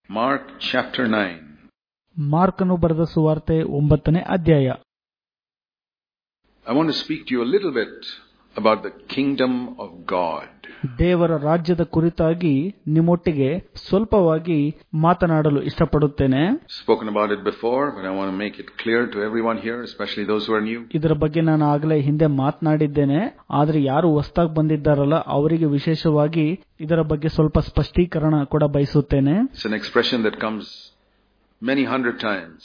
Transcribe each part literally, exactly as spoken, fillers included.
Mark chapter nine. ಮಾರ್ಕನು ಬರೆದ ಸುವಾರ್ತೆ ಒಂಬತ್ತನೇ ಅಧ್ಯಾಯ. I want to speak to you a little bit about the kingdom of God. ದೇವರ ರಾಜ್ಯದ ಕುರಿತಾಗಿ ನಿಮ್ಮೊಟ್ಟಿಗೆ ಸ್ವಲ್ಪವಾಗಿ ಮಾತನಾಡಲು ಇಷ್ಟಪಡುತ್ತೇನೆ. Spoken about it before, but I want to make it clear to everyone here, especially those who are new. ಇದರ ಬಗ್ಗೆ ನಾನು ಆಗಲೇ ಹಿಂದೆ ಮಾತನಾಡಿದ್ದೇನೆ, ಆದರೆ ಯಾರು ಹೊಸದಾಗಿ ಬಂದಿದ್ದಾರಲ್ಲ ಅವರಿಗೆ ವಿಶೇಷವಾಗಿ ಇದರ ಬಗ್ಗೆ ಸ್ವಲ್ಪ ಸ್ಪಷ್ಟೀಕರಣ ಕೂಡ ಬಯಸುತ್ತೇನೆ. It's an expression that comes many hundred times,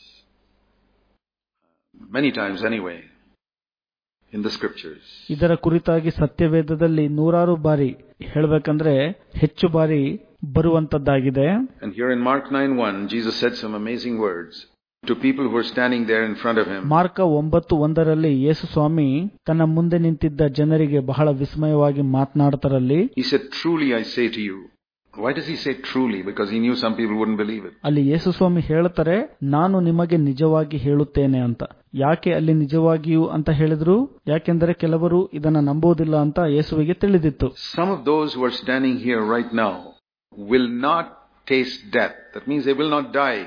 many times anyway, in the scriptures. ಇದರ ಕುರಿತಾಗಿ ಸತ್ಯವೇದದಲ್ಲಿ ನೂರಾರು ಬಾರಿ ಹೇಳಬೇಕಂದ್ರೆ ಹೆಚ್ಚು ಬಾರಿ ಬರುವಂತದ್ದಾಗಿದೆ. And here in Mark nine one, Jesus said some amazing words to people who were standing there in front of him. Mark ಒಂಬತ್ತು ಒಂದರಲ್ಲಿ ಯೇಸು ಸ್ವಾಮಿ ತನ್ನ ಮುಂದೆ ನಿಂತಿದ್ದ ಜನರಿಗೆ ಬಹಳ ವಿಸ್ಮಯವಾಗಿ ಮಾತನಾಡ್ತಾರಲ್ಲಿ. He said, "Truly I say to you." Why does he say truly? Because he knew some people wouldn't believe it. ಅಲ್ಲಿ ಯೇಸು ಸ್ವಾಮಿ ಹೇಳ್ತಾರೆ, ನಾನು ನಿಮಗೆ ನಿಜವಾಗಿ ಹೇಳುತ್ತೇನೆ ಅಂತ. ಯಾಕೆ ಅಲ್ಲಿ ನಿಜವಾಗಿಯೂ ಅಂತ ಹೇಳಿದ್ರು? ಯಾಕೆಂದರೆ ಕೆಲವರು ಇದನ್ನ ನಂಬೋದಿಲ್ಲ ಅಂತ ಯೇಸುವಿಗೆ ತಿಳಿದಿತ್ತು. Some of those who are standing here right now will not taste death. That means they will not die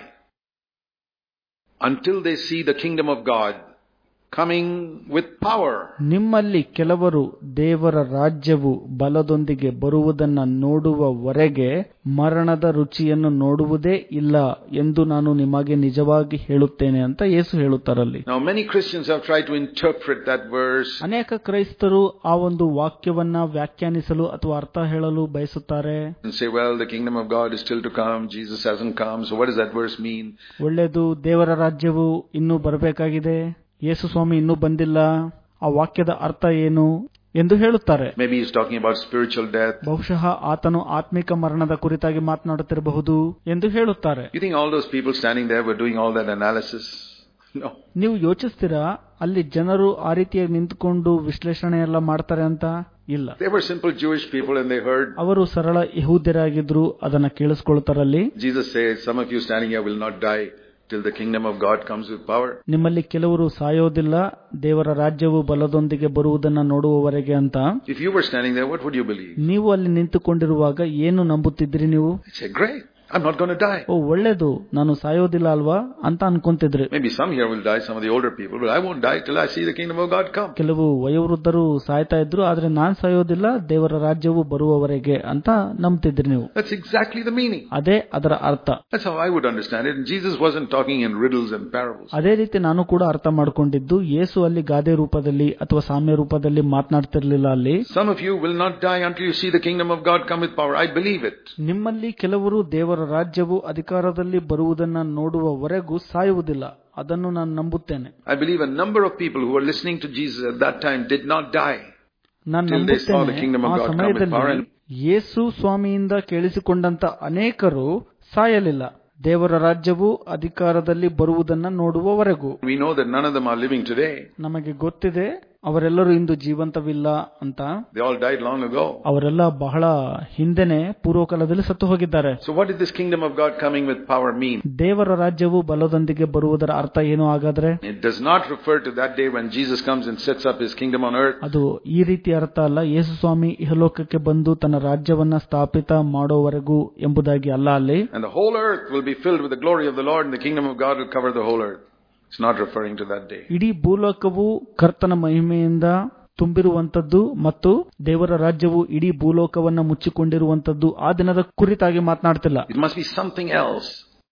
until they see the kingdom of God coming with power. ನಿಮ್ಮಲ್ಲಿ ಕೆಲವರು ದೇವರ ರಾಜ್ಯವು ಬಲದೊಂದಿಗೆ ಬರುವುದನ್ನು ನೋಡುವವರೆಗೆ ಮರಣದ ರುಚಿಯನ್ನು ನೋಡುವುದೇ ಇಲ್ಲ ಎಂದು ನಾನು ನಿಮಗೆ ನಿಜವಾಗಿ ಹೇಳುತ್ತೇನೆ ಅಂತ ಯೇಸು ಹೇಳುತ್ತಾರಲ್ಲಿ. Now many Christians have tried to interpret that verse. ಅನೇಕ ಕ್ರೈಸ್ತರು ಆ ಒಂದು ವಾಕ್ಯವನ್ನ ವ್ಯಾಖ್ಯಾನಿಸಲು ಅಥವಾ ಅರ್ಥ ಹೇಳಲು ಬಯಸುತ್ತಾರೆ. And say, well, the kingdom of God is still to come. Jesus hasn't come. So what does that verse mean? ಒಳ್ಳೆಯದು, ದೇವರ ರಾಜ್ಯವು ಇನ್ನೂ ಬರಬೇಕಾಗಿದೆ, ಯೇಸು ಸ್ವಾಮಿ ಇನ್ನೂ ಬಂದಿಲ್ಲ, ಆ ವಾಕ್ಯದ ಅರ್ಥ ಏನು ಎಂದು ಹೇಳುತ್ತಾರೆ. Maybe he's talking about spiritual death. ಬಹುಶಃ ಆತನು ಆತ್ಮಿಕ ಮರಣದ ಕುರಿತಾಗಿ ಮಾತನಾಡುತ್ತಿರಬಹುದು ಎಂದು ಹೇಳುತ್ತಾರೆ. You think all those people standing there were doing all that analysis? No. ನೀವು ಯೋಚಿಸ್ತೀರಾ ಅಲ್ಲಿ ಜನರು ಆ ರೀತಿಯಾಗಿ ನಿಂತುಕೊಂಡು ವಿಶ್ಲೇಷಣೆ ಎಲ್ಲ ಮಾಡ್ತಾರೆ ಅಂತ? ಇಲ್ಲ. They were simple Jewish people and they heard. ಅವರು ಸರಳ ಯಹೂದ್ಯರಾಗಿದ್ರು, ಅದನ್ನ ಕೇಳಿಸ್ಕೊಳ್ತಾರಲ್ಲಿ. Jesus says, some of you standing here will not die till the kingdom of God comes with power. ನಿಮ್ಮಲ್ಲಿ ಕೆಲವರು ಸಾಯೋದಿಲ್ಲ, ದೇವರ ರಾಜ್ಯವು ಬಲದೊಂದಿಗೆ ಬರುವುದನ್ನ ನೋಡುವವರೆಗೆ ಅಂತ. If you were standing there, what would you believe? ನೀವು ಅಲ್ಲಿ ನಿಂತುಕೊಂಡಿರುವಾಗ ಏನು ನಂಬುತ್ತಿದ್ರಿ ನೀವು? You'd say, great, I'm not going to die. ಓ ಒಳ್ಳೇದು, ನಾನು ಸಾಯೋದಿಲ್ಲ ಅಲ್ವಾ ಅಂತ ಅನ್ಕೊಂತಿದ್ರಿ. Maybe some here will die, some of the older people, but I won't die till I see the kingdom of God come. ಕೆಲವು ವಯೋವೃದ್ಧರು ಸಾಯ್ತಾ ಇದ್ರು, ಆದ್ರೆ ನಾನ್ ಸಾಯೋದಿಲ್ಲ, ದೇವರ ರಾಜ್ಯವು ಬರುವವರೆಗೆ ಅಂತ ನಂಬ್ತಿದ್ರಿ ನೀವು. That's exactly the meaning. ಅದೇ ಅದರ ಅರ್ಥ. That's how I would understand it. And Jesus wasn't talking in riddles and parables. ಅದೇ ರೀತಿ ನಾನು ಕೂಡ ಅರ್ಥ ಮಾಡ್ಕೊಂಡಿದ್ದು, ಯೇಸು ಅಲ್ಲಿ ಗಾದೆ ರೂಪದಲ್ಲಿ ಅಥವಾ ಸಾಮ್ಯ ರೂಪದಲ್ಲಿ ಮಾತನಾಡ್ತಿರ್ಲಿಲ್ಲ. ಅಲ್ಲಿ Some of you will not die until you see the kingdom of God come with power. I believe it. ನಿಮ್ಮಲ್ಲಿ ಕೆಲವರು ದೇವರ ರಾಜ್ಯವು ಅಧಿಕಾರದಲ್ಲಿ ಬರುವುದನ್ನ ನೋಡುವವರೆಗೂ ಸಾಯುವುದಿಲ್ಲ, ಅದನ್ನು ನಾನು ನಂಬುತ್ತೇನೆ. I believe a number of people who were listening to Jesus at that time did not die. ನಾನು ನಂಬುತ್ತೇನೆ ಆ ಸಮಯದಲ್ಲಿ ಯೇಸು ಸ್ವಾಮಿಯಿಂದ ಕೇಳಿಸಿಕೊಂಡಂತ ಅನೇಕರು ಸಾಯಲಿಲ್ಲ, ದೇವರ ರಾಜ್ಯವು ಅಧಿಕಾರದಲ್ಲಿ ಬರುವುದನ್ನ ನೋಡುವವರೆಗೂ. We know that none of them are living today. ನಮಗೆ ಗೊತ್ತಿದೆ ಅವರೆಲ್ಲರೂ ಇಂದು ಜೀವಂತವಿಲ್ಲ ಅಂತ. They all died long ago. ಅವರೆಲ್ಲ ಬಹಳ ಹಿಂದೆನೆ ಪೂರ್ವಕಾಲದಲ್ಲಿ ಸತ್ತು ಹೋಗಿದ್ದಾರೆ. So what did this kingdom of God coming with power mean? ದೇವರ ರಾಜ್ಯವು ಬಲದೊಂದಿಗೆ ಬರುವುದರ ಅರ್ಥ ಏನು ಹಾಗಾದ್ರೆ? It does not refer to that day when Jesus comes and sets up his kingdom on earth. ಅದು ಈ ರೀತಿ ಅರ್ಥ ಅಲ್ಲ, ಯೇಸು ಸ್ವಾಮಿ ಇಹಲೋಕಕ್ಕೆ ಬಂದು ತನ್ನ ರಾಜ್ಯವನ್ನ ಸ್ಥಾಪಿತ ಮಾಡೋವರೆಗೂ ಎಂಬುದಾಗಿ ಅಲ್ಲ ಅಲ್ಲಿ. And the whole earth will be filled with the glory of the Lord and the kingdom of God will cover the whole earth. It's not referring to that day. ಇಡೀ ಭೂಲೋಕವು ಕರ್ತನ ಮಹಿಮೆಯಿಂದ ತುಂಬಿರುವಂತದ್ದು ಮತ್ತು ದೇವರ ರಾಜ್ಯವು ಇಡೀ ಭೂಲೋಕವನ್ನ ಮುಚ್ಚಿಕೊಂಡಿರುವಂತದ್ದು ಆ ದಿನದ ಕುರಿತಾಗಿ ಮಾತನಾಡ್ತಿಲ್ಲ. It must be something else.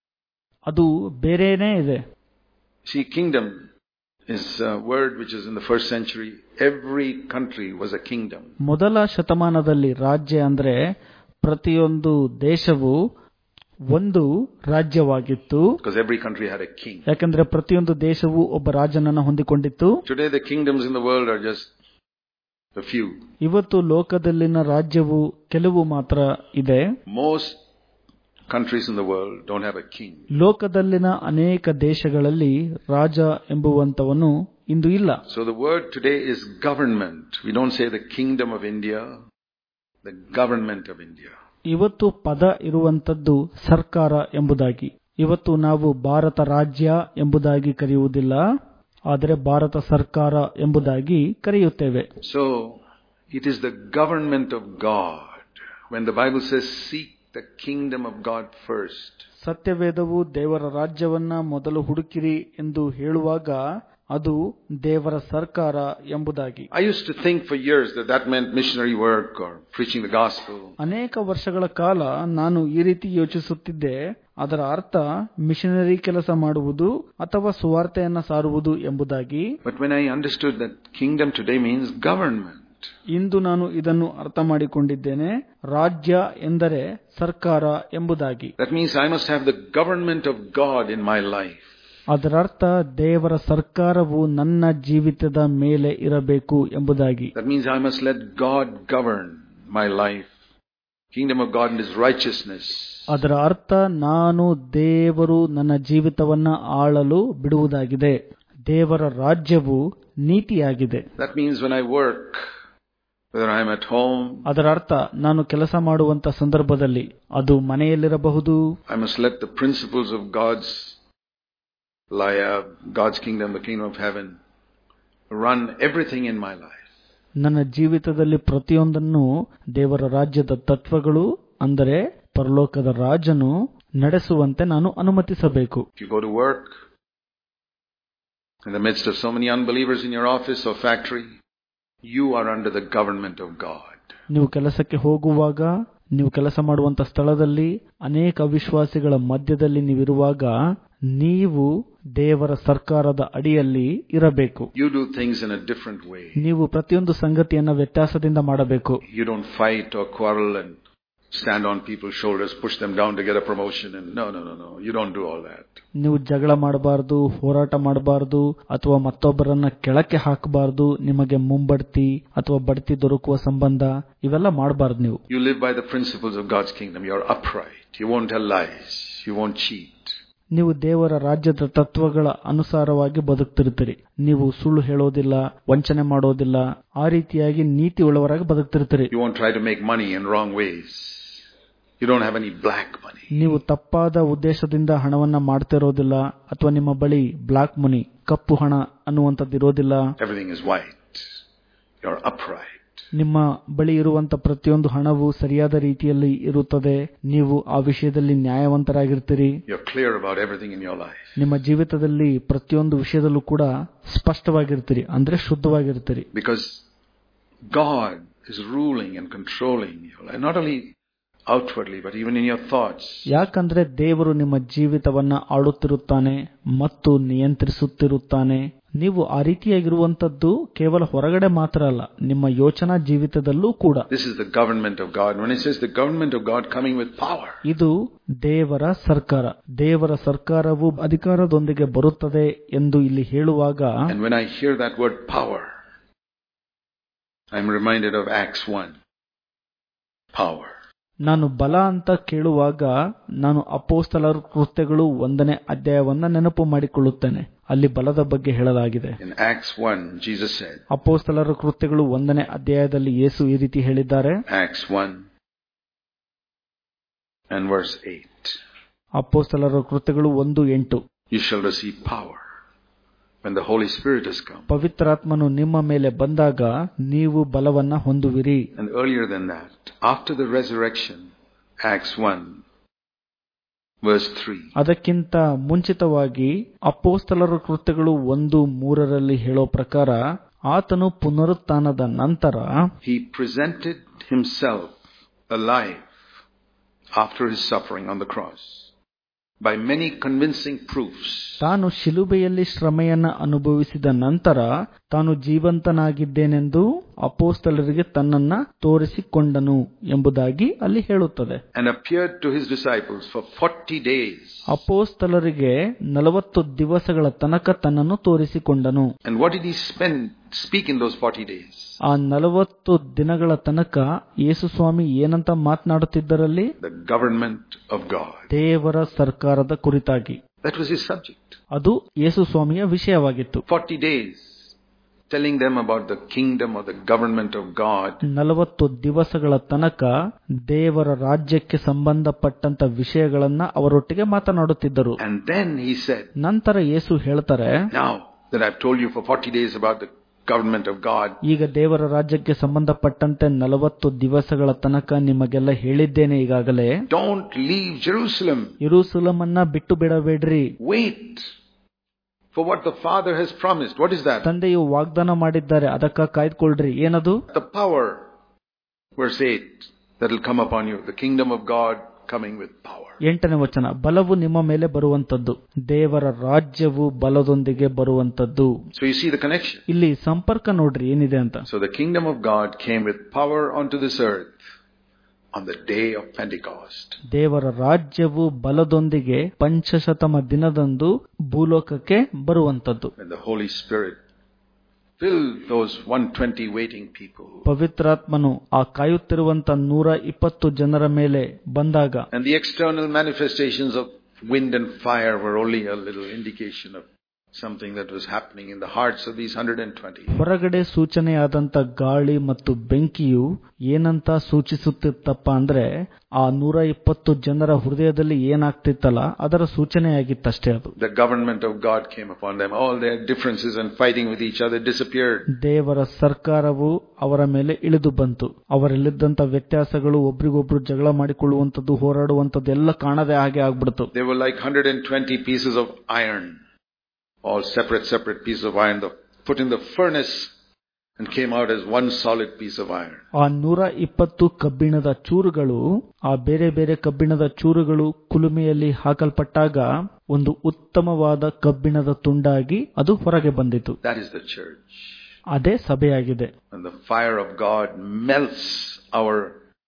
ಅದು ಬೇರೆನೇ ಇದೆ. See, kingdom is a word which is in the first century. Every country was a kingdom. ಮೊದಲ ಶತಮಾನದಲ್ಲಿ ರಾಜ್ಯ ಅಂದ್ರೆ ಪ್ರತಿಯೊಂದು ದೇಶವು ಒಂದು ರಾಜ್ಯವಾಗಿತ್ತು. Because every country had a king. ಯಾಕಂದ್ರೆ ಪ್ರತಿಯೊಂದು ದೇಶವು ಒಬ್ಬ ರಾಜನನ್ನ ಹೊಂದಿಕೊಂಡಿತ್ತು. Today the kingdoms in the world are just a few. ಇವತ್ತು ಲೋಕದಲ್ಲಿನ ರಾಜ್ಯವು ಕೆಲವು ಮಾತ್ರ ಇದೆ. Most countries in the world don't have a king. ಲೋಕದಲ್ಲಿನ ಅನೇಕ ದೇಶಗಳಲ್ಲಿ ರಾಜ ಎಂಬುವಂತವನು ಇಂದು ಇಲ್ಲ. So the word today is government. We don't say the kingdom of India, the government of India. ಇವತ್ತು ಪದ ಇರುವಂತದ್ದು ಸರ್ಕಾರ ಎಂಬುದಾಗಿ. ಇವತ್ತು ನಾವು ಭಾರತ ರಾಜ್ಯ ಎಂಬುದಾಗಿ ಕರೆಯುವುದಿಲ್ಲ, ಆದರೆ ಭಾರತ ಸರ್ಕಾರ ಎಂಬುದಾಗಿ ಕರೆಯುತ್ತೇವೆ. So it is the government of God. When the Bible says seek the kingdom of God first. ಸತ್ಯವೇದವು ದೇವರ ರಾಜ್ಯವನ್ನ ಮೊದಲು ಹುಡುಕಿರಿ ಎಂದು ಹೇಳುವಾಗ ಅದು ದೇವರ ಸರ್ಕಾರ ಎಂಬುದಾಗಿ. I used to think for years that that meant missionary work or preaching the gospel. ಅನೇಕ ವರ್ಷಗಳ ಕಾಲ ನಾನು ಈ ರೀತಿ ಯೋಚಿಸುತ್ತಿದ್ದೆ, ಅದರ ಅರ್ಥ ಮಿಷನರಿ ಕೆಲಸ ಮಾಡುವುದು ಅಥವಾ ಸುವಾರ್ತೆಯನ್ನ ಸಾರುವುದು ಎಂಬುದಾಗಿ. But when I understood that kingdom today means government. ಇಂದು ನಾನು ಇದನ್ನು ಅರ್ಥ ಮಾಡಿಕೊಂಡಿದ್ದೇನೆ, ರಾಜ್ಯ ಎಂದರೆ ಸರ್ಕಾರ ಎಂಬುದಾಗಿ. That means I must have the government of God in my life. ಅದರರ್ಥ ದೇವರ ಸರ್ಕಾರವು ನನ್ನ ಜೀವಿತದ ಮೇಲೆ ಇರಬೇಕು ಎಂಬುದಾಗಿ. That means I must let God govern my life. Kingdom of God is righteousness. ಅದರ ಅರ್ಥ ನಾನು ದೇವರು ನನ್ನ ಜೀವಿತವನ್ನ ಆಳಲು ಬಿಡುವುದಾಗಿದೆ. ದೇವರ ರಾಜ್ಯವು ನೀತಿಯಾಗಿದೆ. That means when I work, whether I am at home, ಅದರ ಅರ್ಥ ನಾನು ಕೆಲಸ ಮಾಡುವಂತ ಸಂದರ್ಭದಲ್ಲಿ, ಅದು ಮನೆಯಲ್ಲಿರಬಹುದು, I must let the principles of God's Laya, God's kingdom, the kingdom of heaven, run everything in my life. ನನ್ನ ಜೀವಿತದಲ್ಲಿ ಪ್ರತಿಯೊಂದನ್ನು ದೇವರ ರಾಜ್ಯದ ತತ್ವಗಳು ಅಂದರೆ ಪರಲೋಕದ ರಾಜನು ನಡೆಸುವಂತೆ ನಾನು ಅನುಮತಿಸಬೇಕು. If you go to work, in the midst of so many unbelievers in your office or factory, you are under the government of God. ನೀವು ಕೆಲಸಕ್ಕೆ ಹೋಗುವಾಗ, ನೀವು ಕೆಲಸ ಮಾಡುವಂತ ಸ್ಥಳದಲ್ಲಿ ಅನೇಕ ಅವಿಶ್ವಾಸಿಗಳ ಮಧ್ಯದಲ್ಲಿ ನೀವಿರುವಾಗ ನೀವು ದೇವರ ಸರ್ಕಾರದ ಅಡಿಯಲ್ಲಿ ಇರಬೇಕು. You do things in a different way. ನೀವು ಪ್ರತಿಯೊಂದು ಸಂಗತಿಯನ್ನ ವ್ಯತ್ಯಾಸದಿಂದ ಮಾಡಬೇಕು. You don't fight or quarrel and stand on people's shoulders, push them down to get a promotion and no no no no you don't do all that. ನೀವು ಜಗಳ ಮಾಡಬಾರದು, ಹೋರಾಟ ಮಾಡಬಾರದು, ಅಥವಾ ಮತ್ತೊಬ್ಬರನ್ನ ಕೆಳಕ್ಕೆ ಹಾಕಬಾರದು, ನಿಮಗೆ ಮುಂಬಡ್ತಿ ಅಥವಾ ಬಡ್ತಿ ದೊರಕುವ ಸಂಬಂಧ ಇವೆಲ್ಲ ಮಾಡಬಾರದು. ನೀವು You live by the principles of God's kingdom. You are upright. You won't tell lies. You won't cheat. ನೀವು ದೇವರ ರಾಜ್ಯದ ತತ್ವಗಳ ಅನುಸಾರವಾಗಿ ಬದುಕ್ತಿರ್ತೀರಿ. ನೀವು ಸುಳ್ಳು ಹೇಳೋದಿಲ್ಲ, ವಂಚನೆ ಮಾಡೋದಿಲ್ಲ, ಆ ರೀತಿಯಾಗಿ ನೀತಿ ಉಳ್ಳವರಾಗಿ ಬದುಕ್ತಿರ್ತೀರಿ. You won't try to make money in wrong ways. You don't have any black money. ನೀವು ತಪ್ಪಾದ ಉದ್ದೇಶದಿಂದ ಹಣವನ್ನ ಮಾಡ್ತಿರೋದಿಲ್ಲ, ಅಥವಾ ನಿಮ್ಮ ಬಳಿ ಬ್ಲಾಕ್ ಮನಿ, ಕಪ್ಪು ಹಣ ಅನ್ನುವಂಥದ್ದು ಇರೋದಿಲ್ಲ. Everything is white. You are upright. ನಿಮ್ಮ ಬಳಿ ಇರುವಂತ ಪ್ರತಿಯೊಂದು ಹಣವು ಸರಿಯಾದ ರೀತಿಯಲ್ಲಿ ಇರುತ್ತದೆ. ನೀವು ಆ ವಿಷಯದಲ್ಲಿ ನ್ಯಾಯವಂತರಾಗಿರ್ತೀರಿ. You're clear about everything in your life. ನಿಮ್ಮ ಜೀವಿತದಲ್ಲಿ ಪ್ರತಿಯೊಂದು ವಿಷಯದಲ್ಲೂ ಕೂಡ ಸ್ಪಷ್ಟವಾಗಿರ್ತೀರಿ, ಅಂದ್ರೆ ಶುದ್ಧವಾಗಿರ್ತೀರಿ. Because God is ruling and controlling your life, not only outwardly but even in your thoughts. ಯಾಕಂದ್ರೆ ದೇವರು ನಿಮ್ಮ ಜೀವಿತವನ್ನ ಆಳುತ್ತಿರುತ್ತಾನೆ ಮತ್ತು ನಿಯಂತ್ರಿಸುತ್ತಿರುತ್ತಾನೆ. ನೀವು ಆ ರೀತಿಯಾಗಿರುವಂತದ್ದು ಕೇವಲ ಹೊರಗಡೆ ಮಾತ್ರ ಅಲ್ಲ, ನಿಮ್ಮ ಯೋಚನಾ ಜೀವಿತದಲ್ಲೂ ಕೂಡ. This is the government of God. When it says the government of God coming with power, ಇದು ದೇವರ ಸರ್ಕಾರ, ದೇವರ ಸರ್ಕಾರವು ಅಧಿಕಾರದೊಂದಿಗೆ ಬರುತ್ತದೆ ಎಂದು ಇಲ್ಲಿ ಹೇಳುವಾಗ, and when I hear that word power, I am reminded of Acts one. Power. ನಾನು ಬಲ ಅಂತ ಕೇಳುವಾಗ ನಾನು ಅಪೊಸ್ತಲರ ಕೃತ್ಯಗಳು ಒಂದನೇ ಅಧ್ಯಾಯವನ್ನ ನೆನಪು ಮಾಡಿಕೊಳ್ಳುತ್ತೇನೆ. ಅಲ್ಲಿ ಬಲದ ಬಗ್ಗೆ ಹೇಳಲಾಗಿದೆ. In Acts one, Jesus said, ಅಪೊಸ್ತಲರ ಕೃತ್ಯಗಳು ಒಂದನೇ ಅಧ್ಯಾಯದಲ್ಲಿ ಯೇಸು ಈ ರೀತಿ ಹೇಳಿದ್ದಾರೆ. Acts one and verse eight. ಅಪೊಸ್ತಲರ ಕೃತ್ಯಗಳು ಒಂದು ಎಂಟು. You shall receive power when the Holy Spirit has come. ಪವಿತ್ರಾತ್ಮನು ನಿಮ್ಮ ಮೇಲೆ ಬಂದಾಗ ನೀವು ಬಲವನ್ನ ಹೊಂದುವಿರಿ. And earlier than that, after the resurrection, Acts one verse three. ಅದಕ್ಕಿಂತ ಮುಂಚಿತವಾಗಿ ಅಪೊಸ್ತಲರ ಕೃತ್ಯಗಳು ಒಂದು ಮೂರರಲ್ಲಿ ಹೇಳೋ ಪ್ರಕಾರ, ಆತನು ಪುನರುತ್ಥಾನದ ನಂತರ he presented himself alive after his suffering on the cross by many convincing proofs. ತಾನು ಶಿಲುಬೆಯಲ್ಲಿ ಶ್ರಮೆಯನ್ನ ಅನುಭವಿಸಿದ ನಂತರ ತಾನು ಜೀವಂತನಾಗಿದ್ದೇನೆಂದು ಅಪೊಸ್ತಲರಿಗೆ ತನ್ನನ್ನ ತೋರಿಸಿಕೊಂಡನು ಎಂಬುದಾಗಿ ಅಲ್ಲಿ ಹೇಳುತ್ತದೆ. And appeared to his disciples for forty days. ಅಪೊಸ್ತಲರಿಗೆ ನಲವತ್ತು ದಿವಸಗಳ ತನಕ ತನ್ನನ್ನು ತೋರಿಸಿಕೊಂಡನು. And what did he spend speak in those forty days? ಆ ನಲವತ್ತು ದಿನಗಳ ತನಕ ಯೇಸು ಸ್ವಾಮಿ ಏನಂತ ಮಾತನಾಡುತ್ತಿದ್ದರಲ್ಲಿ? The government of God. ದೇವರ ಸರ್ಕಾರದ ಕುರಿತಾಗಿ. That was his subject. ಅದು ಯೇಸು ಸ್ವಾಮಿಯ ವಿಷಯವಾಗಿತ್ತು. forty days telling them about the kingdom or the government of God. ನಲವತ್ತು ದಿವಸಗಳ ತನಕ ದೇವರ ರಾಜ್ಯಕ್ಕೆ ಸಂಬಂಧಪಟ್ಟಂತ ವಿಷಯಗಳನ್ನ ಅವರೊಟ್ಟಿಗೆ ಮಾತನಾಡುತ್ತಿದ್ದರು. And then he said, ನಂತರ ಯೇಸು ಹೇಳ್ತಾರೆ, now that I've told you for forty days about the government of God. ಈಗ ದೇವರ ರಾಜ್ಯಕ್ಕೆ ಸಂಬಂಧಪಟ್ಟಂತೆ ನಲವತ್ತು ದಿವಸಗಳ ತನಕ ನಿಮಗೆಲ್ಲ ಹೇಳಿದ್ದೇನೆ ಈಗಾಗಲೇ. Don't leave Jerusalem. ಯೆರೂಸಲೇಮನ್ನ ಬಿಟ್ಟು ಬಿಡಬೇಡ್ರಿ. Wait for what the Father has promised. What is that? ತಂದೆಯು ವಾಗ್ದಾನ ಮಾಡಿದ್ದಾರೆ, ಅದಕ್ಕೆ ಕಾಯ್ದುಕೊಳ್ಳ್ರಿ. ಏನದು? The power, verse eight, that will come upon you. The kingdom of God coming with power. ಎಂಟನೇ ವಚನ, ಬಲವು ನಿಮ್ಮ ಮೇಲೆ ಬರುವಂತದ್ದು, ದೇವರ ರಾಜ್ಯವು ಬಲದೊಂದಿಗೆ ಬರುವಂತದ್ದು. So you see the connection. ಇಲ್ಲಿ ಸಂಪರ್ಕ ನೋಡ್ರಿ ಏನಿದೆ ಅಂತ. So the kingdom of God came with power onto this earth on the day of Pentecost. ದೇವರ ರಾಜ್ಯವು ಬಲದೊಂದಿಗೆ ಪಂಚಶತಮ ದಿನದಂದು ಭೂಲೋಕಕ್ಕೆ ಬರುವಂತದ್ದು. When the Holy Spirit filled those one hundred twenty waiting people. ಪವಿತ್ರಾತ್ಮನು ಆ ಕಾಯುತ್ತಿರುವಂತ ನೂರ ಇಪ್ಪತ್ತು ಜನರ ಮೇಲೆ ಬಂದಾಗ, and the external manifestations of wind and fire were only a little indication of something that was happening in the hearts of these one hundred twenty. ಹೊರಗಡೆ ಸೂಚನೆಯಾದಂತ ಗಾಳಿ ಮತ್ತು ಬೆಂಕಿಯು ಏನಂತ ಸೂಚಿಸುತ್ತಿತ್ತಪ್ಪ ಅಂದ್ರೆ ಆ ನೂರ ಇಪ್ಪತ್ತು ಜನರ ಹೃದಯದಲ್ಲಿ ಏನಾಗ್ತಿತ್ತಲ್ಲ ಅದರ ಸೂಚನೆಯಾಗಿತ್ತಷ್ಟೇ ಅದು. The government of God came upon them. All their differences and fighting with each other disappeared. ದೇವರ ಸರ್ಕಾರವು ಅವರ ಮೇಲೆ ಇಳಿದು ಬಂತು. ಅವರಲ್ಲಿದ್ದಂತ ವ್ಯತ್ಯಾಸಗಳು, ಒಬ್ರಿಗೊಬ್ರು ಜಗಳ ಮಾಡಿಕೊಳ್ಳುವಂತದ್ದು, ಹೋರಾಡುವಂತದ್ದು ಎಲ್ಲ ಕಾಣದೆ ಹಾಗೆ ಆಗ್ಬಿಡ್ತು. They were like one hundred twenty pieces of iron. All separate, separate pieces of iron, put in the furnace and came out as one solid piece of iron. ಆ ನೂರ ಇಪ್ಪತ್ತು ಕಬ್ಬಿಣದ ಚೂರುಗಳು, ಆ ಬೇರೆ ಬೇರೆ ಕಬ್ಬಿಣದ ಚೂರುಗಳು ಕುಲುಮೆಯಲ್ಲಿ ಹಾಕಲ್ಪಟ್ಟಾಗ ಒಂದು ಉತ್ತಮವಾದ ಕಬ್ಬಿಣದ ತುಂಡಾಗಿ ಅದು ಹೊರಗೆ ಬಂದಿತು. That is the church. ಅದೇ ಸಭೆಯಾಗಿದೆ. And the fire of God melts our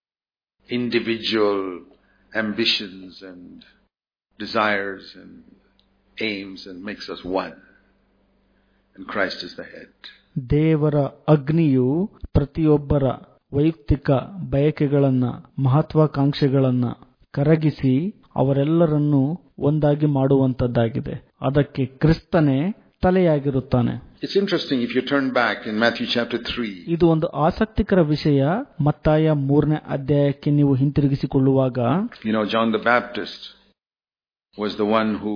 individual ambitions and desires and aims and makes us one. And Christ is the head. ದೇವರ ಅಗ್ನಿಯು ಪ್ರತಿಯೊಬ್ಬರ ವೈಯಕ್ತಿಕ ಬಯಕೆಗಳನ್ನ, ಮಹತ್ವಾಕಾಂಕ್ಷೆಗಳನ್ನ ಕರಗಿಸಿ ಅವರೆಲ್ಲರನ್ನೂ ಒಂದಾಗಿ ಮಾಡುವಂತದ್ದಾಗಿದೆ. ಅದಕ್ಕೆ ಕ್ರಿಸ್ತನೇ ತಲೆಯಾಗಿರುತ್ತಾನೆ. It's interesting if you turn back in Matthew chapter three. ಇದು ಒಂದು ಆಸಕ್ತಿಕರ ವಿಷಯ. ಮತ್ತಾಯ ಮೂರನೇ ಅಧ್ಯಾಯಕ್ಕೆ ನೀವು ಹಿಂತಿರುಗಿಸಿಕೊಳ್ಳುವಾಗ, you know, John the Baptist was the one who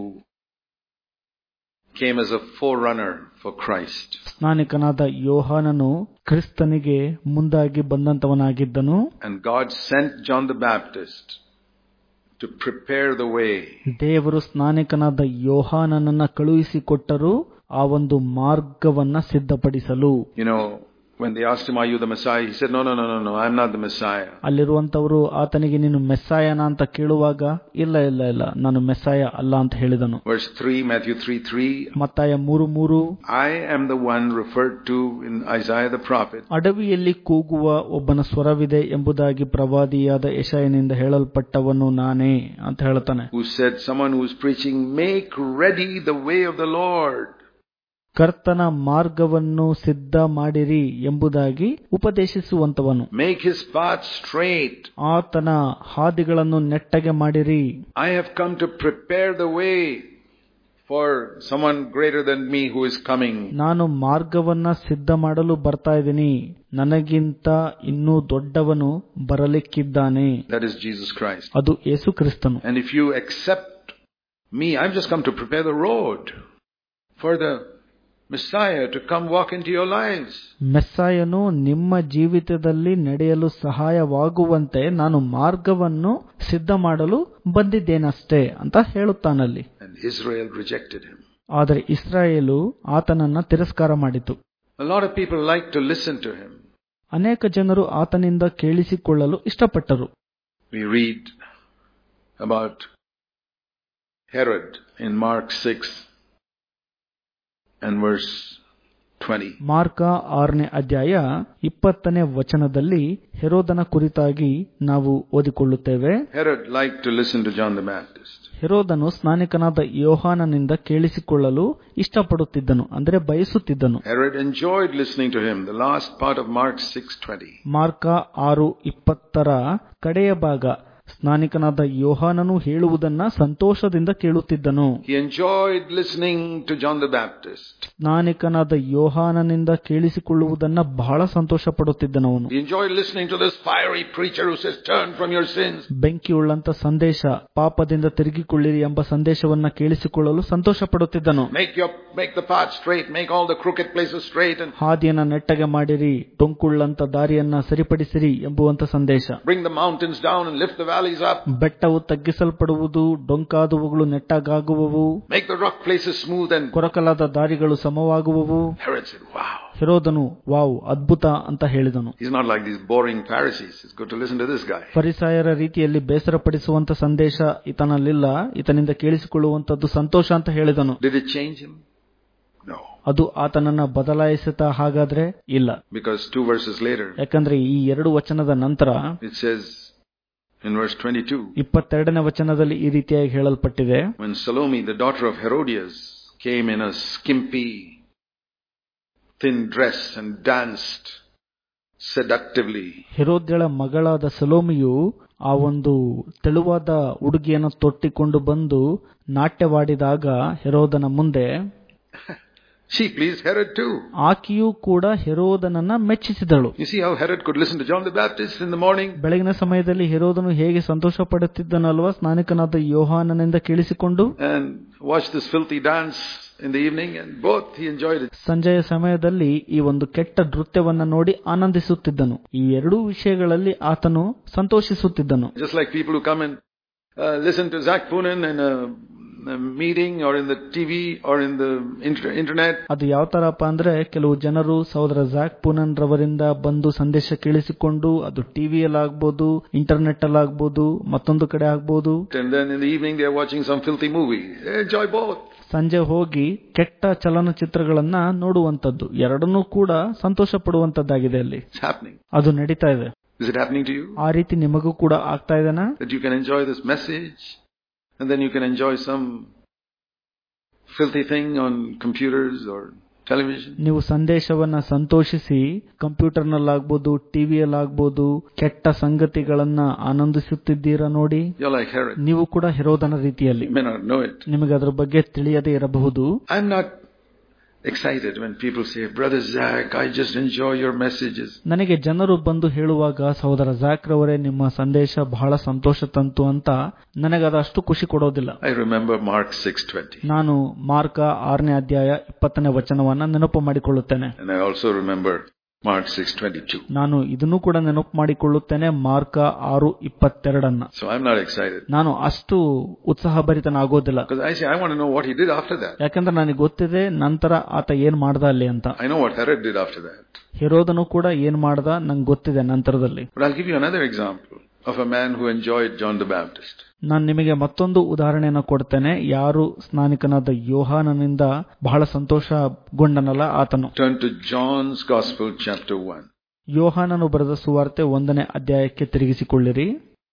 came as a forerunner for Christ. ಸ್ನಾನಿಕನಾದ ಯೋಹಾನನು ಕ್ರಿಸ್ತನಿಗೆ ಮುಂದಾಗಿ ಬಂದಂತವನಾಗಿದ್ದನು. And God sent John the Baptist to prepare the way. ದೇವರು ಸ್ನಾನಿಕನಾದ ಯೋಹಾನನನ್ನ ಕಳುಹಿಸಿಕೊಟ್ಟರು ಆ ಒಂದು ಮಾರ್ಗವನ್ನ ಸಿದ್ಧಪಡಿಸಲು. You know, when they asked him, "Are you the Messiah?" He said, "No, no, no, no, no, I'm not the Messiah." ಅಲ್ಲಿರುವಂತವರು ಆತನಿಗೆ ನೀನು ಮೆಸ್ಸಾಯನ ಅಂತ ಕೇಳುವಾಗ, ಇಲ್ಲ ಇಲ್ಲ ಇಲ್ಲ ನಾನು ಮೆಸ್ಸಾಯ ಅಲ್ಲ ಅಂತ ಹೇಳಿದನು. Verse three, Matthew three three. ಮತ್ತಾಯ ಮೂರು ಮೂರು, I am the one referred to in Isaiah the prophet. ಅಡವಿಯಲ್ಲಿ ಕೂಗುವ ಒಬ್ಬನ ಸ್ವರವಿದೆ ಎಂಬುದಾಗಿ ಪ್ರವಾದಿಯಾದ ಯೆಶಾಯನಿಂದ ಹೇಳಲ್ಪಟ್ಟವನು ನಾನೇ ಅಂತ ಹೇಳ್ತಾನೆ. Who said, someone who is preaching, "Make ready the way of the Lord." ಕರ್ತನ ಮಾರ್ಗವನ್ನು ಸಿದ್ಧ ಮಾಡಿರಿ ಎಂಬುದಾಗಿ ಉಪದೇಶಿಸುವಂತವನು. Make his path straight. ಆತನ ಹಾದಿಗಳನ್ನು ನೆಟ್ಟಗೆ ಮಾಡಿರಿ. I have come to prepare the way for someone greater than me who is coming. ನಾನು ಮಾರ್ಗವನ್ನ ಸಿದ್ಧ ಮಾಡಲು ಬರ್ತಾ ಇದ್ದೀನಿ, ನನಗಿಂತ ಇನ್ನೂ ದೊಡ್ಡವನು ಬರಲಿಕ್ಕಿದ್ದಾನೆ. That is Jesus Christ. ಅದು ಯೇಸು ಕ್ರಿಸ್ತನು. And if you accept me, I've just come to prepare the road for the Messiah to come walk into your lives. ಮೆಸ್ಸಾಯನು ನಿಮ್ಮ ಜೀವಿತದಲ್ಲಿ ನಡೆಯಲು ಸಹಾಯವಾಗುವಂತೆ ನಾನು ಮಾರ್ಗವನ್ನು ಸಿದ್ಧ ಮಾಡಲು ಬಂದಿದ್ದೇನಷ್ಟೇ ಅಂತ ಹೇಳುತ್ತಾನಲ್ಲಿ. And Israel rejected him. ಆದರೆ ಇಸ್ರಾಯೇಲು ಆತನನ್ನ ತಿರಸ್ಕಾರ ಮಾಡಿತು. A lot of people like to listen to him. ಅನೇಕ ಜನರು ಆತನಿಂದ ಕೇಳಿಸಿಕೊಳ್ಳಲು ಇಷ್ಟಪಟ್ಟರು. We read about Herod in Mark six and verse twenty. Mark ಆರನೇ ಅಧ್ಯಾಯ ಇಪ್ಪತ್ತನೇ ವಚನದಲ್ಲಿ ಹೆರೋದನ ಕುರಿತಾಗಿ ನಾವು ಓದಿಕೊಳ್ಳುತ್ತೇವೆ. Herod liked to listen to John the Baptist. ಹೆರೋದನು ಸ್ನಾನಿಕನಾದ ಯೋಹಾನನಿಂದ ಕೇಳಿಸಿಕೊಳ್ಳಲು ಇಷ್ಟಪಡುತ್ತಿದ್ದನು, ಅಂದರೆ ಬಯಸುತ್ತಿದ್ದನು. Herod enjoyed listening to him. The last part of Mark six twenty. Mark ಆರು ಇಪ್ಪತ್ತರ ಕಡೆಯ ಭಾಗ ಸ್ನಾನಿಕನಾದ ಯೋಹಾನನು ಹೇಳುವುದನ್ನ ಸಂತೋಷದಿಂದ ಕೇಳುತ್ತಿದ್ದನು. He enjoyed listening to John the Baptist. ಸ್ನಾನಿಕನಾದ ಯೋಹಾನನಿಂದ ಕೇಳಿಸಿಕೊಳ್ಳುವುದನ್ನ ಬಹಳ ಸಂತೋಷ ಪಡುತ್ತಿದ್ದನವನು. He enjoyed listening to this fiery preacher who says, "Turn from your sins." ಬೆಂಕಿಯುಳ್ಳಂತ ಸಂದೇಶ, ಪಾಪದಿಂದ ತಿರುಗಿಕೊಳ್ಳಿರಿ ಎಂಬ ಸಂದೇಶವನ್ನ ಕೇಳಿಸಿಕೊಳ್ಳಲು ಸಂತೋಷ ಪಡುತ್ತಿದ್ದನು. Make your make the path straight, make all the crooked places straight, and ಹಾದಿಯನ್ನ ನೆಟ್ಟಗೆ ಮಾಡಿರಿ, ಡೊಂಕುಳ್ಳಂತ ದಾರಿಯನ್ನ ಸರಿಪಡಿಸಿರಿ ಎಂಬುವಂತ ಸಂದೇಶ. bring the mountains down and lift the valleys up. ಬೆಟ್ಟವು ತಗ್ಗಿಸಲ್ಪಡುವುದು, ಡೊಂಕಾದುವುಗಳು ನೆಟ್ಟಗಾಗುವವು, make the rough places smooth and ಕೊರಕಲಾದ ದಾರಿಗಳು ಸಮವಾಗುವವು. Herod said, "Wow." ಹೆರೋದನು wow, ಅದ್ಭುತ ಅಂತ ಹೇಳಿದನು. He's not like these boring Pharisees. It's good to listen to this guy. ಫರಿಸಾಯರ ರೀತಿಯಲ್ಲಿ ಬೇಸರಪಡಿಸುವಂತ ಸಂದೇಶ ಈತನಲ್ಲಿಲ್ಲ, ಈತನಿಂದ ಕೇಳಿಸಿಕೊಳ್ಳುವಂತದ್ದು ಸಂತೋಷ ಅಂತ ಹೇಳಿದನು. Did it change him? No. ಅದು ಆತನನ್ನ ಬದಲಾಯಿಸುತ್ತಾ? ಹಾಗಾದ್ರೆ ಇಲ್ಲ. Because two verses later, ಯಾಕಂದ್ರೆ ಈ ಎರಡು ವಚನದ ನಂತರ it says in verse twenty-two, ಇಪ್ಪತ್ತೆರಡನೇ ವಚನದಲ್ಲಿ ಈ ರೀತಿಯಾಗಿ ಹೇಳಲ್ಪಟ್ಟಿದೆ, when Salome, the daughter of Herodias, came in a skimpy, thin dress and danced seductively. ಹೆರೋದ್ಯಳ ಮಗಳಾದ ಸಲೋಮಿಯು ಆ ಒಂದು ತೆಳುವಾದ ಉಡುಗೆಯನ್ನು ತೊಟ್ಟಿಕೊಂಡು ಬಂದು ನಾಟ್ಯವಾಡಿದಾಗ ಹೆರೋದನ ಮುಂದೆ she pleased Herod too. ಆಕೆಯೂ ಕೂಡ ಹೆರೋದನನ್ನ ಮೆಚ್ಚಿಸಿದಳು. You see how Herod could listen to John the Baptist in the morning? ಬೆಳಗಿನ ಸಮಯದಲ್ಲಿ ಹೆರೋದನು ಹೇಗೆ ಸಂತೋಷ ಪಡುತ್ತಿದ್ದನಲ್ವಾ ಸ್ನಾನಿಕನಾದ ಯೋಹಾನನಿಂದ ಕೇಳಿಸಿಕೊಂಡು, and watch this filthy dance in the evening, and both he enjoyed it. ಸಂಜೆಯ ಸಮಯದಲ್ಲಿ ಈ ಒಂದು ಕೆಟ್ಟ ನೃತ್ಯವನ್ನ ನೋಡಿ ಆನಂದಿಸುತ್ತಿದ್ದನು. ಈ ಎರಡೂ ವಿಷಯಗಳಲ್ಲಿ ಆತನು ಸಂತೋಷಿಸುತ್ತಿದ್ದನು. Just like people who come and uh, listen to Zach Poonen in a meeting or in the T V or in the internet. ಅದು ಯಾವ ತರಪ್ಪ ಅಂದ್ರೆ, ಕೆಲವು ಜನರು ಸಹೋದರ ಝಾಕ್ ಪೂನನ್ ರವರಿಂದ ಬಂದು ಸಂದೇಶ ಕೇಳಿಸಿಕೊಂಡು, ಅದು ಟಿವಿಯಲ್ಲಿ ಆಗ್ಬೋದು, ಇಂಟರ್ನೆಟ್ ಅಲ್ಲಿ ಆಗ್ಬೋದು, ಮತ್ತೊಂದು ಕಡೆ ಆಗ್ಬೋದು. And then in the evening they are watching some filthy movie. They enjoy both. ಸಂಜೆ ಹೋಗಿ ಕೆಟ್ಟ ಚಲನಚಿತ್ರಗಳನ್ನ ನೋಡುವಂತದ್ದು, ಎರಡನ್ನೂ ಕೂಡ ಸಂತೋಷ ಪಡುವಂತದ್ದಾಗಿದೆ. ಅಲ್ಲಿ ಅದು ನಡೀತಾ ಇದೆ. Is it happening to you? ಆ ರೀತಿ ನಿಮಗೂ ಕೂಡ ಆಗ್ತಾ ಇದೆನಾ? That you can enjoy this message and then you can enjoy some filthy thing on computers or television. ನೀವು ಸಂದೇಶವನ್ನ ಸಂತೋಷಿಸಿ ಕಂಪ್ಯೂಟರ್ನಲ್ಲಾಗ್ಬೋದು, ಟಿವಿಯಲ್ಲಾಗ್ಬೋದು, ಕೆಟ್ಟ ಸಂಗತಿಗಳನ್ನ ಆನಂದಿಸುತ್ತಿದ್ದೀರಾ ನೋಡಿ. You're like Herod. ನೀವು ಕೂಡ ಹೆರೋದನ ರೀತಿಯಲ್ಲಿ. You may not know it. ನಿಮಗೆ ಅದರ ಬಗ್ಗೆ ತಿಳಿಯದೇ ಇರಬಹುದು. I'm not excited when people say, "Brother Zach, I just enjoy your messages." ನನಗೆ ಜನರು ಬಂದು ಹೇಳುವಾಗ, ಸಹೋದರ ಝಾಕ್ ರವರೇ ನಿಮ್ಮ ಸಂದೇಶ ಬಹಳ ಸಂತೋಷ ತಂತು ಅಂತ, ನನಗೆ ಅದಷ್ಟು ಖುಷಿ ಕೊಡೋದಿಲ್ಲ. I remember Mark six twenty. ನಾನು ಮಾರ್ಕ ಆರನೇ ಅಧ್ಯಾಯ ಇಪ್ಪತ್ತನೇ ವಚನವನ್ನ ನೆನಪು ಮಾಡಿಕೊಳ್ಳುತ್ತೇನೆ. And I also remember Mark six twenty-two. ನಾನು ಇದನ್ನು ಕೂಡ ನೆನಪು ಮಾಡಿಕೊಳ್ಳುತ್ತೇನೆ, ಮಾರ್ಕ ಆರು ಇಪ್ಪತ್ತೆರಡನ್ನ. So I'm not excited. ನಾನು ಅಷ್ಟು ಉತ್ಸಾಹಭರಿತನಾಗೋದಿಲ್ಲ. Because I say I want to know what he did after that. ಯಾಕಂದ್ರೆ ನನಗೆ ಗೊತ್ತಿದೆ ನಂತರ ಆತ ಏನ್ ಮಾಡ್ದ ಅಲ್ಲಿ ಅಂತ. I know what Herod did after that. ಹೆರೋದನು ಕೂಡ ಏನ್ ಮಾಡ್ದ ನಂಗೆ ಗೊತ್ತಿದೆ ನಂತರದಲ್ಲಿ. But I'll give you another example of a man who enjoyed John the Baptist. ನಾನು ನಿಮಗೆ ಮತ್ತೊಂದು ಉದಾಹರಣೆಯನ್ನು ಕೊಡ್ತೇನೆ, ಯಾರು ಸ್ನಾನಿಕನಾದ ಯೋಹಾನನಿಂದ ಬಹಳ ಸಂತೋಷಗೊಂಡನಲ್ಲ ಆತನು. Turn to John's Gospel chapter one. ಯೋಹಾನನು ಬರೆದ ಸುವಾರ್ತೆ ಒಂದನೇ ಅಧ್ಯಾಯಕ್ಕೆ ತಿರುಗಿಸಿಕೊಳ್ಳಿರಿ.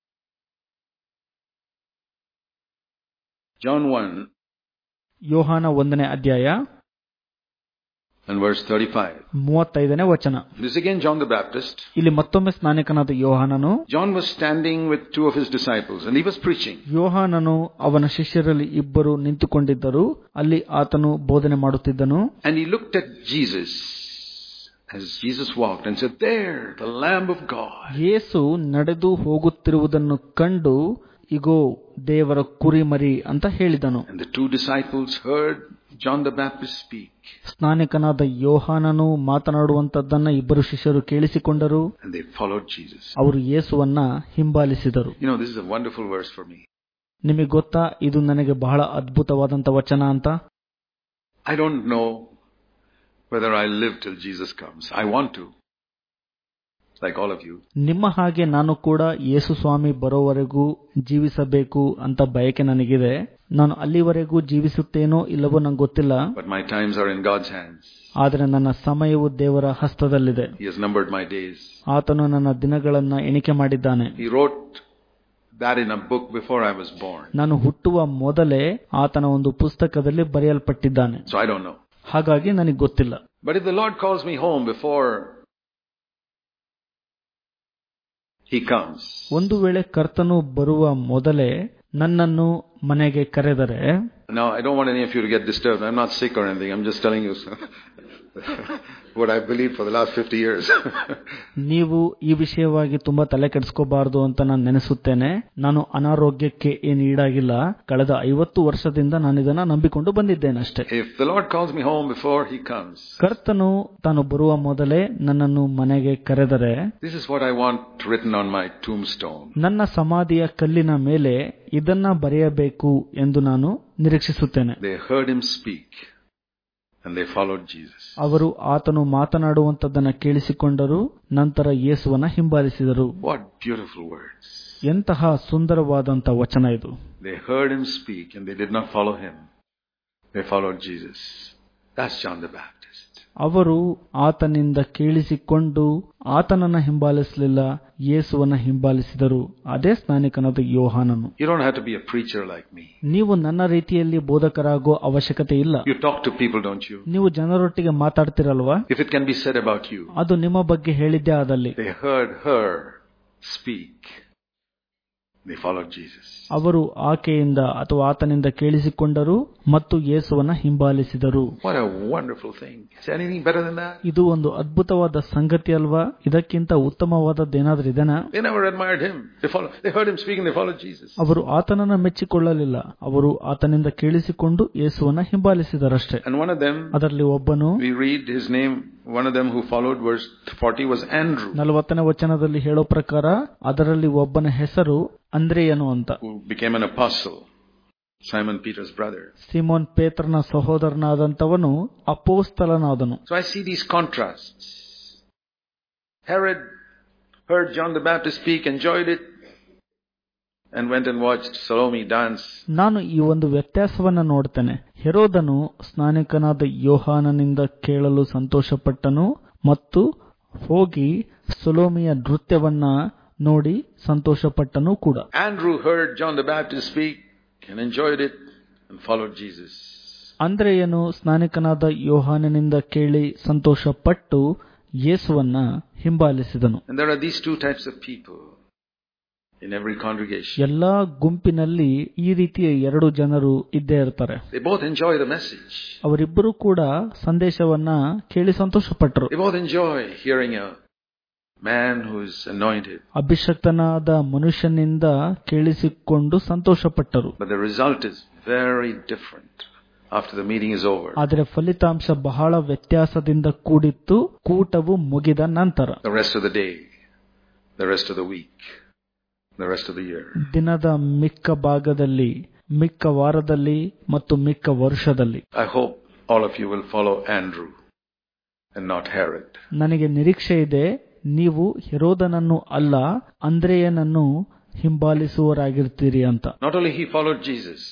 John one. ಯೋಹಾನ ಒಂದನೇ ಅಧ್ಯಾಯ and verse thirty-five. ಮೂವತ್ತೈದನೇ ವಚನ. This again John the Baptist. ಇಲ್ಲಿ ಮತ್ತೊಮ್ಮೆ ಸ್ನಾನಿಕನಾದ ಯೋಹಾನನು. John was standing with two of his disciples and he was preaching. ಯೋಹಾನನು ಅವನ ಶಿಷ್ಯರಲ್ಲಿ ಇಬ್ಬರು ನಿಂತುಕೊಂಡಿದ್ದರು, ಅಲ್ಲಿ ಆತನು ಬೋಧನೆ ಮಾಡುತ್ತಿದ್ದನು. And he looked at Jesus as Jesus walked and said, "There, the Lamb of God." ಯೇಸು ನಡೆದು ಹೋಗುತ್ತಿರುವುದನ್ನು ಕಂಡು, ಇಗೋ ದೇವರ ಕುರಿಮರಿ ಅಂತ ಹೇಳಿದನು. And the two disciples heard John the Baptist speak. ಸ್ನಾನಿಕನಾದ ಯೋಹಾನನು ಮಾತನಾಡುವಂತದ್ದನ್ನ ಇಬ್ಬರು ಶಿಷ್ಯರು ಕೇಳಿಸಿಕೊಂಡರು. And they followed Jesus. ಅವರು ಯೇಸುವನ್ನ ಹಿಂಬಾಲಿಸಿದರು. You know, this is a wonderful verse for me. ನಿಮಗೆ ಗೊತ್ತಾ, ಇದು ನನಗೆ ಬಹಳ ಅದ್ಭುತವಾದಂತ ವಚನ ಅಂತ. I don't know whether I live till Jesus comes. I want to. Like all of you. ನಿಮ್ಮ ಹಾಗೆ ನಾನು ಕೂಡ ಯೇಸು ಸ್ವಾಮಿ ಬರೋವರೆಗೂ ಜೀವಿಸಬೇಕು ಅಂತ ಬಯಕೆ ನನಗಿದೆ. ನಾನು ಅಲ್ಲಿವರೆಗೂ ಜೀವಿಸುತ್ತೇನೋ ಇಲ್ಲವೋ ನಂಗೆ ಗೊತ್ತಿಲ್ಲ. But my times are in God's hands. ಆದರೆ ನನ್ನ ಸಮಯವು ದೇವರ ಹಸ್ತದಲ್ಲಿದೆ. He has numbered my days. ಆತನು ನನ್ನ ದಿನಗಳನ್ನ ಎಣಿಕೆ ಮಾಡಿದ್ದಾನೆ. He wrote that in a book before I was born. ನಾನು ಹುಟ್ಟುವ ಮೊದಲೇ ಆತನ ಒಂದು ಪುಸ್ತಕದಲ್ಲಿ ಬರೆಯಲ್ಪಟ್ಟಿದ್ದಾನೆ. So I don't know. ಹಾಗಾಗಿ ನನಗೆ ಗೊತ್ತಿಲ್ಲ. But if the Lord calls me home before he comes. ಒಂದು ವೇಳೆ ಕರ್ತನು ಬರುವ ಮೊದಲೇ ನನ್ನನ್ನು ಮನೆಗೆ ಕರೆದರೆ. Now, I don't want any of you to get disturbed. I'm not sick or anything. I'm just telling you what I believed for the last fifty years. ನೀವು ಈ ವಿಷಯವಾಗಿ ತುಂಬಾ ತಲೆ ಕೆಡಿಸ್ಕೋಬಾರದು ಅಂತ ನಾನು ನೆನೆಸುತ್ತೇನೆ. ನಾನು ಅನಾರೋಗ್ಯಕ್ಕೆ ಏನು ಈಡಾಗಿಲ್ಲ. ಕಳೆದ ಐವತ್ತು ವರ್ಷದಿಂದ ನಾನು ಇದನ್ನ ನಂಬಿಕೊಂಡು ಬಂದಿದ್ದೇನೆ ಅಷ್ಟೇ. If the Lord calls me home before he comes, ಕರ್ತನು ತಾನು ಬರುವ ಮೊದಲೇ ನನ್ನನ್ನು ಮನೆಗೆ ಕರೆದರೆ, this is what I want written on my tombstone. ನನ್ನ ಸಮಾಧಿಯ ಕಲ್ಲಿನ ಮೇಲೆ ಇದನ್ನ ಬರೆಯಬೇಕು ಎಂದು ನಾನು ನಿರೀಕ್ಷಿಸುತ್ತೇನೆ. They heard him speak and they followed Jesus. ಅವರು ಆತನು ಮಾತನಾಡುವಂತದ್ದನ್ನ ಕೇಳಿಸಿಕೊಂಡರು, ನಂತರ ಯೇಸುವನ್ನ ಹಿಂಬಾಲಿಸಿದರು. What beautiful words. ಎಂತಹ ಸುಂದರವಾದಂತ ವಚನ ಇದು. They heard him speak and they did not follow him. They followed Jesus. That's John the Baptist. ಅವರು ಆತನಿಂದ ಕೇಳಿಸಿಕೊಂಡು ಆತನನ್ನ ಹಿಂಬಾಲಿಸಲಿಲ್ಲ, ಯೇಸುವನ್ನ ಹಿಂಬಾಲಿಸಿದರು. ಅದೇ ಸ್ನಾನಿಕನಾದ ಯೋಹಾನನು. You don't have to be a preacher like me. ನೀವು ನನ್ನ ರೀತಿಯಲ್ಲಿ ಬೋಧಕರಾಗೋ ಅವಶ್ಯಕತೆ ಇಲ್ಲ. You talk to people, don't you? ನೀವು ಜನರೊಟ್ಟಿಗೆ ಮಾತಾಡ್ತಿರಲ್ವಾ? If it can be said about you. ಅದು ನಿಮ್ಮ ಬಗ್ಗೆ ಹೇಳಿದ್ದೇ ಆದಲ್ಲಿ. They heard her speak. They followed Jesus. ಅವರು ಆಕೆಯಿಂದ ಅಥವಾ ಆತನಿಂದ ಕೇಳಿಸಿಕೊಂಡರು ಮತ್ತು ಯೇಸುವನ್ನ ಹಿಂಬಾಲಿಸಿದರು. What a wonderful thing. Is there anything better than that? ಇದು ಒಂದು ಅದ್ಭುತವಾದ ಸಂಗತಿ ಅಲ್ವಾ? ಇದಕ್ಕಿಂತ ಉತ್ತಮವಾದದ್ದೇನಾದ್ರೂ ಇದೆನಾ? They never admired him. They followed, they heard him speak and they followed Jesus. ಅವರು ಆತನನ್ನ ಮೆಚ್ಚಿಕೊಳ್ಳಲಿಲ್ಲ, ಅವರು ಆತನಿಂದ ಕೇಳಿಸಿಕೊಂಡು ಯೇಸುವನ್ನ ಹಿಂಬಾಲಿಸಿದರಷ್ಟೇ. And one of them, ಅದರಲ್ಲಿ ಒಬ್ಬನು, we read his name, one of them who followed verse forty was Andrew. ನಲವತ್ತನೇ ವಚನದಲ್ಲಿ ಹೇಳೋ ಪ್ರಕಾರ ಅದರಲ್ಲಿ ಒಬ್ಬನ ಹೆಸರು ಅಂದ್ರೆಯನು ಅಂತ. Who became an apostle. Simon Peter's brother. Simon ಪೇತ್ರನ ಸಹೋದರನಾದಂತವನು ಅಪೋಸ್ತಲನಾದನು. So I see these contrasts. Herod heard John the Baptist speak, enjoyed it, and went and watched Salome dance. ನಾನು ಈ ಒಂದು ವ್ಯತ್ಯಾಸವನ್ನ ನೋಡ್ತೇನೆ. ಹೆರೋದನು ಸ್ನಾನಿಕನಾದ ಯೋಹಾನನಿಂದ ಕೇಳಲು ಸಂತೋಷಪಟ್ಟನು ಮತ್ತು ಹೋಗಿ ಸೊಲೋಮಿಯ ನೃತ್ಯವನ್ನ ನೋಡಿ ಸಂತೋಷಪಟ್ಟನು ಕೂಡ. Andrew heard John the Baptist speak and enjoyed it and followed Jesus. ಅಂದ್ರೆಯನು ಸ್ನಾನಿಕನಾದ ಯೋಹಾನನಿಂದ ಕೇಳಿ ಸಂತೋಷಪಟ್ಟು ಯೇಸುವನ್ನ ಹಿಂಬಾಲಿಸಿದನು. And there are these two types of people in every congregation. ಎಲ್ಲಾ ಗುಂಪಿನಲ್ಲಿ ಈ ರೀತಿಯ ಎರಡು ಜನರು ಇದ್ದೇ ಇರ್ತಾರೆ. They both enjoy the message. ಅವರಿಬ್ಬರು ಕೂಡ ಸಂದೇಶವನ್ನ ಕೇಳಿ ಸಂತೋಷಪಟ್ಟರು. They both enjoy hearing a man who is anointed. ಅಭಿಷಕ್ತನಾದ ಮನುಷ್ಯನಿಂದ ಕೇಳಿಸಿಕೊಂಡು ಸಂತೋಷಪಟ್ಟರು. But the result is very different after the meeting is over. ಆದರೆ ಫಲಿತಾಂಶ ಬಹಳ ವ್ಯತ್ಯಾಸದಿಂದ ಕೂಡಿತ್ತು ಕೂಟವು ಮುಗಿದ ನಂತರ. The rest of the day, the rest of the week, the rest of the year. ದಿನದ ಮಿಕ್ಕ ಭಾಗದಲ್ಲಿ, ಮಿಕ್ಕ ವಾರದಲ್ಲಿ ಮತ್ತು ಮಿಕ್ಕ ವರ್ಷದಲ್ಲಿ. I hope all of you will follow Andrew and not Herod. ನನಗೆ ನಿರೀಕ್ಷೆ ಇದೆ, ನೀವು ಹೆರೋದನನ್ನು ಅಲ್ಲ ಅಂದ್ರೆಯನನ್ನು ಹಿಂಬಾಲಿಸುವರಾಗಿರ್ತೀರಿ ಅಂತ. Not only he followed Jesus,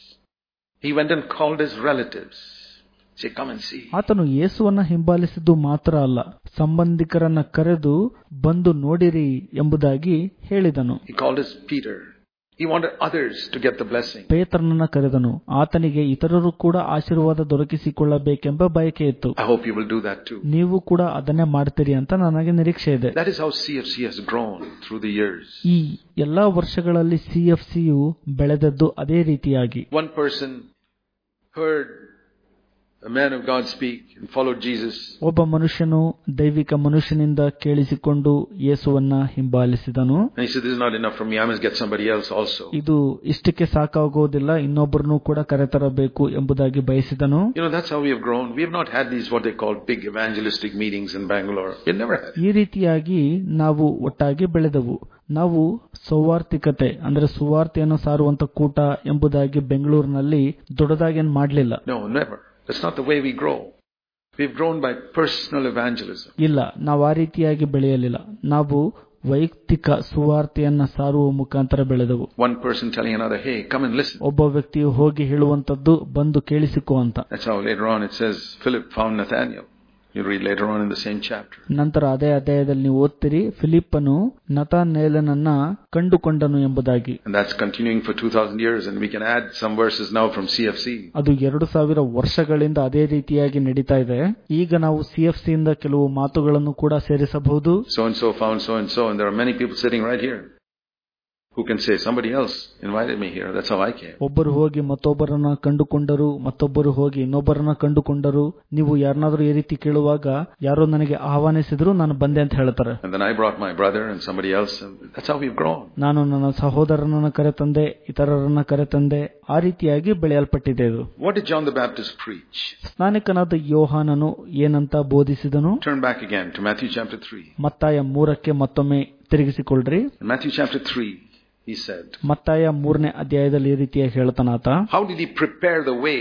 he went and called his relatives. Say, come and see. ಆತನು ಯೇಸುವನ್ನ ಹಿಂಬಾಲಿಸಿದ್ದು ಮಾತ್ರ ಅಲ್ಲ, ಸಂಬಂಧಿಕರನ್ನ ಕರೆದು ಬಂದು ನೋಡಿರಿ ಎಂಬುದಾಗಿ ಹೇಳಿದನು. He called his Peter. He wanted others to get the blessing. ಪೇತ್ರನನ್ನ ಕರೆದನು. ಆತನಿಗೆ ಇತರರು ಕೂಡ ಆಶೀರ್ವಾದ ದೊರಕಿಸಿಕೊಳ್ಳಬೇಕೆಂಬ ಬಯಕೆ ಇತ್ತು. I hope you will do that too. ನೀವು ಕೂಡ ಅದನ್ನೇ ಮಾಡ್ತೀರಿ ಅಂತ ನನಗೆ ನಿರೀಕ್ಷೆ ಇದೆ. That is how C F C has grown through the years. ಈ ಎಲ್ಲಾ ವರ್ಷಗಳಲ್ಲಿ ಸಿಎಫ್ಸಿಯು ಬೆಳೆದದ್ದು ಅದೇ ರೀತಿಯಾಗಿ. One person heard a man of God speak and followed Jesus. ಒಬ್ಬ ಮನುಷ್ಯನು ದೈವಿಕ ಮನುಷ್ಯನಿಂದ ಕೇಳಿಸಿಕೊಂಡು ಯೇಸುವನ್ನ ಹಿಂಬಾಲಿಸಿದನು. And he said, this is not enough for me. I must get somebody else also. ಇದು ಇಷ್ಟಕ್ಕೆ ಸಾಕಾಗೋದಿಲ್ಲ, ಇನ್ನೊಬ್ಬರನ್ನು ಕೂಡ ಕರೆತರಬೇಕು ಎಂಬುದಾಗಿ ಬಯಸಿದನು. You know, that's how we have grown. We have not had these what they call big evangelistic meetings in Bangalore. We never had. ಈ ರೀತಿಯಾಗಿ ನಾವು ಒಟ್ಟಾಗಿ ಬೆಳೆದವು. ನಾವು ಸೌವಾರ್ತಿಕತೆ ಅಂದ್ರೆ ಸುವಾರ್ತೆಯನ್ನು ಸಾರುವಂತ ಕೂಟ ಎಂಬುದಾಗಿ ಬೆಂಗಳೂರಿನಲ್ಲಿ ದೊಡ್ಡದಾಗೇನು ಮಾಡಲಿಲ್ಲ. No, never. That's not the way we grow. We've grown by personal evangelism. ಇಲ್ಲ, ನಾವು ಆ ರೀತಿಯಾಗಿ ಬೆಳೆಯಲಿಲ್ಲ. ನಾವು ವೈಯಕ್ತಿಕ ಸುವಾರ್ತೆಯನ್ನ ಸಾರುವ ಮುಖಾಂತರ ಬೆಳೆದವು. One person telling another, hey, come and listen. ಒಬ್ಬ ವ್ಯಕ್ತಿಯು ಹೋಗಿ ಹೇಳುವಂತದ್ದು ಬಂದು ಕೇಳಿಸಿಕೋ ಅಂತ. That's how later on it says Philip found Nathanael. You read later on in the same chapter. ನಂತರ ಅದೇ ಅಧ್ಯಾಯದಲ್ಲಿ ನೀವು ಓದ್ತೀರಿ, ಫಿಲಿಪ್ಪನು ನತಾನೇಲನನ್ನ ಕಂಡುಕೊಂಡನು ಎಂಬುದಾಗಿ. And that's continuing for two thousand years, and we can add some verses now from C F C. ಅದು ಎರಡು ಸಾವಿರ ವರ್ಷಗಳಿಂದ ಅದೇ ರೀತಿಯಾಗಿ ನಡೀತಾ ಇದೆ. ಈಗ ನಾವು ಸಿ ಎಫ್ ಸಿ ಇಂದ ಕೆಲವು ಮಾತುಗಳನ್ನು ಕೂಡ ಸೇರಿಸಬಹುದು. So and so found so and so, and there are many people sitting right here who can say somebody else invited me here, that's how I came. ಒಬ್ಬರು ಹೋಗಿ ಮತ್ತೊಬ್ಬರನ್ನ ಕಂಡುಕೊಂಡರು, ಮತ್ತೊಬ್ಬರು ಹೋಗಿ ಇನ್ನೊಬ್ಬರನ್ನ ಕಂಡುಕೊಂಡರು. ನೀವು ಯಾರನ್ನಾದ್ರೂ ಈ ರೀತಿ ಕೇಳುವಾಗ ಯಾರೋ ನನಗೆ ಆಹ್ವಾನಿಸಿದ್ರು, ನಾನು ಬಂದೆ ಅಂತ ಹೇಳ್ತಾರೆ. And then I brought my brother and somebody else, and that's how we've grown. ನಾನು ನನ್ನ ಸಹೋದರನನ್ನ ಕರೆತಂದೆ, ಇತರರನ್ನ ಕರೆತಂದೆ, ಆ ರೀತಿಯಾಗಿ ಬೆಳೆಯಲ್ಪಟ್ಟಿದೆ ಇದು. What did John the Baptist preach? ಸ್ನಾನಿಕನಾದ ಯೋಹಾನನು ಏನಂತ ಬೋಧಿಸಿದನು? Turn back again to Matthew chapter three. ಮತ್ತಾಯ ಮೂರಕ್ಕೆ ಮತ್ತೊಮ್ಮೆ ತಿರುಗಿಸಿಕೊಳ್ಳ್ರಿ. In Matthew chapter three, he said, ಮತ್ತಾಯ ಮೂರನೇ ಅಧ್ಯಾಯದಲ್ಲಿ ಈ ರೀತಿಯಾಗಿ ಹೇಳ್ತಾನಾತ, how did he prepare the way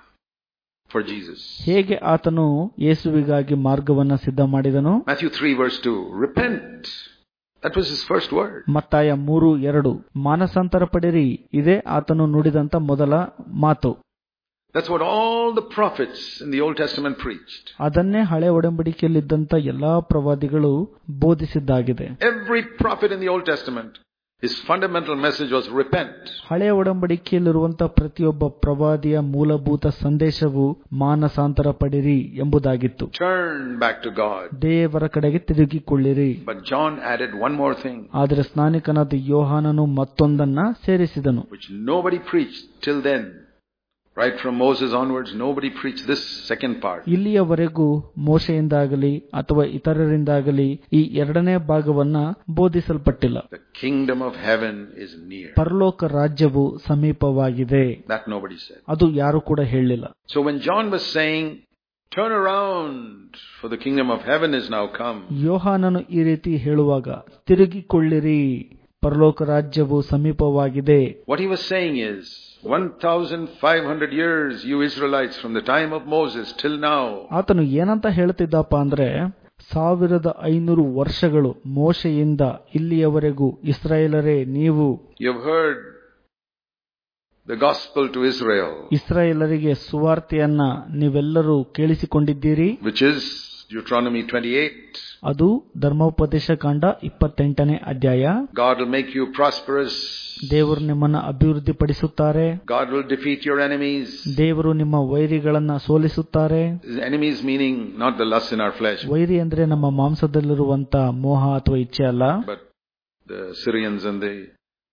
for Jesus? ಹೇಗೆ ಆತನು ಯೇಸುವಿಗಾಗಿ ಮಾರ್ಗವನ್ನ ಸಿದ್ಧ ಮಾಡಿದನು? Matthew three verse two, repent. That was his first word. ಮತ್ತಾಯ ಮೂರು ಎರಡು, ಮಾನಸಾಂತರ ಪಡಿರಿ, ಇದೇ ಆತನು ನುಡಿದಂತ ಮೊದಲ ಮಾತು. That's what all the prophets in the Old Testament preached. ಅದನ್ನೇ ಹಳೆ ಒಡಂಬಡಿಕೆಯಲ್ಲಿದ್ದಂತ ಎಲ್ಲಾ ಪ್ರವಾದಿಗಳು ಬೋಧಿಸಿದ್ದಾಗಿದೆ. Every prophet in the Old Testament, his fundamental message was repent. ಹಳೆಯ ಒಡಂಬಡಿಕೆಯಲ್ಲಿರುವಂತಹ ಪ್ರತಿಯೊಬ್ಬ ಪ್ರವಾದಿಯ ಮೂಲಭೂತ ಸಂದೇಶವು ಮಾನಸಾಂತರ ಪಡಿರಿ ಎಂಬುದಾಗಿತ್ತು. Turn back to God. ದೇವರ ಕಡೆಗೆ ತಿರುಗಿಕೊಳ್ಳಿರಿ. But John added one more thing. ಆದರೆ ಸ್ನಾನಿಕನಾದ ಯೋಹಾನನು ಮತ್ತೊಂದನ್ನ ಸೇರಿಸಿದನು, which nobody preached till then. Right from Moses onwards, nobody preached this second part. ಇಲ್ಲಿಯವರೆಗೂ ಮೋಶೆಯಿಂದಾಗಲಿ ಅಥವಾ ಇತರರಿಂದಾಗಲಿ ಈ ಎರಡನೇ ಭಾಗವನ್ನ ಬೋಧಿಸಲ್ಪಟ್ಟಿಲ್ಲ. The kingdom of heaven is near. ಪರಲೋಕ ರಾಜ್ಯವು ಸಮೀಪವಾಗಿದೆ. That nobody said. ಅದು ಯಾರು ಕೂಡ ಹೇಳಿಲ್ಲ. So when John was saying, turn around, for the kingdom of heaven is now come. ಯೋಹಾನನು ಈ ರೀತಿ ಹೇಳುವಾಗ, ತಿರುಗಿಕೊಳ್ಳಿರಿ, ಪರಲೋಕ ರಾಜ್ಯವು ಸಮೀಪವಾಗಿದೆ. What he was saying is, one thousand five hundred years, you Israelites, from the time of Moses till now. ಆತನು ಏನಂತ ಹೇಳ್ತಿದ್ದಪ್ಪ ಅಂದ್ರೆ, ಸಾವಿರದ ಐನೂರು ವರ್ಷಗಳು ಮೋಶೆಯಿಂದ ಇಲ್ಲಿಯವರೆಗೂ ಇಸ್ರಾಯೇಲರೇ ನೀವು You have heard the gospel to Israel, ಇಸ್ರಾಯೇಲರಿಗೆ ಸುವಾರ್ತೆಯನ್ನ ನೀವೆಲ್ಲರೂ ಕೇಳಿಸಿಕೊಂಡಿದ್ದೀರಿ, which is Deuteronomy twenty-eight. ಅದು ಧರ್ಮೋಪದೇಶ ಕಾಂಡ ಇಪ್ಪತ್ತೆಂಟನೇ ಅಧ್ಯಾಯ. God will make you prosperous. ದೇವರು ನಿಮ್ಮನ್ನು ಅಭಿವೃದ್ಧಿ ಪಡಿಸುತ್ತಾರೆ. God will defeat your enemies. ದೇವರು ನಿಮ್ಮ ವೈರಿಗಳನ್ನ ಸೋಲಿಸುತ್ತಾರೆ. Enemies meaning not the lust in our flesh. ವೈರಿ ಅಂದ್ರೆ ನಮ್ಮ ಮಾಂಸದಲ್ಲಿರುವಂತ ಮೋಹ ಅಥವಾ ಇಚ್ಛೆ ಅಲ್ಲ. But the Syrians and the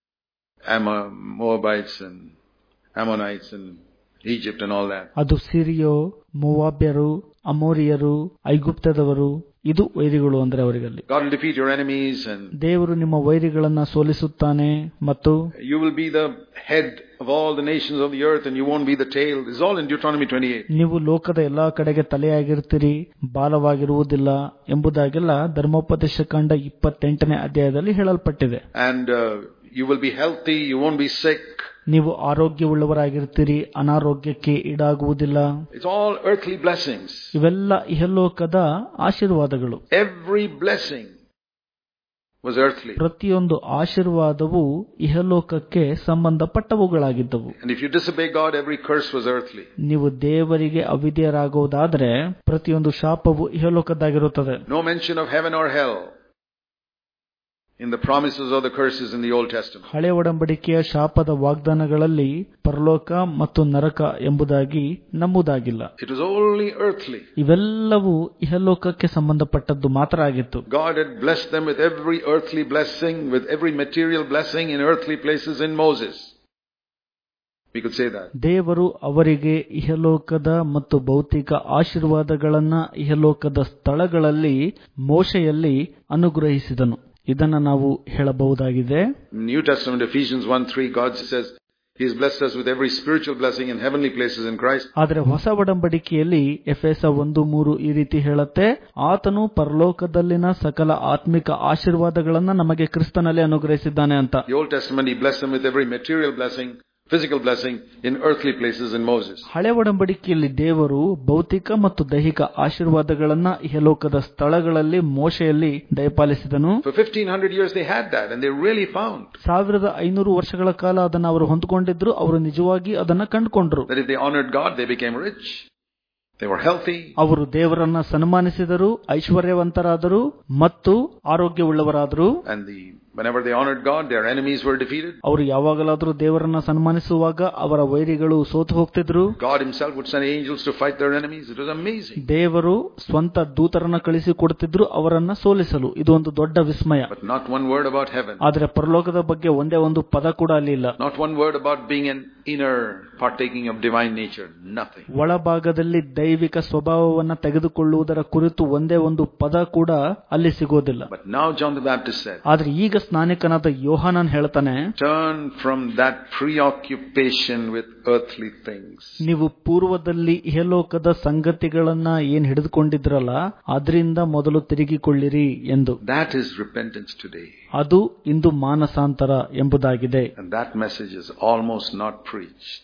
Moabites and Ammonites and Egypt and all that. ಅದು ಸಿರಿಯೋ, ಮೋವಾಬ್ಯರು, ಅಮೋರಿಯರು, ಐಗುಪ್ತದವರು, ಇದು ವೈರಿಗಳು ಅಂದ್ರೆ ಅವರಿಗಲ್ಲಿ. God will defeat your enemies and ದೇವರು ನಿಮ್ಮ ವೈರಿಗಳನ್ನ ಸೋಲಿಸುತ್ತಾನೆ ಮತ್ತು you will be the head of all the nations of the earth and you won't be the tail. This is all in Deuteronomy twenty-eight. ನೀವು ಲೋಕದ ಎಲ್ಲಾ ಕಡೆಗೆ ತಲೆಯಾಗಿರ್ತೀರಿ, ಬಾಲವಾಗಿರುವುದಿಲ್ಲ ಎಂಬುದಾಗೆಲ್ಲ ಧರ್ಮೋಪದೇಶ ಕಾಂಡ ಇಪ್ಪತ್ತೆಂಟನೇ ಅಧ್ಯಾಯದಲ್ಲಿ ಹೇಳಲ್ಪಟ್ಟಿದೆ. And uh, you will be healthy, you won't be sick. ನೀವು ಆರೋಗ್ಯವುಳ್ಳವರಾಗಿರ್ತೀರಿ, ಅನಾರೋಗ್ಯಕ್ಕೆ ಈಡಾಗುವುದಿಲ್ಲ. It's all earthly blessings. ಇವೆಲ್ಲ ಇಹಲೋಕದ ಆಶೀರ್ವಾದಗಳು. Every blessing was earthly. ಪ್ರತಿಯೊಂದು ಆಶೀರ್ವಾದವು ಇಹಲೋಕಕ್ಕೆ ಸಂಬಂಧಪಟ್ಟವುಗಳಾಗಿದ್ದವು. And if you disobey God, every curse was earthly. ನೀವು ದೇವರಿಗೆ ಅವಿಧೇಯರಾಗುವುದಾದರೆ ಪ್ರತಿಯೊಂದು ಶಾಪವು ಇಹಲೋಕದ್ದಾಗಿರುತ್ತದೆ. No mention of heaven or hell in the promises or the curses in the Old Testament. ಹಳೆ ಒಡಂಬಡಿಕೆಯ ಶಾಪದ ವಾಗ್ದಾನಗಳಲ್ಲಿ ಪರಲೋಕ ಮತ್ತು ನರಕ ಎಂಬುದಾಗಿ ನಮೂದಾಗಿಲ್ಲ. It was only earthly. ಇವೆಲ್ಲವೂ ಇಹಲೋಕಕ್ಕೆ ಸಂಬಂಧಪಟ್ಟದ್ದು ಮಾತ್ರ ಆಗಿತ್ತು. God had blessed them with every earthly blessing, with every material blessing in earthly places in Moses. We could say that. ದೇವರು ಅವರಿಗೆ ಇಹಲೋಕದ ಮತ್ತು ಭೌತಿಕ ಆಶೀರ್ವಾದಗಳನ್ನ ಇಹಲೋಕದ ಸ್ಥಳಗಳಲ್ಲಿ ಮೋಶೆಯಲ್ಲಿ ಅನುಗ್ರಹಿಸಿದನು. ಇದನ್ನ ನಾವು ಹೇಳಬಹುದಾಗಿದೆ. New Testament, Ephesians one three, God says He has blessed us with every spiritual blessing in heavenly places in Christ. ಆದರೆ ಹೊಸ ಒಡಂಬಡಿಕೆಯಲ್ಲಿ ಎಫೆಸ ಒಂದು ಮೂರು ಈ ರೀತಿ ಹೇಳುತ್ತೆ, ಆತನು ಪರಲೋಕದಲ್ಲಿನ ಸಕಲ ಆತ್ಮಿಕ ಆಶೀರ್ವಾದಗಳನ್ನ ನಮಗೆ ಕ್ರಿಸ್ತನಲ್ಲಿ ಅನುಗ್ರಹಿಸಿದ್ದಾನೆ ಅಂತ. The Old Testament, He blessed them with every material blessing, physical blessing in earthly places in Moses. ಹಳೆ ಒಡಂಬಡಿಕೆಯಲ್ಲಿ ದೇವರು ಭೌತಿಕ ಮತ್ತು ದೈಹಿಕ ಆಶೀರ್ವಾದಗಳನ್ನ ಇಹಲೋಕದ ಸ್ಥಳಗಳಲ್ಲಿ ಮೋಶೆಯಲ್ಲಿ ದಯಪಾಲಿಸಿದನು. For fifteen hundred years they had that and they really found ಸಾವಿರದ ಐನೂರು ವರ್ಷಗಳ ಕಾಲ ಅದನ್ನು ಅವರು ಹೊಂದಿಕೊಂಡಿದ್ರು, ಅವರು ನಿಜವಾಗಿ ಅದನ್ನ ಕಂಡುಕೊಂಡ್ರು. that if they honored God they became rich. They were healthy. ಅವರು ದೇವರನ್ನ ಸನ್ಮಾನಿಸಿದರು, ಐಶ್ವರ್ಯವಂತರಾದರು ಮತ್ತು ಆರೋಗ್ಯವುಳ್ಳವರಾದರು. And the whenever they honored God, their enemies were defeated. ಅವರು ಯಾವಾಗಲಾದರೂ ದೇವರನ್ನ ಸನ್ಮಾನಿಸುವಾಗ ಅವರ ವೈರಿಗಳು ಸೋತು ಹೋಗ್ತಿದ್ರು. God himself would send angels to fight their enemies. It was amazing. ದೇವರು ಸ್ವಂತ ದೂತರನ್ನ ಕಳಿಸಿ ಕೊಡುತ್ತಿದ್ರು ಅವರನ್ನ ಸೋಲಿಸಲು. ಇದು ಒಂದು ದೊಡ್ಡ ವಿಸ್ಮಯ. But not one word about heaven. ಆದರೆ ಪರಲೋಕದ ಬಗ್ಗೆ ಒಂದೇ ಒಂದು ಪದ ಕೂಡ ಅಲ್ಲಿ ಇಲ್ಲ. Not one word about being an inner partaking of divine nature. Nothing. ಒಳಭಾಗದಲ್ಲಿ ದೈವಿಕ ಸ್ವಭಾವವನ್ನ ತೆಗೆದುಕೊಳ್ಳುವುದರ ಕುರಿತು ಒಂದೇ ಒಂದು ಪದ ಕೂಡ ಅಲ್ಲಿ ಸಿಗೋದಿಲ್ಲ. But now John the Baptist said, ಆದ್ರೆ ಈಗ ಸ್ನಾನಿಕನಾದ ಯೋಹಾನನ್ ಹೇಳ್ತಾನೆ, turn from that preoccupation with earthly things. ನೀವು ಪೂರ್ವದಲ್ಲಿ ಇಹಲೋಕದ ಸಂಗತಿಗಳನ್ನ ಏನ್ ಹಿಡಿದುಕೊಂಡಿದ್ರಲ್ಲ ಅದರಿಂದ ಮೊದಲು ತಿರುಗಿಕೊಳ್ಳಿರಿ ಎಂದು. That is repentance today. ಅದು ಇಂದು ಮಾನಸಾಂತರ ಎಂಬುದಾಗಿದೆ. And that message is almost not preached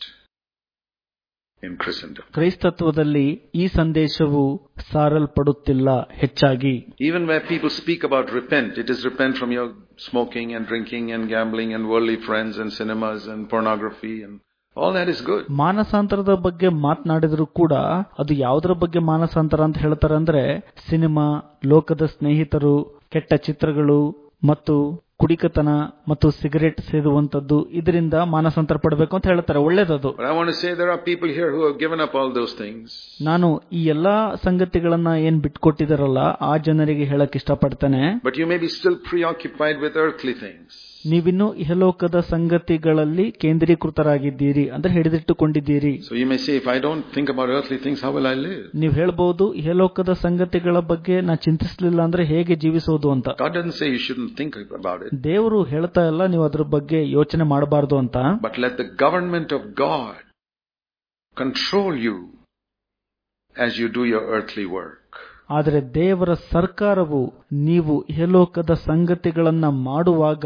in Christendom. ಕ್ರೈಸ್ತತ್ವದಲ್ಲಿ ಈ ಸಂದೇಶವು ಸಾರಲ್ಪಡುತ್ತಿಲ್ಲ ಹೆಚ್ಚಾಗಿ. Even where people speak about repent, it is repent from your smoking and drinking and gambling and worldly friends and cinemas and pornography and all that is good. ಮಾನಸಾಂತರದ ಬಗ್ಗೆ ಮಾತನಾಡಿದ್ರು ಕೂಡ ಅದು ಯಾವುದರ ಬಗ್ಗೆ ಮಾನಸಾಂತರ ಅಂತ ಹೇಳ್ತಾರೆ ಅಂದ್ರೆ, ಸಿನಿಮಾ, ಲೋಕದ ಸ್ನೇಹಿತರು, ಕೆಟ್ಟ ಚಿತ್ರಗಳು ಮತ್ತು ಕುಡಿಕತನ ಮತ್ತು ಸಿಗರೇಟ್ ಸೇದುವಂತದ್ದು, ಇದರಿಂದ ಮಾನಸಾಂತರ ಪಡಬೇಕು ಅಂತ ಹೇಳ್ತಾರೆ. ಒಳ್ಳೇದದು. But I want to say there are people here who have given up all those things. ನಾನು ಈ ಎಲ್ಲಾ ಸಂಗತಿಗಳನ್ನ ಏನ್ ಬಿಟ್ಕೊಟ್ಟಿದಾರಲ್ಲ ಆ ಜನರಿಗೆ ಹೇಳಕ್ ಇಷ್ಟಪಡ್ತೇನೆ. But you may be still preoccupied with earthly things. ನೀವಿನ್ನು ಇಹಲೋಕದ ಸಂಗತಿಗಳಲ್ಲಿ ಕೇಂದ್ರೀಕೃತರಾಗಿದ್ದೀರಿ ಅಂದ್ರೆ ಹಿಡಿದಿಟ್ಟುಕೊಂಡಿದ್ದೀರಿ. So you may say, if I don't think about earthly things, how will I live? ನೀವು ಹೇಳ್ಬಹುದು, ಇಹಲೋಕದ ಸಂಗತಿಗಳ ಬಗ್ಗೆ ನಾ ಚಿಂತಿಸಲಿಲ್ಲ ಅಂದ್ರೆ ಹೇಗೆ ಜೀವಿಸೋದು ಅಂತ. God doesn't say you shouldn't think about it. ದೇವರು ಹೇಳ್ತಾ ಇಲ್ಲ ನೀವು ಅದ್ರ ಬಗ್ಗೆ ಯೋಚನೆ ಮಾಡಬಾರದು ಅಂತ. But let the government of God control you as you do your earthly work. ಆದರೆ ದೇವರ ಸರ್ಕಾರವು ನೀವು ಇಹಲೋಕದ ಸಂಗತಿಗಳನ್ನ ಮಾಡುವಾಗ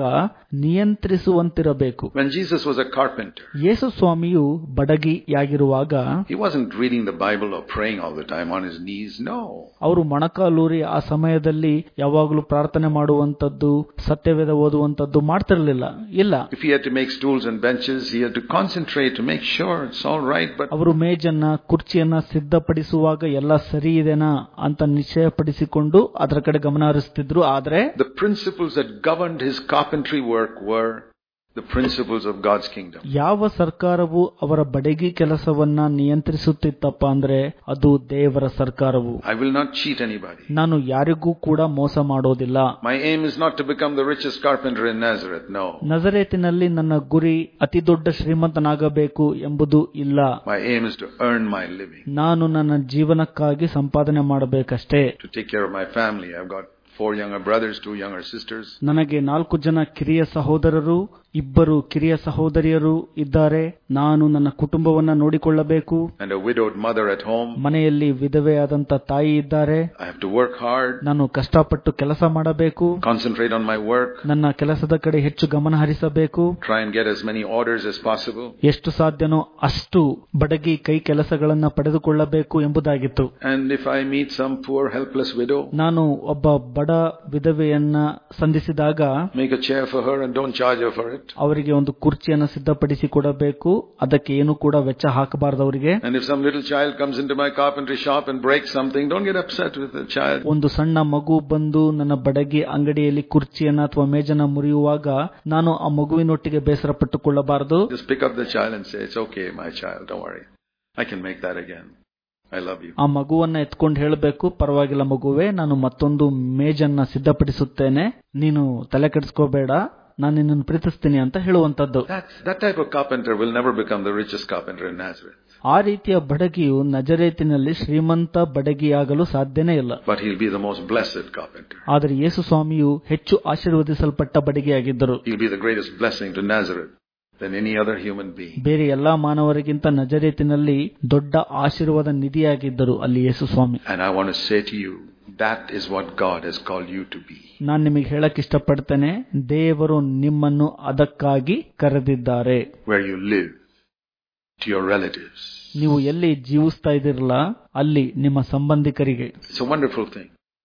ನಿಯಂತ್ರಿಸುವಂತಿರಬೇಕು. When Jesus was a carpenter, Yesu ಸ್ವಾಮಿಯು ಬಡಗಿಯಾಗಿರುವಾಗ he wasn't reading the Bible or praying all the time on his knees. No. ಅವರು ಮೊಣಕಾಲೂರಿ ಆ ಸಮಯದಲ್ಲಿ ಯಾವಾಗಲೂ ಪ್ರಾರ್ಥನೆ ಮಾಡುವಂತದ್ದು, ಸತ್ಯವೇದ ಓದುವಂತದ್ದು ಮಾಡ್ತಿರ್ಲಿಲ್ಲ. ಇಲ್ಲ. If he had to make stools and benches, he had to concentrate to make sure it's all right. But ಅವರು ಮೇಜನ್ನ ಕುರ್ಚಿಯನ್ನ ಸಿದ್ಧಪಡಿಸುವಾಗ ಎಲ್ಲ ಸರಿ ಇದೆನಾ ಅಂತ ನಿಶ್ಚಯಪಡಿಸಿಕೊಂಡು ಅದರ ಕಡೆ ಗಮನ ಹರಿಸುತ್ತಿದ್ರು. ಆದರೆ the principles that governed his carpentry work were the principles of God's kingdom. ಯಾವ ಸರ್ಕಾರವು ಅವರ ಬಡಗಿ ಕೆಲಸವನ್ನ ನಿಯಂತ್ರಿಸುತ್ತಿತ್ತಪ್ಪ ಅಂದ್ರೆ ಅದು ದೇವರ ಸರ್ಕಾರವು. I will not cheat anybody. ನಾನು ಯಾರಿಗೂ ಕೂಡ ಮೋಸ ಮಾಡೋದಿಲ್ಲ. My aim is not to become the richest carpenter in Nazareth. No. ನಜರೇತಿನಲ್ಲಿ ನನ್ನ ಗುರಿ ಅತಿ ದೊಡ್ಡ ಶ್ರೀಮಂತನಾಗಬೇಕು ಎಂಬುದು ಇಲ್ಲ. My aim is to earn my living. ನಾನು ನನ್ನ ಜೀವನಕ್ಕಾಗಿ ಸಂಪಾದನೆ ಮಾಡಬೇಕಷ್ಟೇ. To take care of my family. I've got four younger brothers, two younger sisters. ನನಗೆ ನಾಲ್ಕು ಜನ ಕಿರಿಯ ಸಹೋದರರು, ಇಬ್ಬರು ಕಿರಿಯ ಸಹೋದರಿಯರು ಇದ್ದಾರೆ. ನಾನು ನನ್ನ ಕುಟುಂಬವನ್ನ ನೋಡಿಕೊಳ್ಳಬೇಕು. And a widowed mother at home. ಮನೆಯಲ್ಲಿ ವಿಧವೆಯಾದಂತ ತಾಯಿ ಇದ್ದಾರೆ. I have to work hard. ನಾನು ಕಷ್ಟಪಟ್ಟು ಕೆಲಸ ಮಾಡಬೇಕು. Concentrate on my work. ನನ್ನ ಕೆಲಸದ ಕಡೆ ಹೆಚ್ಚು ಗಮನ ಹರಿಸಬೇಕು. Try and get as many orders as possible. ಎಷ್ಟು ಸಾಧ್ಯನೋ ಅಷ್ಟು ಬಡಗಿ ಕೈ ಕೆಲಸಗಳನ್ನ ಪಡೆದುಕೊಳ್ಳಬೇಕು ಎಂಬುದಾಗಿತ್ತು. And if I meet some poor helpless widow, ನಾನು ಒಬ್ಬ ಬಡ ವಿಧವೆಯನ್ನ ಸಂಧಿಸಿದಾಗ make a chair for her and don't charge her for it. ಅವರಿಗೆ ಒಂದು ಕುರ್ಚಿಯನ್ನು ಸಿದ್ಧಪಡಿಸಿ ಕೊಡಬೇಕು. ಅದಕ್ಕೆ ಏನು ಕೂಡ ವೆಚ್ಚ ಹಾಕಬಾರದು ಅವರಿಗೆ. And if some little child comes into my carpentry shop and breaks something, don't get upset with the child. ಒಂದು ಸಣ್ಣ ಮಗು ಬಂದು ನನ್ನ ಬಡಗಿ ಅಂಗಡಿಯಲ್ಲಿ ಕುರ್ಚಿಯನ್ನ ಅಥವಾ ಮೇಜನ್ನ ಮುರಿಯುವಾಗ ನಾನು ಆ ಮಗುವಿನೊಟ್ಟಿಗೆ ಬೇಸರ ಪಟ್ಟುಕೊಳ್ಳಬಾರದು. Just pick up the child and say, it's okay my child, don't worry, I can make that again. I love you. ಆ ಮಗುವನ್ನ ಎತ್ಕೊಂಡು ಹೇಳಬೇಕು, ಪರವಾಗಿಲ್ಲ ಮಗುವೆ, ನಾನು ಮತ್ತೊಂದು ಮೇಜನ್ನ ಸಿದ್ಧಪಡಿಸುತ್ತೇನೆ, ನೀನು ತಲೆ ಕೆಡಿಸ್ಕೋಬೇಡ, ನಾನು ನಿನ್ನನ್ನು ಪ್ರೀತಿಸ್ತೀನಿ ಅಂತ ಹೇಳುವಂತದ್ದು. That type of carpenter will never become the richest carpenter in Nazareth. ಆ ರೀತಿಯ ಬಡಗಿಯು ನಜರೇತಿನಲ್ಲಿ ಶ್ರೀಮಂತ ಬಡಗಿಯಾಗಲು ಸಾಧ್ಯನೇ ಇಲ್ಲ. But he'll be the most blessed carpenter. ಆದರೆ ಯೇಸು ಸ್ವಾಮಿಯು ಹೆಚ್ಚು ಆಶೀರ್ವದಿಸಲ್ಪಟ್ಟ ಬಡಗಿಯಾಗಿದ್ದರು. He'll be the greatest blessing to Nazareth than any other human being. ಬೇರೆ ಎಲ್ಲಾ ಮಾನವರಿಗಿಂತ ನಜರೇತಿನಲ್ಲಿ ದೊಡ್ಡ ಆಶೀರ್ವಾದ ನಿಧಿಯಾಗಿದ್ದರು ಅಲ್ಲಿ ಯೇಸು ಸ್ವಾಮಿ. And I want to say to you, that is what God has called you to be. ನಾನು ನಿಮಗೆ ಹೇಳಕ್ ಇಷ್ಟಪಡ್ತೇನೆ, ದೇವರು ನಿಮ್ಮನ್ನು ಅದಕ್ಕಾಗಿ ಕರೆದಿದ್ದಾರೆ. Where you live, to your relatives. ನೀವು ಎಲ್ಲಿ ಜೀವಿಸ್ತಾ ಇದಿರಲ್ಲ ಅಲ್ಲಿ ನಿಮ್ಮ ಸಂಬಂಧಿಕರಿಗೆ. It's a wonderful thing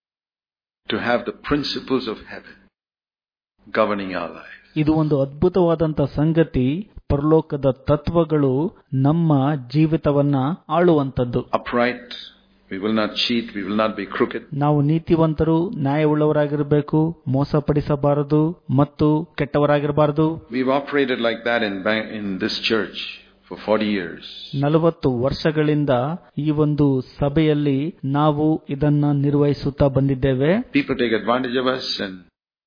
to have the principles of heaven governing our life. ಇದು ಒಂದು ಅದ್ಭುತವಾದಂತ ಸಂಗತಿ, ಪರಲೋಕದ ತತ್ವಗಳು ನಮ್ಮ ಜೀವಿತವನ್ನ ಆಳುವಂತದ್ದು. Upright, We will not cheat. We will not be crooked. ನಾವು ನೀತಿವಂತರು, ನ್ಯಾಯವುಳ್ಳವರಾಗಿರಬೇಕು, ಮೋಸಪಡಿಸಬಾರದು ಮತ್ತು ಕೆಟ್ಟವರಾಗಿರಬಾರದು. We've operated like that in in this church for forty years. ನಲವತ್ತು ವರ್ಷಗಳಿಂದ ಈ ಒಂದು ಸಭೆಯಲ್ಲಿ ನಾವು ಇದನ್ನ ನಿರ್ವಹಿಸುತ್ತಾ ಬಂದಿದ್ದೇವೆ. People take advantage of us and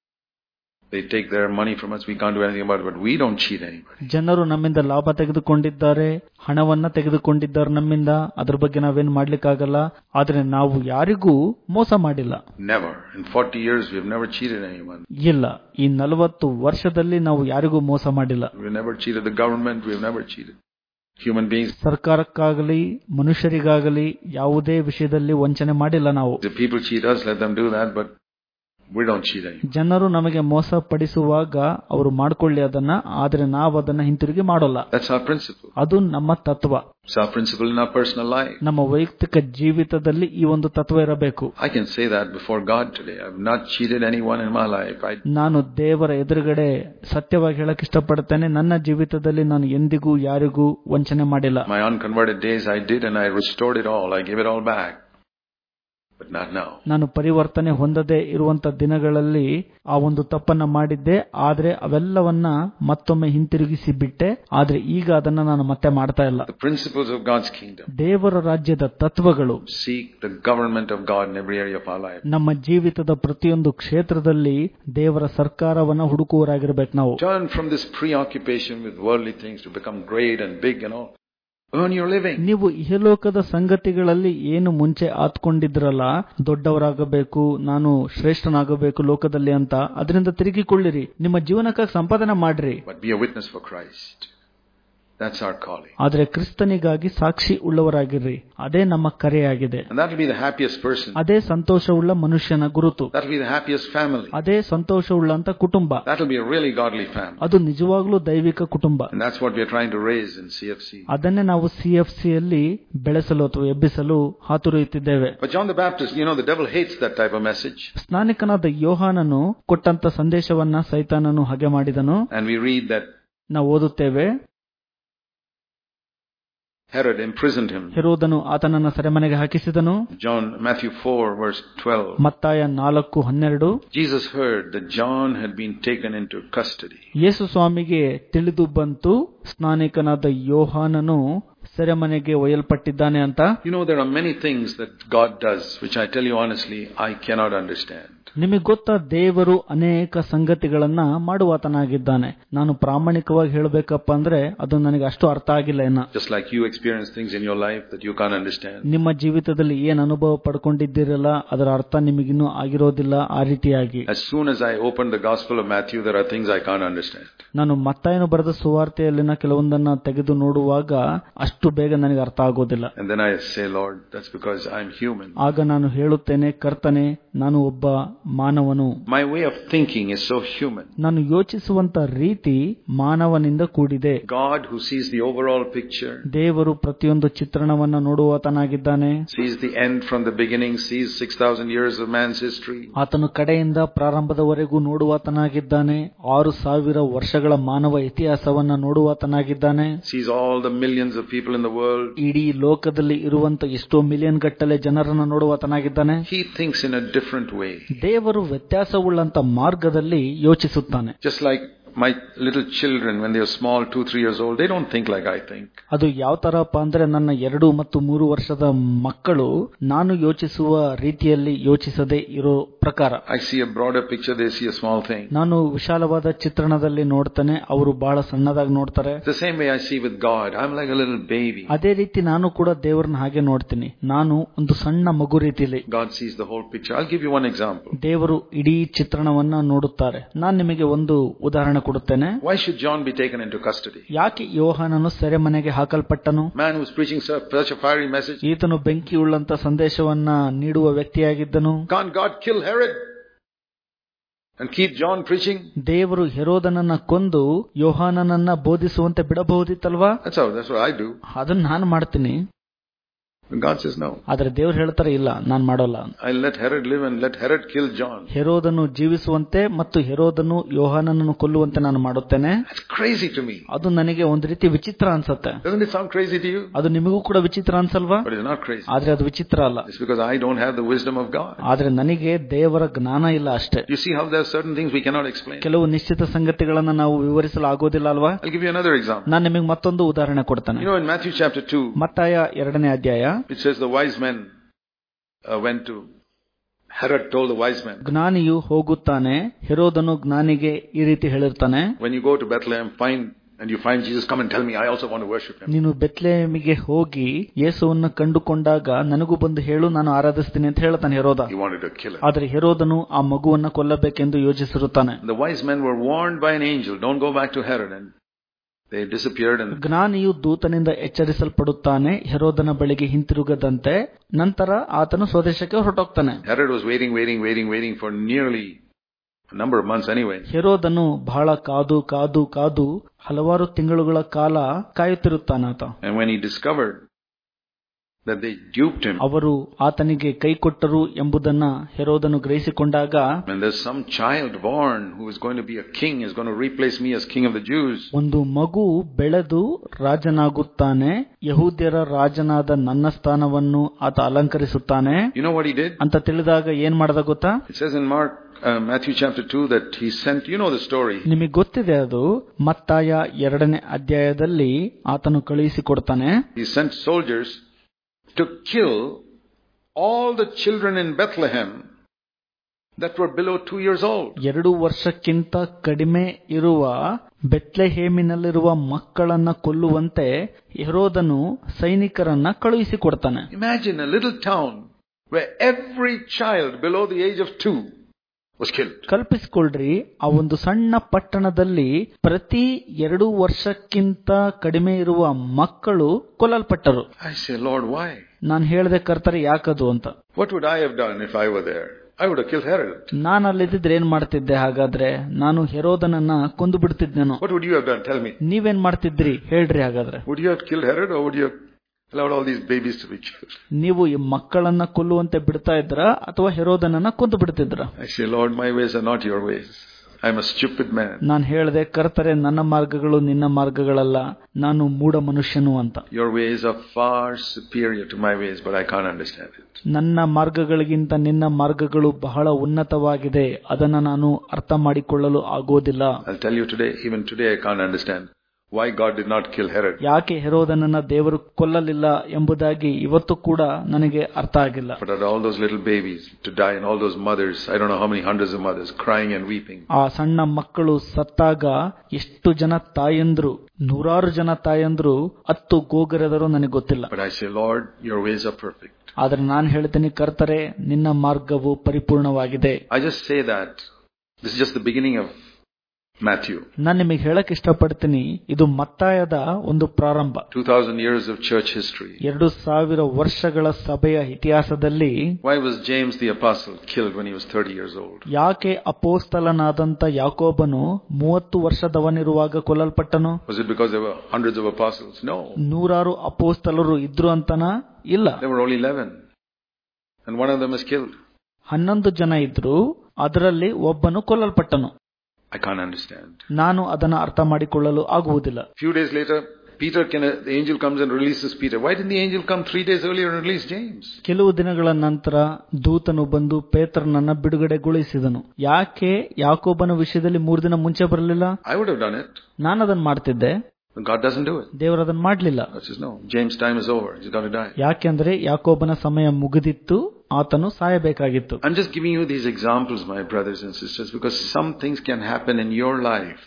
they take their money from us. We can't do anything about it, but we don't cheat anybody. ಜನರು ನಮ್ಮಿಂದ ಲಾಭ ತೆಗೆದುಕೊಂಡಿದ್ದಾರೆ, ಹಣವನ್ನ ತೆಗೆದುಕೊಂಡಿದ್ದಾರೆ ನಮ್ಮಿಂದ. ಅದರ ಬಗ್ಗೆ ನಾವೇನು ಮಾಡ್ಲಿಕ್ಕಾಗಲ್ಲ. ಆದ್ರೆ ನಾವು ಯಾರಿಗೂ ಮೋಸ ಮಾಡಿಲ್ಲ. Never. In forty years we have never cheated anyone. ಇಲ್ಲ, ಈ ನಲವತ್ತು ವರ್ಷದಲ್ಲಿ ನಾವು ಯಾರಿಗೂ ಮೋಸ ಮಾಡಿಲ್ಲ. We have never cheated the government. We have never cheated human beings. ಸರ್ಕಾರಕ್ಕಾಗಲಿ ಮನುಷ್ಯರಿಗಾಗಲಿ ಯಾವುದೇ ವಿಷಯದಲ್ಲಿ ವಂಚನೆ ಮಾಡಿಲ್ಲ ನಾವು. If people cheat us, let them do that, but we don't cheat anyone. ಜನರು ನಮಗೆ ಮೋಸ ಪಡಿಸುವಾಗ ಅವರು ಮಾಡ್ಕೊಳ್ಳಿ ಅದನ್ನ, ಆದ್ರೆ ನಾವು ಅದನ್ನ ಹಿಂತಿರುಗಿ ಮಾಡೋಲ್ಲ. That's our principle. ಅದು ನಮ್ಮ ತತ್ವ. It's our principle in our personal life. ನಮ್ಮ ವೈಯಕ್ತಿಕ ಜೀವಿತದಲ್ಲಿ ಈ ಒಂದು ತತ್ವ ಇರಬೇಕು. I can say that before God today. I have not cheated anyone in my life. I... ನಾನು ದೇವರ ಎದುರುಗಡೆ ಸತ್ಯವಾಗಿ ಹೇಳಕ್ ಇಷ್ಟಪಡ್ತೇನೆ, ನನ್ನ ಜೀವಿತದಲ್ಲಿ ನಾನು ಎಂದಿಗೂ ಯಾರಿಗೂ ವಂಚನೆ ಮಾಡಿಲ್ಲ. My unconverted days I did and I restored it all. I gave it all back. But not now. ನಾನು ಪರಿವರ್ತನೆ ಹೊಂದದೇ ಇರುವಂತ ದಿನಗಳಲ್ಲಿ ಆ ಒಂದು ತಪ್ಪನ್ನ ಮಾಡಿದ್ದೆ, ಆದ್ರೆ ಅವೆಲ್ಲವನ್ನ ಮತ್ತೊಮ್ಮೆ ಹಿಂತಿರುಗಿಸಿ ಬಿಟ್ಟೆ. ಆದ್ರೆ ಈಗ ಅದನ್ನ ನಾನು ಮತ್ತೆ ಮಾಡ್ತಾ ಇಲ್ಲ. The principles of God's kingdom. ದೇವರ ರಾಜ್ಯದ ತತ್ವಗಳು. Seek the government of God in every area of our life. ನಮ್ಮ ಜೀವಿತದ ಪ್ರತಿಯೊಂದು ಕ್ಷೇತ್ರದಲ್ಲಿ ದೇವರ ಸರ್ಕಾರವನ್ನ ಹುಡುಕುವರಾಗಿರ್ಬೇಕು ನಾವು. Turn from this preoccupation with worldly things to become great and big and all. Earn your living. ನೀವು ಇಹಲೋಕದ ಸಂಗತಿಗಳಲ್ಲಿ ಏನು ಮುಂಚೆ ಆತ್ಕೊಂಡಿದ್ರಲ್ಲ, ದೊಡ್ಡವರಾಗಬೇಕು, ನಾನು ಶ್ರೇಷ್ಠನಾಗಬೇಕು ಲೋಕದಲ್ಲಿ ಅಂತ, ಅದರಿಂದ ತಿರುಗಿಕೊಳ್ಳಿರಿ, ನಿಮ್ಮ ಜೀವನಕ್ಕಾಗಿ ಸಂಪಾದನೆ ಮಾಡ್ರಿ. But be a witness for Christ. That's our calling. ಆದ್ರೆ ಕ್ರಿಸ್ತನಿಗಾಗಿ ಸಾಕ್ಷಿ ಉಳ್ಳವರಾಗಿರ್ರಿ, ಅದೇ ನಮ್ಮ ಕರೆಯಾಗಿದೆ. And that will be the happiest person. ಅದೇ ಸಂತೋಷವುಳ್ಳ ಮನುಷ್ಯನ ಗುರುತು. That will be the happiest family. ಅದೇ ಸಂತೋಷವುಳ್ಳಂತ ಕುಟುಂಬ. That will be a really godly family. ಅದು ನಿಜವಾಗ್ಲೂ ದೈವಿಕ ಕುಟುಂಬ. And that's what we are trying to raise in C F C. ಅದನ್ನೇ ನಾವು ಸಿ ಎಫ್ ಸಿ ಯಲ್ಲಿ ಬೆಳೆಸಲು ಅಥವಾ ಎಬ್ಬಿಸಲು ಹಾತೊರೆಯುತ್ತಿದ್ದೇವೆ. But John the Baptist, you know, the devil hates that type of message. ಸ್ನಾನಿಕನಾದ ಯೋಹಾನನು ಕೊಟ್ಟಂತ ಸಂದೇಶವನ್ನ ಸೈತಾನನು ಹಾಗೆ ಮಾಡಿದನು. And we read that ನಾವು ಓದುತ್ತೇವೆ, Herod imprisoned him. ಹೆರೋದನು ಆತನನ್ನು ಸೆರೆಮನೆಗೆ ಹಾಕಿಸಿದನು. John, Matthew four verse twelve. ಮತ್ತಾಯ ನಾಲ್ಕು ಹನ್ನೆರಡು. Jesus heard that John had been taken into custody. ಯೇಸು ಸ್ವಾಮಿಗೆ ತಿಳಿದು ಬಂತು ಸ್ನಾನಿಕನಾದ ಯೋಹಾನನು ಸೆರೆಮನೆಗೆ ಒಯ್ಯಲ್ಪಟ್ಟಿದ್ದಾನೆ ಅಂತ. You know, there are many things that God does which I tell you honestly I cannot understand. ನಿಮಗೆ ಗೊತ್ತಾ, ದೇವರು ಅನೇಕ ಸಂಗತಿಗಳನ್ನ ಮಾಡುವಾತನಾಗಿದ್ದಾನೆ. ನಾನು ಪ್ರಾಮಾಣಿಕವಾಗಿ ಹೇಳಬೇಕಪ್ಪ ಅಂದ್ರೆ ಅದು ನನಗೆ ಅಷ್ಟು ಅರ್ಥ ಆಗಿಲ್ಲ ಏನ. Just like you experience things in your life that you can't understand. ನಿಮ್ಮ ಜೀವಿತದಲ್ಲಿ ಏನ್ ಅನುಭವ ಪಡ್ಕೊಂಡಿದ್ದೀರಲ್ಲ ಅದರ ಅರ್ಥ ನಿಮಗಿನ್ನೂ ಆಗಿರೋದಿಲ್ಲ. ಆ ರೀತಿಯಾಗಿ As soon as I open the Gospel of Matthew, there are things I can't understand. ನಾನು ಮತ್ತಾಯನು ಬರೆದ ಸುವಾರ್ತೆಯಲ್ಲಿನ ಕೆಲವೊಂದನ್ನ ತೆಗೆದು ನೋಡುವಾಗ ಅಷ್ಟು ಬೇಗ ನನಗೆ ಅರ್ಥ ಆಗೋದಿಲ್ಲ. And then I say, Lord, that's because I'm human. ಆಗ ನಾನು ಹೇಳುತ್ತೇನೆ, ಕರ್ತನೆ, ನಾನು ಒಬ್ಬ ಮಾನವನು. My way of thinking is so human. ನಾನು ಯೋಚಿಸುವಂತ ರೀತಿ ಮಾನವನಿಂದ ಕೂಡಿದೆ. God, who sees the overall picture, ದೇವರು ಪ್ರತಿಯೊಂದು ಚಿತ್ರಣವನ್ನ ನೋಡುವಾತನಾಗಿದ್ದಾನೆ. sees the end from the beginning, sees six thousand years of man's history. ಆತನು ಕಡೆಯಿಂದ ಪ್ರಾರಂಭದವರೆಗೂ ನೋಡುವಾತನಾಗಿದ್ದಾನೆ. ಆರು ಸಾವಿರ ವರ್ಷಗಳ ಮಾನವ ಇತಿಹಾಸವನ್ನ ನೋಡುವಾತನಾಗಿದ್ದಾನೆ. Sees all the millions of people in the world. ಇಡೀ ಲೋಕದಲ್ಲಿ ಇರುವಂತ ಎಷ್ಟೋ ಮಿಲಿಯನ್ ಗಟ್ಟಲೆ ಜನರನ್ನು ನೋಡುವಾತನಾಗಿದ್ದಾನೆ. He thinks in a different way. ದೇವರು ವ್ಯತ್ಯಾಸವುಳ್ಳಂತ ಮಾರ್ಗದಲ್ಲಿ ಯೋಚಿಸುತ್ತಾನೆ. Just like my little children, when they are small, two, three years old, they don't think like I think. ಅದು ಯಾವ ತರಪ್ಪ ಅಂದ್ರೆ, ನನ್ನ ಎರಡು ಮತ್ತು ಮೂರು ವರ್ಷದ ಮಕ್ಕಳು ನಾನು ಯೋಚಿಸುವ ರೀತಿಯಲ್ಲಿ ಯೋಚಿಸದೇ ಇರೋ ಪ್ರಕಾರ. I see a broader picture, they see a small thing. ನಾನು ವಿಶಾಲವಾದ ಚಿತ್ರಣದಲ್ಲಿ ನೋಡ್ತೇನೆ, ಅವರು ಬಹಳ ಸಣ್ಣದಾಗಿ ನೋಡ್ತಾರೆ. The same way I see with God, I'm like a little baby. ಅದೇ ರೀತಿ ನಾನು ಕೂಡ ದೇವರನ್ನ ಹಾಗೆ ನೋಡ್ತೀನಿ. ನಾನು ಒಂದು ಸಣ್ಣ ಮಗು ರೀತಿಯಲ್ಲಿ. God sees the whole picture. I'll give you one example. ದೇವರು ಇಡೀ ಚಿತ್ರಣವನ್ನ ನೋಡುತ್ತಾರೆ. ನಾನು ನಿಮಗೆ ಒಂದು ಉದಾಹರಣೆ ಕೊಡುತ್ತೇನೆ. Why should John be taken into custody? ಯಾಕೆ ಯೋಹಾನನು ಸೆರೆಮನೆಗೆ ಹಾಕಲ್ಪಟ್ಟನು? Man who was preaching such a fiery message. ಈತನು ಬೆಂಕಿಯುಳ್ಳಂತ ಸಂದೇಶವನ್ನ ನೀಡುವ ವ್ಯಕ್ತಿಯಾಗಿದ್ದನು. Can't God kill Herod and keep John preaching? ದೇವರು ಹೆರೋದನನ್ನ ಕೊಂದು ಯೋಹಾನನನ್ನ ಬೋಧಿಸುವಂತೆ ಬಿಡಬಹುದಿತ್ತಲ್ವಾ? That's how, that's what I do. ಅದನ್ನ ನಾನು ಮಾಡ್ತೀನಿ. And God says no. ಆದ್ರೆ ದೇವರು ಹೇಳ್ತಾರೆ ಇಲ್ಲ, ನಾನು ಮಾಡೋಲ್ಲ. I'll let Herod live and let Herod kill John. ಹೆರೋದನು ಜೀವಿಸುವಂತೆ ಮತ್ತು ಹೆರೋದನು ಯೋಹಾನನನ್ನು ಕೊಲ್ಲುವಂತೆ ನಾನು ಮಾಡುತ್ತೇನೆ. That's crazy to me. ಅದು ನನಗೆ ಒಂದು ರೀತಿ ವಿಚಿತ್ರ ಅನ್ಸುತ್ತೆ. Doesn't it sound crazy to you? ಅದು ನಿಮಗೂ ಕೂಡ ವಿಚಿತ್ರ ಅನ್ಸಲ್ವಾ? But it's not crazy. ಆದ್ರೆ ಅದು ವಿಚಿತ್ರ ಅಲ್ಲ. It's because I don't have the wisdom of God. ಆದ್ರೆ ನನಗೆ ದೇವರ ಜ್ಞಾನ ಇಲ್ಲ ಅಷ್ಟೇ. You see how there are certain things we cannot explain. ಕೆಲವು ನಿಶ್ಚಿತ ಸಂಗತಿಗಳನ್ನ ನಾವು ವಿವರಿಸಲು ಆಗೋದಿಲ್ಲ ಅಲ್ವಾ? I'll give you another example. ನಾನು ನಿಮಗೆ ಮತ್ತೊಂದು ಉದಾಹರಣೆ ಕೊಡ್ತೇನೆ. You know, in Matthew chapter two, ಮತ್ತಾಯ ಎರಡನೇ ಅಧ್ಯಾಯ, it says the wise men uh, went to Herod told the wise men. ಜ್ಞಾನಿಯು ಹೋಗುತ್ತಾನೆ, ಹೆರೋದನು ಜ್ಞಾನಿಗೆ ಈ ರೀತಿ ಹೇಳಿರ್ತಾನೆ, when you go to Bethlehem, find and you find Jesus, come and tell me, I also want to worship him. ನೀನು ಬೆತ್ಲೆಹೇಮಿಗೆ ಹೋಗಿ ಯೇಸುವನ್ನು ಕಂಡುಕೊಂಡಾಗ ನನಗೂ ಬಂದು ಹೇಳು, ನಾನು ಆರಾಧಿಸ್ತೀನಿ ಅಂತ ಹೇಳ್ತಾನೆ ಹೆರೋದ. He wanted to kill him. ಆದರೆ ಹೆರೋದನು ಆ ಮಗುವನ್ನು ಕೊಲ್ಲಬೇಕೆಂದು ಯೋಚಿಸಿರುತ್ತಾನೆ. The wise men were warned by an angel, don't go back to Herod, and they disappeared. And ಜ್ಞಾನಿಯು ದೂತನಿಂದ ಎಚ್ಚರಿಸಲ್ಪಡುತ್ತಾನೆ, ಹೆರೋದನ ಬಳಿಗೆ ಹಿಂತಿರುಗದಂತೆ. ನಂತರ ಆತನು ಸ್ವದೇಶಕ್ಕೆ ಹೊರಟೋಗ್ತಾನೆ. Herod was waiting, waiting, waiting, waiting for nearly a number of months anyway. ಹೆರೋದನು ಬಹಳ ಕಾದು ಕಾದು ಕಾದು ಹಲವಾರು ತಿಂಗಳುಗಳ ಕಾಲ ಕಾಯುತ್ತಿರುತ್ತಾನಾತ. And when he discovered that they duped him, ಅವರು ಆತನಿಗೆ ಕೈ ಕೊಟ್ಟರು ಎಂಬುದನ್ನ ಹೆರೋದನು ಗ್ರಹಿಸಿಕೊಂಡಾಗ, when there's some child born who is going to be a king, is going to replace me as king of the Jews, ಒಂದು ಮಗು ಬೆಳೆದು ರಾಜನಾಗುತ್ತಾನೆ, ಯಹೂದ್ಯರ ರಾಜನಾದ ನನ್ನ ಸ್ಥಾನವನ್ನು ಆತ ಅಲಂಕರಿಸುತ್ತಾನೆ. you know what he did? ಅಂತ ತಿಳಿದಾಗ ಏನ್ ಮಾಡ್ದ ಗೊತ್ತಾ? It says in Mark uh, Matthew chapter two that he sent, you know the story. ನಿಮಗೆ ಗೊತ್ತಿದೆ ಅದು. ಮತ್ತಾಯ ಎರಡನೇ ಅಧ್ಯಾಯದಲ್ಲಿ ಆತನು ಕಳುಹಿಸಿಕೊಡ್ತಾನೆ. He sent soldiers to kill all the children in Bethlehem that were below two years old. ಎರಡು ವರ್ಷಕ್ಕಿಂತ ಕಡಿಮೆ ಇರುವ ಬೆತ್ಲೆಹೇಮಿನಲ್ಲಿರುವ ಮಕ್ಕಳನ್ನ ಕೊಲ್ಲುವಂತೆ ಹೆರೋದನು ಸೈನಿಕರನ್ನ ಕಳುಹಿಸಿಕೊಡ್ತಾನೆ. Imagine a little town where every child below the age of two was killed. ಕಲ್ಪಿಸಿಕೊಳ್ಳ್ರಿ, ಆ ಒಂದು ಸಣ್ಣ ಪಟ್ಟಣದಲ್ಲಿ ಪ್ರತಿ ಎರಡು ವರ್ಷಕ್ಕಿಂತ ಕಡಿಮೆ ಇರುವ ಮಕ್ಕಳು ಕೊಲ್ಲಲ್ಪಟ್ಟರು. I say, Lord, why? ನಾನು ಹೇಳಿದೆ, ಕರ್ತರೆ ಯಾಕದು ಅಂತ. What would I have done if I were there? I would have killed Herod. ನಾನು ಅಲ್ಲಿದ್ದರೆ ಏನ್ ಮಾಡ್ತಿದ್ದೆ? ಹಾಗಾದ್ರೆ ನಾನು ಹೆರೋದನನ್ನ ಕೊಂದು ಬಿಡ್ತಿದ್ದೇನೋ. What would you have done? Tell me. ನೀವೇನ್ ಮಾಡ್ತಿದ್ರಿ ಹೇಳ್ರಿ ಹಾಗಾದ್ರೆ. Would you have killed Herod or would you have allowed all these babies to be killed? ನೀವು ಈ ಮಕ್ಕಳನ್ನ ಕೊಲ್ಲುವಂತೆ ಬಿಡ್ತಾ ಇದ್ರ ಅಥವಾ ಹೆರೋದನನ್ನ ಕೊಂದು ಬಿಡ್ತಿದ್ರ? I say, Lord, my ways are not your ways. I am a stupid man. ನಾನು ಹೇಳಿದೆ, ಕರ್ತರೆ ನನ್ನ ಮಾರ್ಗಗಳು ನಿನ್ನ ಮಾರ್ಗಗಳಲ್ಲ, ನಾನು ಮೂಢ ಮನುಷ್ಯನು ಅಂತ. Your ways are far superior to my ways, but I can't understand it. ನನ್ನ ಮಾರ್ಗಗಳಿಗಿಂತ ನಿನ್ನ ಮಾರ್ಗಗಳು ಬಹಳ ಉನ್ನತವಾಗಿದೆ, ಅದನ್ನ ನಾನು ಅರ್ಥ ಮಾಡಿಕೊಳ್ಳಲು ಆಗೋದಿಲ್ಲ. I'll tell you today, even today I can't understand why God did not kill Herod. ಯಾಕೆ ಹೆರೋದನನ್ನ ದೇವರು ಕೊಲ್ಲಲಿಲ್ಲ ಎಂಬುದಾಗಿ ಇವತ್ತು ಕೂಡ ನನಗೆ ಅರ್ಥ ಆಗಿಲ್ಲ. But at all those little babies to die and all those mothers, I don't know how many hundreds of mothers crying and weeping. ಆ ಸಣ್ಣ ಮಕ್ಕಳು ಸತ್ತಾಗ ಎಷ್ಟು ಜನ ತಾಯಂದ್ರು, ನೂರಾರು ಜನ ತಾಯಂದ್ರು ಅತ್ತು ಗೋಗರೆದರು ನನಗೆ ಗೊತ್ತಿಲ್ಲ. But I say, Lord, your ways are perfect. ಆದ್ರೆ ನಾನು ಹೇಳ್ತೀನಿ, ಕರ್ತರೆ ನಿನ್ನ ಮಾರ್ಗವು ಪರಿಪೂರ್ಣವಾಗಿದೆ. I just say that this is just the beginning of Matthew. ನಾನು ನಿಮಗೆ ಹೇಳಕ್ ಇಷ್ಟಪಡ್ತೀನಿ, ಇದು ಮತ್ತಾಯದ ಒಂದು ಪ್ರಾರಂಭ. two thousand years of church history. ಎರಡು ಸಾವಿರ ವರ್ಷಗಳ ಸಭೆಯ ಇತಿಹಾಸದಲ್ಲಿ Why was James the apostle killed when he was thirty years old? ಯಾಕೆ ಅಪೊಸ್ತಲನಾದಂತ ಯಾಕೋಬನು ಮೂವತ್ತು ವರ್ಷದವನಿರುವಾಗ ಕೊಲ್ಲಲ್ಪಟ್ಟನು? Was it because there were hundreds of apostles? No. ನೂರಾರು ಅಪೊಸ್ತಲರು ಇದ್ರು ಅಂತನಾ? ಇಲ್ಲ. There were only eleven. And one of them is killed. ಹನ್ನೊಂದು ಜನ ಇದ್ರು, ಅದರಲ್ಲಿ ಒಬ್ಬನು ಕೊಲ್ಲಲ್ಪಟ್ಟನು. I can't understand. ನಾನು ಅದನ್ನ ಅರ್ಥ ಮಾಡಿಕೊಳ್ಳಲು ಆಗುವುದಿಲ್ಲ. Few days later, Peter can, the angel comes and releases Peter. Why didn't the angel come three days earlier and release James? ಕೆಲವು ದಿನಗಳ ನಂತರ ದೂತನು ಬಂದು ಪೇತ್ರನನ್ನ ಬಿಡುಗಡೆಗೊಳಿಸಿದನು. ಯಾಕೆ ಯಾಕೋಬನ ವಿಷಯದಲ್ಲಿ ಮೂರು ದಿನ ಮುಂಚೆ ಬರಲಿಲ್ಲ? I would have done it. ನಾನು ಅದನ್ನ ಮಾಡ್ತಿದ್ದೆ. God doesn't do it. ದೇವರು ಅದನ್ನ ಮಾಡ್ಲಿಲ್ಲ. God says, no, James' time is over. He's got to die. ಯಾಕೆಂದ್ರೆ ಯಾಕೋಬನ ಸಮಯ ಮುಗಿದಿತ್ತು, ಆತನು ಸಾಯಬೇಕಾಗಿತ್ತು. I'm just giving you these examples, my brothers and sisters, because some things can happen in your life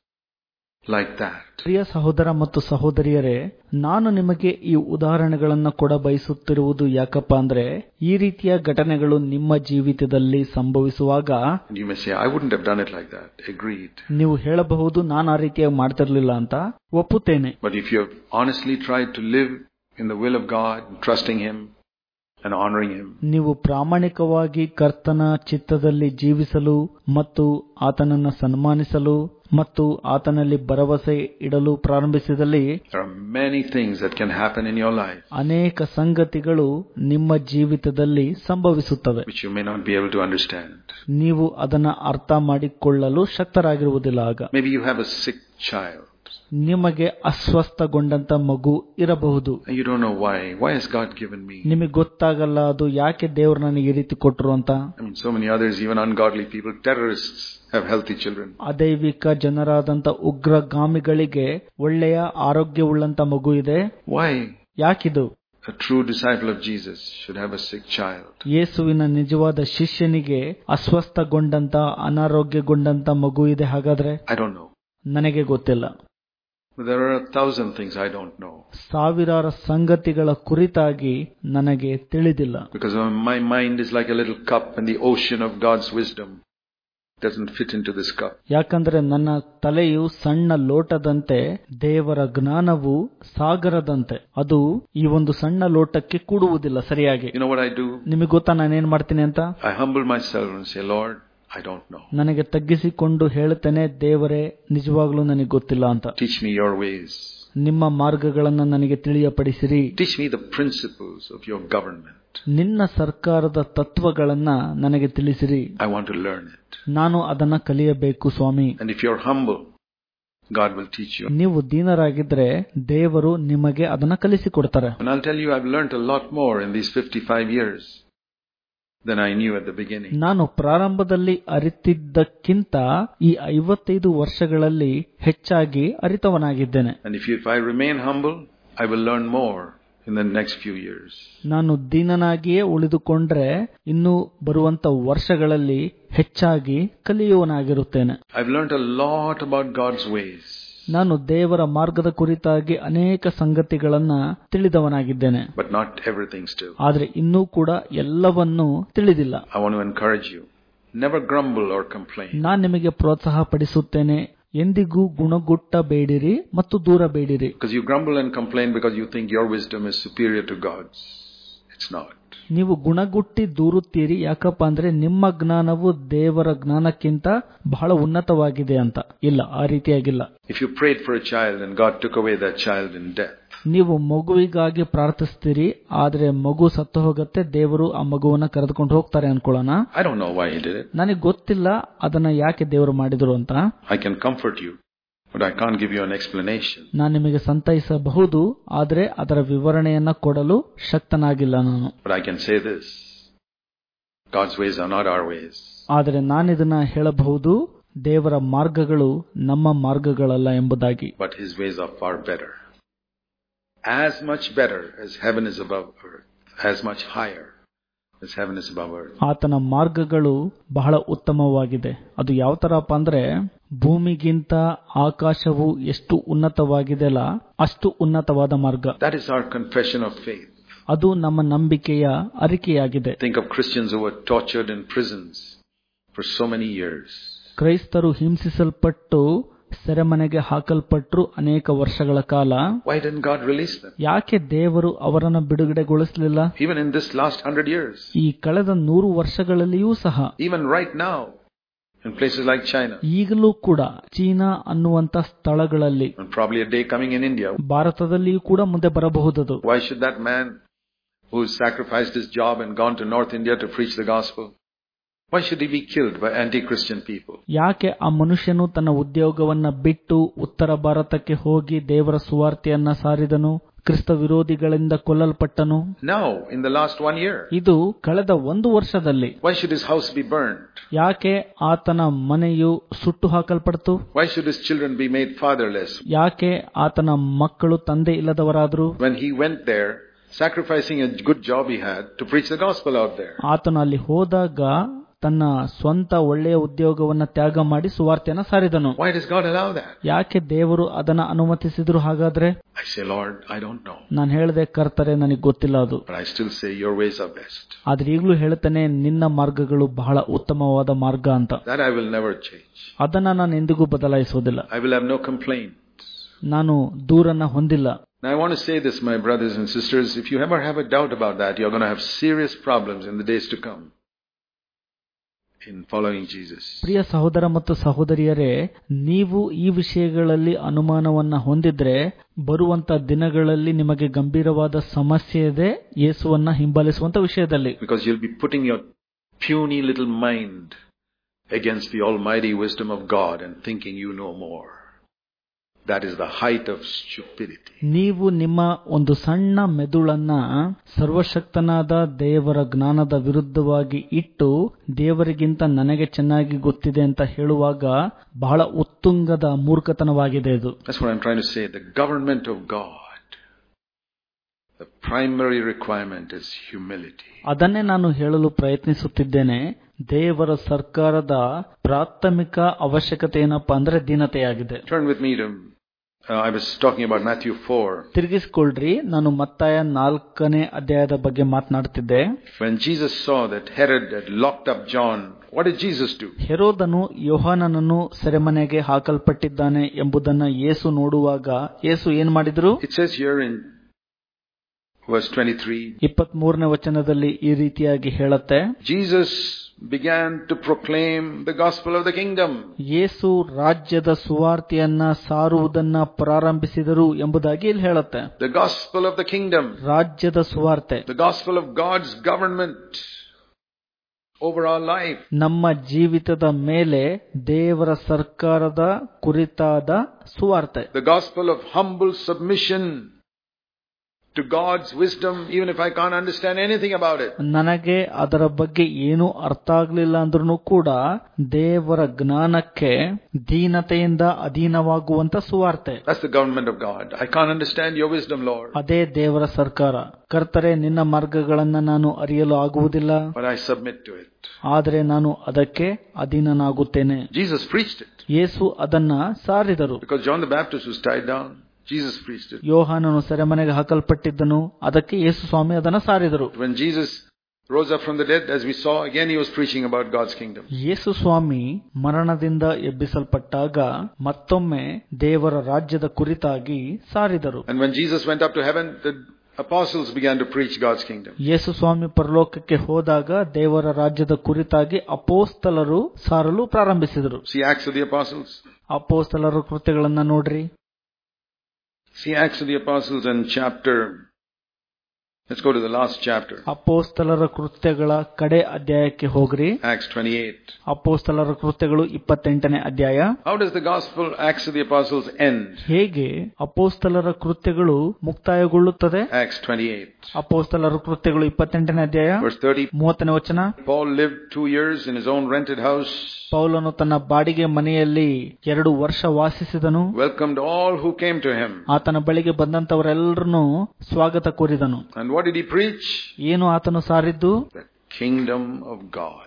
like that. ಪ್ರಿಯ ಸಹೋದರ ಮತ್ತು ಸಹೋದರಿಯರೇ, ನಾನು ನಿಮಗೆ ಈ ಉದಾಹರಣೆಗಳನ್ನು ಕೊಡ ಬಯಸುತ್ತಿರುವುದು ಯಾಕಪ್ಪ ಅಂದ್ರೆ, ಈ ರೀತಿಯ ಘಟನೆಗಳು ನಿಮ್ಮ ಜೀವಿತದಲ್ಲಿ ಸಂಭವಿಸುವಾಗ You may say, I wouldn't have done it like that. Agreed. ನೀವು ಹೇಳಬಹುದು, ನಾನು ಆ ರೀತಿಯಾಗಿ ಮಾಡ್ತಿರ್ಲಿಲ್ಲ ಅಂತ. ಒಪ್ಪುತ್ತೇನೆ. But if you have honestly tried to live in the will of God, trusting Him and honoring Him, ನೀವು ಪ್ರಾಮಾಣಿಕವಾಗಿ ಕರ್ತನ ಚಿತ್ತದಲ್ಲಿ ಜೀವಿಸಲು ಮತ್ತು ಆತನನ್ನು ಸನ್ಮಾನಿಸಲು ಮತ್ತು ಆತನಲ್ಲಿ ಭರವಸೆ ಇಡಲು ಪ್ರಾರಂಭಿಸಿದಲ್ಲಿ there are many things that can happen in your life ಅನೇಕ ಸಂಗತಿಗಳು ನಿಮ್ಮ ಜೀವಿತದಲ್ಲಿ ಸಂಭವಿಸುತ್ತವೆ which you may not be able to understand. ನೀವು ಅದನ್ನ ಅರ್ಥ ಮಾಡಿಕೊಳ್ಳಲು ಶಕ್ತರಾಗಿರುವುದಿಲ್ಲ. ಆಗ Maybe you have a sick child. ನಿಮಗೆ ಅಸ್ವಸ್ಥಗೊಂಡಂತ ಮಗು ಇರಬಹುದು. You don't know why. Why has God given me? ನಿಮಗೆ ಗೊತ್ತಾಗಲ್ಲ ಅದು ಯಾಕೆ ದೇವರು ನನಗೆ ಈ ರೀತಿ ಕೊಟ್ಟರು ಅಂತ. I mean, so many others, even ungodly people, terrorists, have healthy children. ಅದೈವಿಕ ಜನರಾದಂತ ಉಗ್ರಗಾಮಿಗಳಿಗೆ ಒಳ್ಳೆಯ ಆರೋಗ್ಯವುಳ್ಳಂತ ಮಗು ಇದೆ. Why? ಯಾಕಿದು? A true disciple of Jesus should have a sick child. ಯೇಸುವಿನ ನಿಜವಾದ ಶಿಷ್ಯನಿಗೆ ಅಸ್ವಸ್ಥಗೊಂಡಂತ ಅನಾರೋಗ್ಯಗೊಂಡಂತ ಮಗು ಇದೆ ಹಾಗಾದ್ರೆ? I don't know. ನನಗೆ ಗೊತ್ತಿಲ್ಲ. There are a thousand things I don't know. ಸಾವಿರಾರು ಸಂಗತಿಗಳ ಕುರಿತಾಗಿ ನನಗೆ ತಿಳಿದಿಲ್ಲ. Because my mind is like a little cup and the ocean of God's wisdom doesn't fit into this cup. ಯಾಕಂದ್ರೆ ನನ್ನ ತಲೆಯು ಸಣ್ಣ ಲೋಟದಂತೆ, ದೇವರ ಜ್ಞಾನವು ಸಾಗರದಂತೆ, ಅದು ಈ ಒಂದು ಸಣ್ಣ ಲೋಟಕ್ಕೆ ಕೂಡುವುದಿಲ್ಲ ಸರಿಯಾಗಿ. You know what I do? ನಿಮಗೆ ಗೊತ್ತಾ ನಾನೇನ್ ಮಾಡ್ತೀನಿ ಅಂತ? I humble myself and say, Lord, I don't know. ನನಗೆ ತಗ್ಗಿಸಿಕೊಂಡು ಹೇಳುತ್ತೇನೆ, ದೇವರೇ ನಿಜವಾಗ್ಲೂ ನನಗೆ ಗೊತ್ತಿಲ್ಲ ಅಂತ. Teach me your ways. ನಿಮ್ಮ ಮಾರ್ಗಗಳನ್ನು ನನಗೆ ತಿಳಿಯಪಡಿಸಿರಿ. Teach me the principles of your government. ನಿನ್ನ ಸರ್ಕಾರದ ತತ್ವಗಳನ್ನ ನನಗೆ ತಿಳಿಸಿರಿ. I want to learn it. ನಾನು ಅದನ್ನ ಕಲಿಯಬೇಕು ಸ್ವಾಮಿ. And if you're humble, God will teach you. ನೀವು ದೀನರಾಗಿದ್ರೆ ದೇವರು ನಿಮಗೆ ಅದನ್ನ ಕಲಿಸಿಕೊಡ್ತಾರೆ. And I'll tell you, I've learned a lot more in these fifty-five years than I knew at the beginning. ನಾನು ಪ್ರಾರಂಭದಲ್ಲಿ ಅರಿತಿದ್ದಕ್ಕಿಂತ ಈ ಐವತ್ತೈದು ವರ್ಷಗಳಲ್ಲಿ ಹೆಚ್ಚಾಗಿ ಅರಿತವನಾಗಿದ್ದೇನೆ. And if, you, if I remain humble, I will learn more in the next few years. ನಾನು ದೀನನಾಗಿಯೇ ಉಳಿದುಕೊಂಡ್ರೆ ಇನ್ನು ಬರುವಂತ ವರ್ಷಗಳಲ್ಲಿ ಹೆಚ್ಚಾಗಿ ಕಲಿಯುವನಾಗಿರುತ್ತೇನೆ. I've learned a lot about God's ways. ನಾನು ದೇವರ ಮಾರ್ಗದ ಕುರಿತಾಗಿ ಅನೇಕ ಸಂಗತಿಗಳನ್ನ ತಿಳಿದವನಾಗಿದ್ದೇನೆ. But not everything still. ಆದ್ರೆ ಇನ್ನೂ ಕೂಡ ಎಲ್ಲವನ್ನೂ ತಿಳಿದಿಲ್ಲ. I want to encourage you. Never grumble or complain. ನಾನು ನಿಮಗೆ ಪ್ರೋತ್ಸಾಹ ಪಡಿಸುತ್ತೇನೆ, ಎಂದಿಗೂ ಗುಣಗುಟ್ಟಬೇಡಿರಿ ಮತ್ತು ದೂರಬೇಡಿರಿ. Because you grumble and complain because you think your wisdom is superior to God's. It's not. ನೀವು ಗುಣಗುಟ್ಟಿ ದೂರುತ್ತೀರಿ, ಯಾಕಪ್ಪ ಅಂದ್ರೆ ನಿಮ್ಮ ಜ್ಞಾನವು ದೇವರ ಜ್ಞಾನಕ್ಕಿಂತ ಬಹಳ ಉನ್ನತವಾಗಿದೆ ಅಂತ. ಇಲ್ಲ, ಆ ರೀತಿಯಾಗಿಲ್ಲ. If you prayed for a child and God took away that child in death. ನೀವು ಮಗುವಿಗಾಗಿ ಪ್ರಾರ್ಥಿಸ್ತೀರಿ, ಆದ್ರೆ ಮಗು ಸತ್ತು ಹೋಗುತ್ತೆ, ದೇವರು ಆ ಮಗುವನ್ನ ಕರೆದುಕೊಂಡು ಹೋಗ್ತಾರೆ ಅನ್ಕೊಳ್ಳೋಣ. I don't know why he did it. ನನಗೆ ಗೊತ್ತಿಲ್ಲ ಅದನ್ನ ಯಾಕೆ ದೇವರು ಮಾಡಿದ್ರು ಅಂತ. I can comfort you, but I can't give you an explanation. ನಾನು ನಿಮಗೆ ಸಂತೈಸಬಹುದು, ಆದ್ರೆ ಅದರ ವಿವರಣೆಯನ್ನ ಕೊಡಲು ಶಕ್ತನಾಗಿಲ್ಲ ನಾನು. But I can say this. God's ways are not our ways. ಆದ್ರೆ ನಾನಿದನ್ನ ಹೇಳಬಹುದು, ದೇವರ ಮಾರ್ಗಗಳು ನಮ್ಮ ಮಾರ್ಗಗಳಲ್ಲ ಎಂಬುದಾಗಿ. But his ways are far better. As much better as heaven is above earth, as much higher as heaven is above earth. ಆತನ ಮಾರ್ಗಗಳು ಬಹಳ ಉತ್ತಮವಾಗಿದೆ. ಅದು ಯಾವ ತರಪ್ಪ ಅಂದ್ರೆ, ಭೂಮಿಗಿಂತ ಆಕಾಶವು ಎಷ್ಟು ಉನ್ನತವಾಗಿದೆಯಲ್ಲ ಅಷ್ಟು ಉನ್ನತವಾದ ಮಾರ್ಗ. That is our confession of faith. ಅದು ನಮ್ಮ ನಂಬಿಕೆಯ ಅರಿಕೆಯಾಗಿದೆ. Think of Christians who were tortured in prisons for so many years. ಕ್ರೈಸ್ತರು ಹಿಂಸಿಸಲ್ಪಟ್ಟು ಸೆರೆಮನೆಗೆ ಹಾಕಲ್ಪಟ್ಟರು ಅನೇಕ ವರ್ಷಗಳ ಕಾಲ. Why didn't God release them? ಯಾಕೆ ದೇವರು ಅವರನ್ನು ಬಿಡುಗಡೆಗೊಳಿಸಲಿಲ್ಲ? Even in this last hundred years. ಈ ಕಳೆದ ನೂರು ವರ್ಷಗಳಲ್ಲಿಯೂ ಸಹ. Even right now, in places like China. ಈಗಲೂ ಕೂಡ ಚೀನಾ ಅನ್ನುವಂತ ಸ್ಥಳಗಳಲ್ಲಿ, and probably a day coming in India. ಭಾರತದಲ್ಲಿಯೂ ಕೂಡ ಮುಂದೆ ಬರಬಹುದದು. Why should that man who sacrificed his job and gone to North India to preach the gospel, why should he be killed by anti-Christian people? ಯಾಕೆ ಆ ಮನುಷ್ಯನು ತನ್ನ ಉದ್ಯೋಗವನ್ನ ಬಿಟ್ಟು ಉತ್ತರ ಭಾರತಕ್ಕೆ ಹೋಗಿ ದೇವರ ಸುವಾರ್ತೆಯನ್ನ ಸಾರಿದನು, ಕ್ರಿಸ್ತ ವಿರೋಧಿಗಳಿಂದ ಕೊಲ್ಲಲ್ಪಟ್ಟನು? Now, in the last one year. ಇದು ಕಳೆದ ಒಂದು ವರ್ಷದಲ್ಲಿ. Why should his house be burned? ಯಾಕೆ ಆತನ ಮನೆಯು ಸುಟ್ಟು ಹಾಕಲ್ಪಡ್ತು? Why should his children be made fatherless? ಯಾಕೆ ಆತನ ಮಕ್ಕಳು ತಂದೆ ಇಲ್ಲದವರಾದ್ರು? When he went there, sacrificing a good job he had to preach the gospel out there. ಆತನು ಅಲ್ಲಿ ಹೋದಾಗ ತನ್ನ ಸ್ವಂತ ಒಳ್ಳೆಯ ಉದ್ಯೋಗವನ್ನ ತ್ಯಾಗ ಮಾಡಿ ಸುವಾರ್ತೆಯನ್ನ ಸಾರಿದನು. Why does God allow that? ಯಾಕೆ ದೇವರು ಅದನ್ನ ಅನುಮತಿಸಿದ್ರು ಹಾಗಾದ್ರೆ? I say, Lord, I don't know. ನಾನು ಹೇಳಿದೆ, ಕರ್ತರೆ ನನಗೆ ಗೊತ್ತಿಲ್ಲ ಅದು. But I still say your ways are best. ಆದ್ರೆ ಈಗಲೂ ಹೇಳ್ತೇನೆ, ನಿನ್ನ ಮಾರ್ಗಗಳು ಬಹಳ ಉತ್ತಮವಾದ ಮಾರ್ಗ ಅಂತ. That I will never change. ಅದನ್ನ ನಾನು ಎಂದಿಗೂ ಬದಲಾಯಿಸುವುದಿಲ್ಲ. I will have no complaints. ನಾನು ದೂರನ್ನ ಹೊಂದಿಲ್ಲ. Now I want to say this, my brothers and sisters, if you ever have a doubt about that, you're going to have serious problems in the days to come. in following Jesus. ಪ್ರಿಯ ಸಹೋದರ ಮತ್ತು ಸಹೋದರಿಯರೇ, ನೀವು ಈ ವಿಷಯಗಳಲ್ಲಿ ಅನುಮಾನವನ್ನ ಹೊಂದಿದ್ರೆ ಬರುವಂತ ದಿನಗಳಲ್ಲಿ ನಿಮಗೆ ಗಂಭೀರವಾದ ಸಮಸ್ಯೆ ಇದೆ ಯೇಸುವನ್ನ ಹಿಂಬಾಲಿಸುವಂತ ವಿಷಯದಲ್ಲಿ. Because you'll be putting your puny little mind against the almighty wisdom of God and thinking you know more. That is the height of stupidity. ನೀವು ನಿಮ್ಮ ಒಂದು ಸಣ್ಣ ಮೆದುಳನ್ನ ಸರ್ವಶಕ್ತನಾದ ದೇವರ ಜ್ಞಾನದ ವಿರುದ್ಧವಾಗಿ ಇಟ್ಟು ದೇವರಿಗಿಂತ ನನಗೆ ಚೆನ್ನಾಗಿ ಗೊತ್ತಿದೆ ಅಂತ ಹೇಳುವಾಗ ಬಹಳ ಉತ್ತುಂಗದ ಮೂರ್ಖತನವಾಗಿದೆ ಇದು. That's what I'm trying to say. The government of God, the primary requirement is humility. ಅದನ್ನೇ ನಾನು ಹೇಳಲು ಪ್ರಯತ್ನಿಸುತ್ತಿದ್ದೇನೆ. ದೇವರ ಸರ್ಕಾರದ ಪ್ರಾಥಮಿಕ ಅವಶ್ಯಕತೆ ಏನಪ್ಪಾ ಅಂದ್ರೆ ದೀನತೆಯಾಗಿದೆ. Turn with me to Uh, I was talking about Matthew four. ತಿರುಗಿಸಿಕೊಳ್ಳ್ರಿ, ನಾನು ಮತ್ತಾಯ ನಾಲ್ಕನೇ ಅಧ್ಯಾಯದ ಬಗ್ಗೆ ಮಾತನಾಡುತ್ತಿದ್ದೆ. When Jesus saw that Herod had locked up John, what did Jesus do? ಹೆರೋದನು ಯೋಹಾನನನ್ನು ಸೆರೆಮನೆಗೆ ಹಾಕಲ್ಪಟ್ಟಿದ್ದಾನೆ ಎಂಬುದನ್ನು ಯೇಸು ನೋಡುವಾಗ ಯೇಸು ಏನ್ ಮಾಡಿದ್ರು? It says here in verse twenty-three. ಇಪ್ಪತ್ಮೂರನೇ ವಚನದಲ್ಲಿ ಈ ರೀತಿಯಾಗಿ ಹೇಳುತ್ತೆ, Jesus began to proclaim the gospel of the kingdom. ಯೇಸು ರಾಜ್ಯದ ಸುವಾರ್ತೆಯನ್ನ ಸಾರುವುದನ್ನ ಪ್ರಾರಂಭಿಸಿದರು ಎಂಬುದಾಗಿ ಇಲ್ಲಿ ಹೇಳುತ್ತೆ. The gospel of the kingdom. ರಾಜ್ಯದ ಸುವಾರ್ತೆ. The gospel of God's government over our life. ನಮ್ಮ ಜೀವಿತದ ಮೇಲೆ ದೇವರ ಸರ್ಕಾರದ ಕುರಿತಾದ ಸುವಾರ್ತೆ. The gospel of humble submission to God's wisdom, even if I can't understand anything about it. ನನಗೆ ಅದರ ಬಗ್ಗೆ ಏನೂ ಅರ್ಥ ಆಗಲಿಲ್ಲ ಅಂದ್ರೂ ಕೂಡ ದೇವರ ಜ್ಞಾನಕ್ಕೆ ದೀನತೆಯಿಂದ ಅಧೀನವಾಗುವಂತ ಸುವಾರ್ತೆ. That's the government of God. I can't understand your wisdom, Lord. ಅದೇ ದೇವರ ಸರ್ಕಾರ. ಕರ್ತರೆ, ನಿನ್ನ ಮಾರ್ಗಗಳನ್ನ ನಾನು ಅರಿಯಲು ಆಗುವುದಿಲ್ಲ, but I submit to it. ಆದರೆ ನಾನು ಅದಕ್ಕೆ ಅಧೀನನಾಗುತ್ತೇನೆ. Jesus preached it. ಯೇಸು ಅದನ್ನ ಸಾರಿದರು. Because John the Baptist was tied down, Jesus preached it. ಯೋಹಾನನು ಸೆರೆಮನೆಗೆ ಹಾಕಲ್ಪಟ್ಟಿದ್ದನು, ಅದಕ್ಕೆ ಯೇಸು ಸ್ವಾಮಿ ಅದನ್ನ ಸಾರಿದರು. When Jesus rose up from the dead, as we saw, again he was preaching about God's kingdom. ಯೇಸು ಸ್ವಾಮಿ ಮರಣದಿಂದ ಎಬ್ಬಿಸಲ್ಪಟ್ಟಾಗ ಮತ್ತೊಮ್ಮೆ ದೇವರ ರಾಜ್ಯದ ಕುರಿತಾಗಿ ಸಾರಿದರು. And when Jesus went up to heaven, the apostles began to preach God's kingdom. ಯೇಸು ಸ್ವಾಮಿ ಪರಲೋಕಕ್ಕೆ ಹೋದಾಗ ದೇವರ ರಾಜ್ಯದ ಕುರಿತಾಗಿ ಅಪೋಸ್ತಲರು ಸಾರಲು ಪ್ರಾರಂಭಿಸಿದರು. See Acts of the Apostles. ಅಪೋಸ್ತಲರ ಕೃತ್ಯಗಳನ್ನ ನೋಡ್ರಿ. See Acts of the Apostles and chapter. Let's go to the last chapter. ಅಪೋಸ್ತಲರ ಕೃತ್ಯಗಳ ಕಡೆ ಅಧ್ಯಾಯಕ್ಕೆ ಹೋಗ್ರಿ. Acts twenty-eight. ಅಪೋಸ್ತಲರ ಕೃತ್ಯಗಳು ಇಪ್ಪತ್ತೆಂಟನೇ ಅಧ್ಯಾಯ. How does the gospel Acts of the Apostles end? ಹೇಗೆ ಅಪೋಸ್ತಲರ ಕೃತ್ಯಗಳು ಮುಕ್ತಾಯಗೊಳ್ಳುತ್ತದೆ? Acts twenty-eight. ಅಪೋಸ್ತಲರ ಕೃತ್ಯಗಳು ಇಪ್ಪತ್ತೆಂಟನೇ ಅಧ್ಯಾಯ verse thirty. ಮೂವತ್ತನೇ ವಚನ. Paul lived two years in his own rented house. ಪೌಲನು ತನ್ನ ಬಾಡಿಗೆ ಮನೆಯಲ್ಲಿ ಎರಡು ವರ್ಷ ವಾಸಿಸಿದನು. Welcomed all who came to him. ಆತನ ಬಳಿಗೆ ಬಂದಂತವರೆಲ್ಲರನ್ನು ಸ್ವಾಗತ ಕೋರಿದನು. And what did he preach? ಏನು ಆತನು ಸಾರಿದ್ದು? The kingdom of God.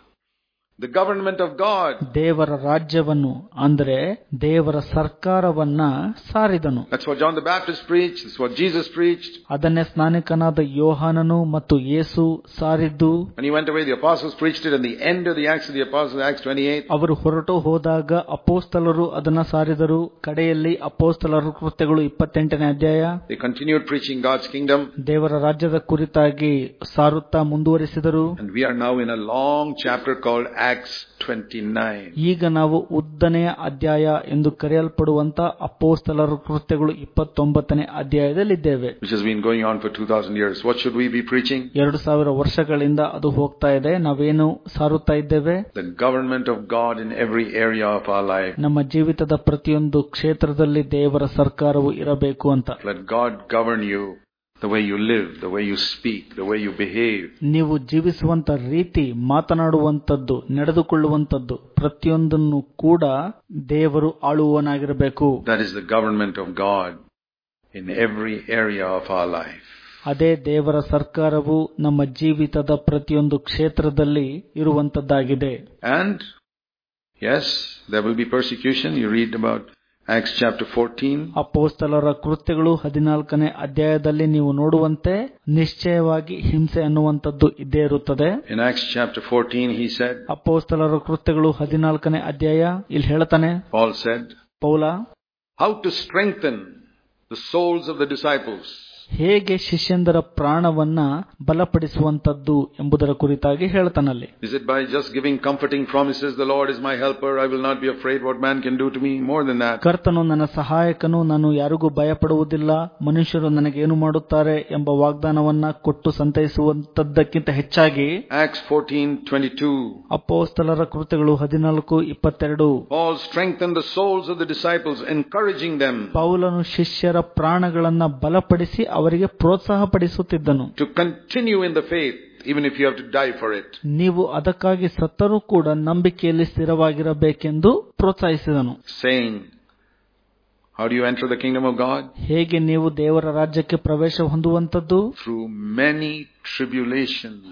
The government of God. ದೇವರ ರಾಜ್ಯವನ್ನು, ಅಂದರೆ ದೇವರ ಸರ್ಕಾರವನ್ನ ಸಾರಿದನು. That's what John the Baptist preached. That's what Jesus preached. ಅದನ್ನೇ ಸ್ನಾನಿಕನಾದ ಯೋಹಾನನು ಮತ್ತು ಯೇಸು ಸಾರಿದ್ದು. When he went away, the apostles preached it, and the end of the Acts of the Apostles, Acts twenty-eight. ಅವರು ಹೊರಟು ಹೋದಾಗ ಅಪೋಸ್ತಲರು ಅದನ್ನ ಸಾರಿದರು. ಕಡೆಯಲ್ಲಿ ಅಪೋಸ್ತಲರ ಕೃತ್ಯಗಳು ಇಪ್ಪತ್ತೆಂಟನೇ ಅಧ್ಯಾಯ. They continued preaching God's kingdom. ದೇವರ ರಾಜ್ಯದ ಕುರಿತಾಗಿ ಸಾರುತ್ತಾ ಮುಂದುವರಿಸಿದರು. And we are now in a long chapter called Acts twenty-nine. ಈಗ ನಾವು ಉದ್ದನೆಯ ಅಧ್ಯಾಯ ಎಂದು ಕರೆಯಲ್ಪಡುವಂತ ಅಪೋಸ್ತಲರ ಕೃತ್ಯಗಳು ಇಪ್ಪತ್ತೊಂಬತ್ತನೇ ಅಧ್ಯಾಯದಲ್ಲಿದ್ದೇವೆ. Which has been going on for two thousand years. What should we be preaching? ಎರಡು ಸಾವಿರ ವರ್ಷಗಳಿಂದ ಅದು ಹೋಗ್ತಾ ಇದೆ. ನಾವೇನು ಸಾರುತ್ತಾ ಇದ್ದೇವೆ? The government of God in every area of our life. ನಮ್ಮ ಜೀವಿತದ ಪ್ರತಿಯೊಂದು ಕ್ಷೇತ್ರದಲ್ಲಿ ದೇವರ ಸರ್ಕಾರವು ಇರಬೇಕು ಅಂತ. Let God govern you. The way you live, the way you speak, the way you behave. ನೀವು ಜೀವಿಸುವಂತ ರೀತಿ, ಮಾತನಾಡುವಂತದ್ದು, ನಡೆದುಕೊಳ್ಳುವಂತದ್ದು ಪ್ರತಿಯೊಂದನ್ನು ಕೂಡ ದೇವರು ಆಳುವವನಾಗಿರಬೇಕು. That is the government of God in every area of our life. ಅದೇ ದೇವರ ಸರ್ಕಾರವು ನಮ್ಮ ಜೀವಿತದ ಪ್ರತಿಯೊಂದು ಕ್ಷೇತ್ರದಲ್ಲಿ ಇರುವಂತದ್ದಾಗಿದೆ. And yes, there will be persecution. You read about Acts chapter fourteen. ಅಪೋಸ್ತಲರ ಕೃತ್ಯಗಳು ಹದಿನಾಲ್ಕನೇ ಅಧ್ಯಾಯದಲ್ಲಿ ನೀವು ನೋಡುವಂತೆ ನಿಶ್ಚಯವಾಗಿ ಹಿಂಸೆ ಅನ್ನುವಂಥದ್ದು ಇದ್ದೇ ಇರುತ್ತದೆ. In Acts chapter fourteen he said. ಅಪೋಸ್ತಲರ ಕೃತ್ಯಗಳು ಹದಿನಾಲ್ಕನೇ ಅಧ್ಯಾಯ ಇಲ್ಲಿ ಹೇಳ್ತಾನೆ. Paul said. Paul. How to strengthen the souls of the disciples. ಹೇಗೆ ಶಿಷ್ಯಂದರ ಪ್ರಾಣವನ್ನ ಬಲಪಡಿಸುವಂತದ್ದು ಎಂಬುದರ ಕುರಿತಾಗಿ ಹೇಳ್ತಾನಲ್ಲಿ. Is it by just giving comforting promises, the Lord is my helper, I will not be afraid what man can do to me? More than that. ಕರ್ತನು ನನ್ನ ಸಹಾಯಕನು, ನಾನು ಯಾರಿಗೂ ಭಯಪಡುವುದಿಲ್ಲ, ಮನುಷ್ಯರು ನನಗೆ ಏನು ಮಾಡುತ್ತಾರೆ ಎಂಬ ವಾಗ್ದಾನವನ್ನ ಕೊಟ್ಟು ಸಂತೈಸುವಂತದ್ದಕ್ಕಿಂತ ಹೆಚ್ಚಾಗಿ Acts fourteen twenty-two. ಅಪೊಸ್ತಲರ ಕೃತ್ಯಗಳು ಹದಿನಾಲ್ಕು ಇಪ್ಪತ್ತೆರಡು. Paul strengthened the souls of the disciples, encouraging them. ಪೌಲನು ಶಿಷ್ಯರ ಪ್ರಾಣಗಳನ್ನ ಬಲಪಡಿಸಿ ಅವರಿಗೆ ಪ್ರೋತ್ಸಾಹ ಪಡಿಸುತ್ತಿದ್ದನು. To continue in the faith, even if you have to die for it. ನೀವು ಅದಕ್ಕಾಗಿ ಸತ್ತರೂ ಕೂಡ ನಂಬಿಕೆಯಲ್ಲಿ ಸ್ಥಿರವಾಗಿರಬೇಕೆಂದು ಪ್ರೋತ್ಸಾಹಿಸಿದನು. Saying, how do you enter the kingdom of God? ಹೇಗೆ ನೀವು ದೇವರ ರಾಜ್ಯಕ್ಕೆ ಪ್ರವೇಶ ಹೊಂದುವಂತದ್ದು? Through many tribulations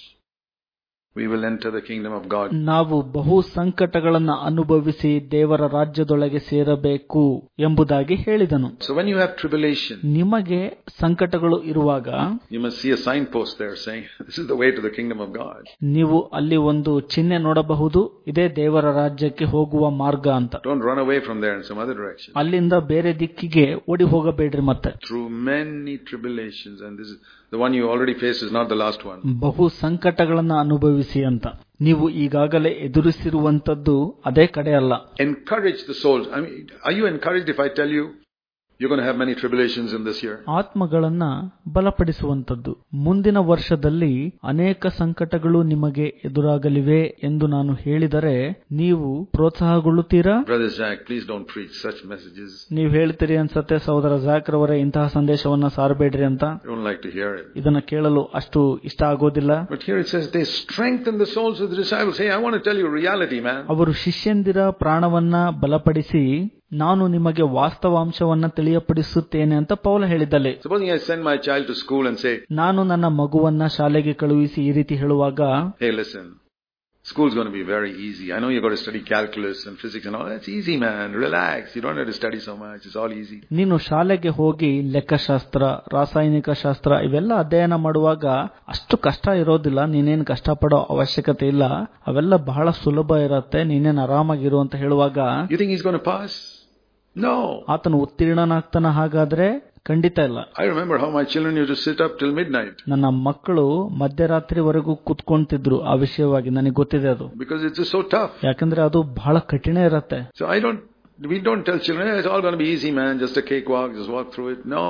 we will enter the kingdom of God. ನಾವು ಬಹು ಸಂಕಟಗಳನ್ನು ಅನುಭವಿಸಿ ದೇವರ ರಾಜ್ಯದೊಳಗೆ ಸೇರಬೇಕು ಎಂಬುದಾಗಿ ಹೇಳಿದನು. So when you have tribulation, ನಿಮಗೆ ಸಂಕಟಗಳು ಇರುವಾಗ you must see a signpost there saying, this is the way to the kingdom of God. ನೀವು ಅಲ್ಲಿ ಒಂದು ಚಿಹ್ನೆ ನೋಡಬಹುದು, ಇದೇ ದೇವರ ರಾಜ್ಯಕ್ಕೆ ಹೋಗುವ ಮಾರ್ಗ ಅಂತ. Don't run away from there in some other direction. ಅಲ್ಲಿಂದ ಬೇರೆ ದಿಕ್ಕಿಗೆ ಓಡಿ ಹೋಗಬೇಡ್ರಿ. ಮತ್ತೆ through many tribulations, and this is the one you already faced, is not the last one. ಬಹು ಸಂಕಟಗಳನ್ನು ಅನುಭವಿಸಿ ಅಂತ. ನೀವು ಈಗಾಗಲೇ ಎದುರಿಸಿರುವಂತದ್ದು ಅದೇ ಕಡೆ ಅಲ್ಲ. Encourage the souls. I mean, are you encouraged if I tell you you're going to have many tribulations in this year? ಆತ್ಮಗಳನ್ನ ಬಲಪಡಿಸುವಂತದ್ದು. ಮುಂದಿನ ವರ್ಷದಲ್ಲಿ ಅನೇಕ ಸಂಕಟಗಳು ನಿಮಗೆ ಎದುರಾಗಲಿವೆ ಎಂದು ನಾನು ಹೇಳಿದರೆ ನೀವು ಪ್ರೋತ್ಸಾಹಗೊಳ್ಳುತ್ತೀರಾ? Brother Zach, please don't preach such messages. ನೀವು ಹೇಳ್ತೀರಿ ಅನ್ಸತ್ತೆ ಸಹೋದರ ಜಾಕ್ ರವರೇ, ಇಂತಹ ಸಂದೇಶವನ್ನ ಸಾರಬೇಡ್ರಿ ಅಂತ. I don't like to hear it. ಇದನ್ನ ಕೇಳಲು ಅಷ್ಟು ಇಷ್ಟ ಆಗೋದಿಲ್ಲ. But here it says they strengthen the souls of the disciples. Hey, I want to tell you reality, man. ಅವರು ಶಿಷ್ಯಂದಿರ ಪ್ರಾಣವನ್ನ ಬಲಪಡಿಸಿ ನಾನು ನಿಮಗೆ ವಾಸ್ತವಾಂಶವನ್ನ ತಿಳಿಯಪಡಿಸುತ್ತೇನೆ ಅಂತ ಪೌಲ ಹೇಳಿದ್ದಲೆ. Supposing I send my child to school and say, ನಾನು ನನ್ನ ಮಗುವನ್ನ ಶಾಲೆಗೆ ಕಳುಹಿಸಿ ಈ ರೀತಿ ಹೇಳುವಾಗ, hey, listen, school's going to be very easy. I know you got to study calculus and physics and all. That's easy, man. Relax. You don't have to study so much. It's all easy. ನೀನು ಶಾಲೆಗೆ ಹೋಗಿ ಲೆಕ್ಕಶಾಸ್ತ್ರ, ರಾಸಾಯನಿಕ ಶಾಸ್ತ್ರ ಇವೆಲ್ಲ ಅಧ್ಯಯನ ಮಾಡುವಾಗ ಅಷ್ಟು ಕಷ್ಟ ಇರೋದಿಲ್ಲ. ನೀನೇನು ಕಷ್ಟಪಡೋ ಅವಶ್ಯಕತೆ ಇಲ್ಲ. ಅವೆಲ್ಲ ಬಹಳ ಸುಲಭ ಇರುತ್ತೆ. ನೀನೇನು ಆರಾಮಾಗಿರು ಅಂತ ಹೇಳುವಾಗ, you think he's going to pass? No. ಆತನು ಉತ್ತೀರ್ಣನಾಗ್ತಾನ? ಹಾಗಾದ್ರೆ ಖಂಡಿತ ಇಲ್ಲ. I remember how my children used to sit up till midnight. ನನ್ನ ಮಕ್ಕಳು ಮಧ್ಯರಾತ್ರಿವರೆಗೂ ಕುತ್ಕೊಂತಿದ್ರು ಆ ವಿಷಯವಾಗಿ. ನನಗೆ ಗೊತ್ತಿದೆ ಅದು. Because it's just so tough. ಯಾಕಂದ್ರೆ ಅದು ಬಹಳ ಕಠಿಣ ಇರುತ್ತೆ. So I don't, we don't tell children, hey, it's all going to be easy, man, just a cakewalk, just walk through it. No.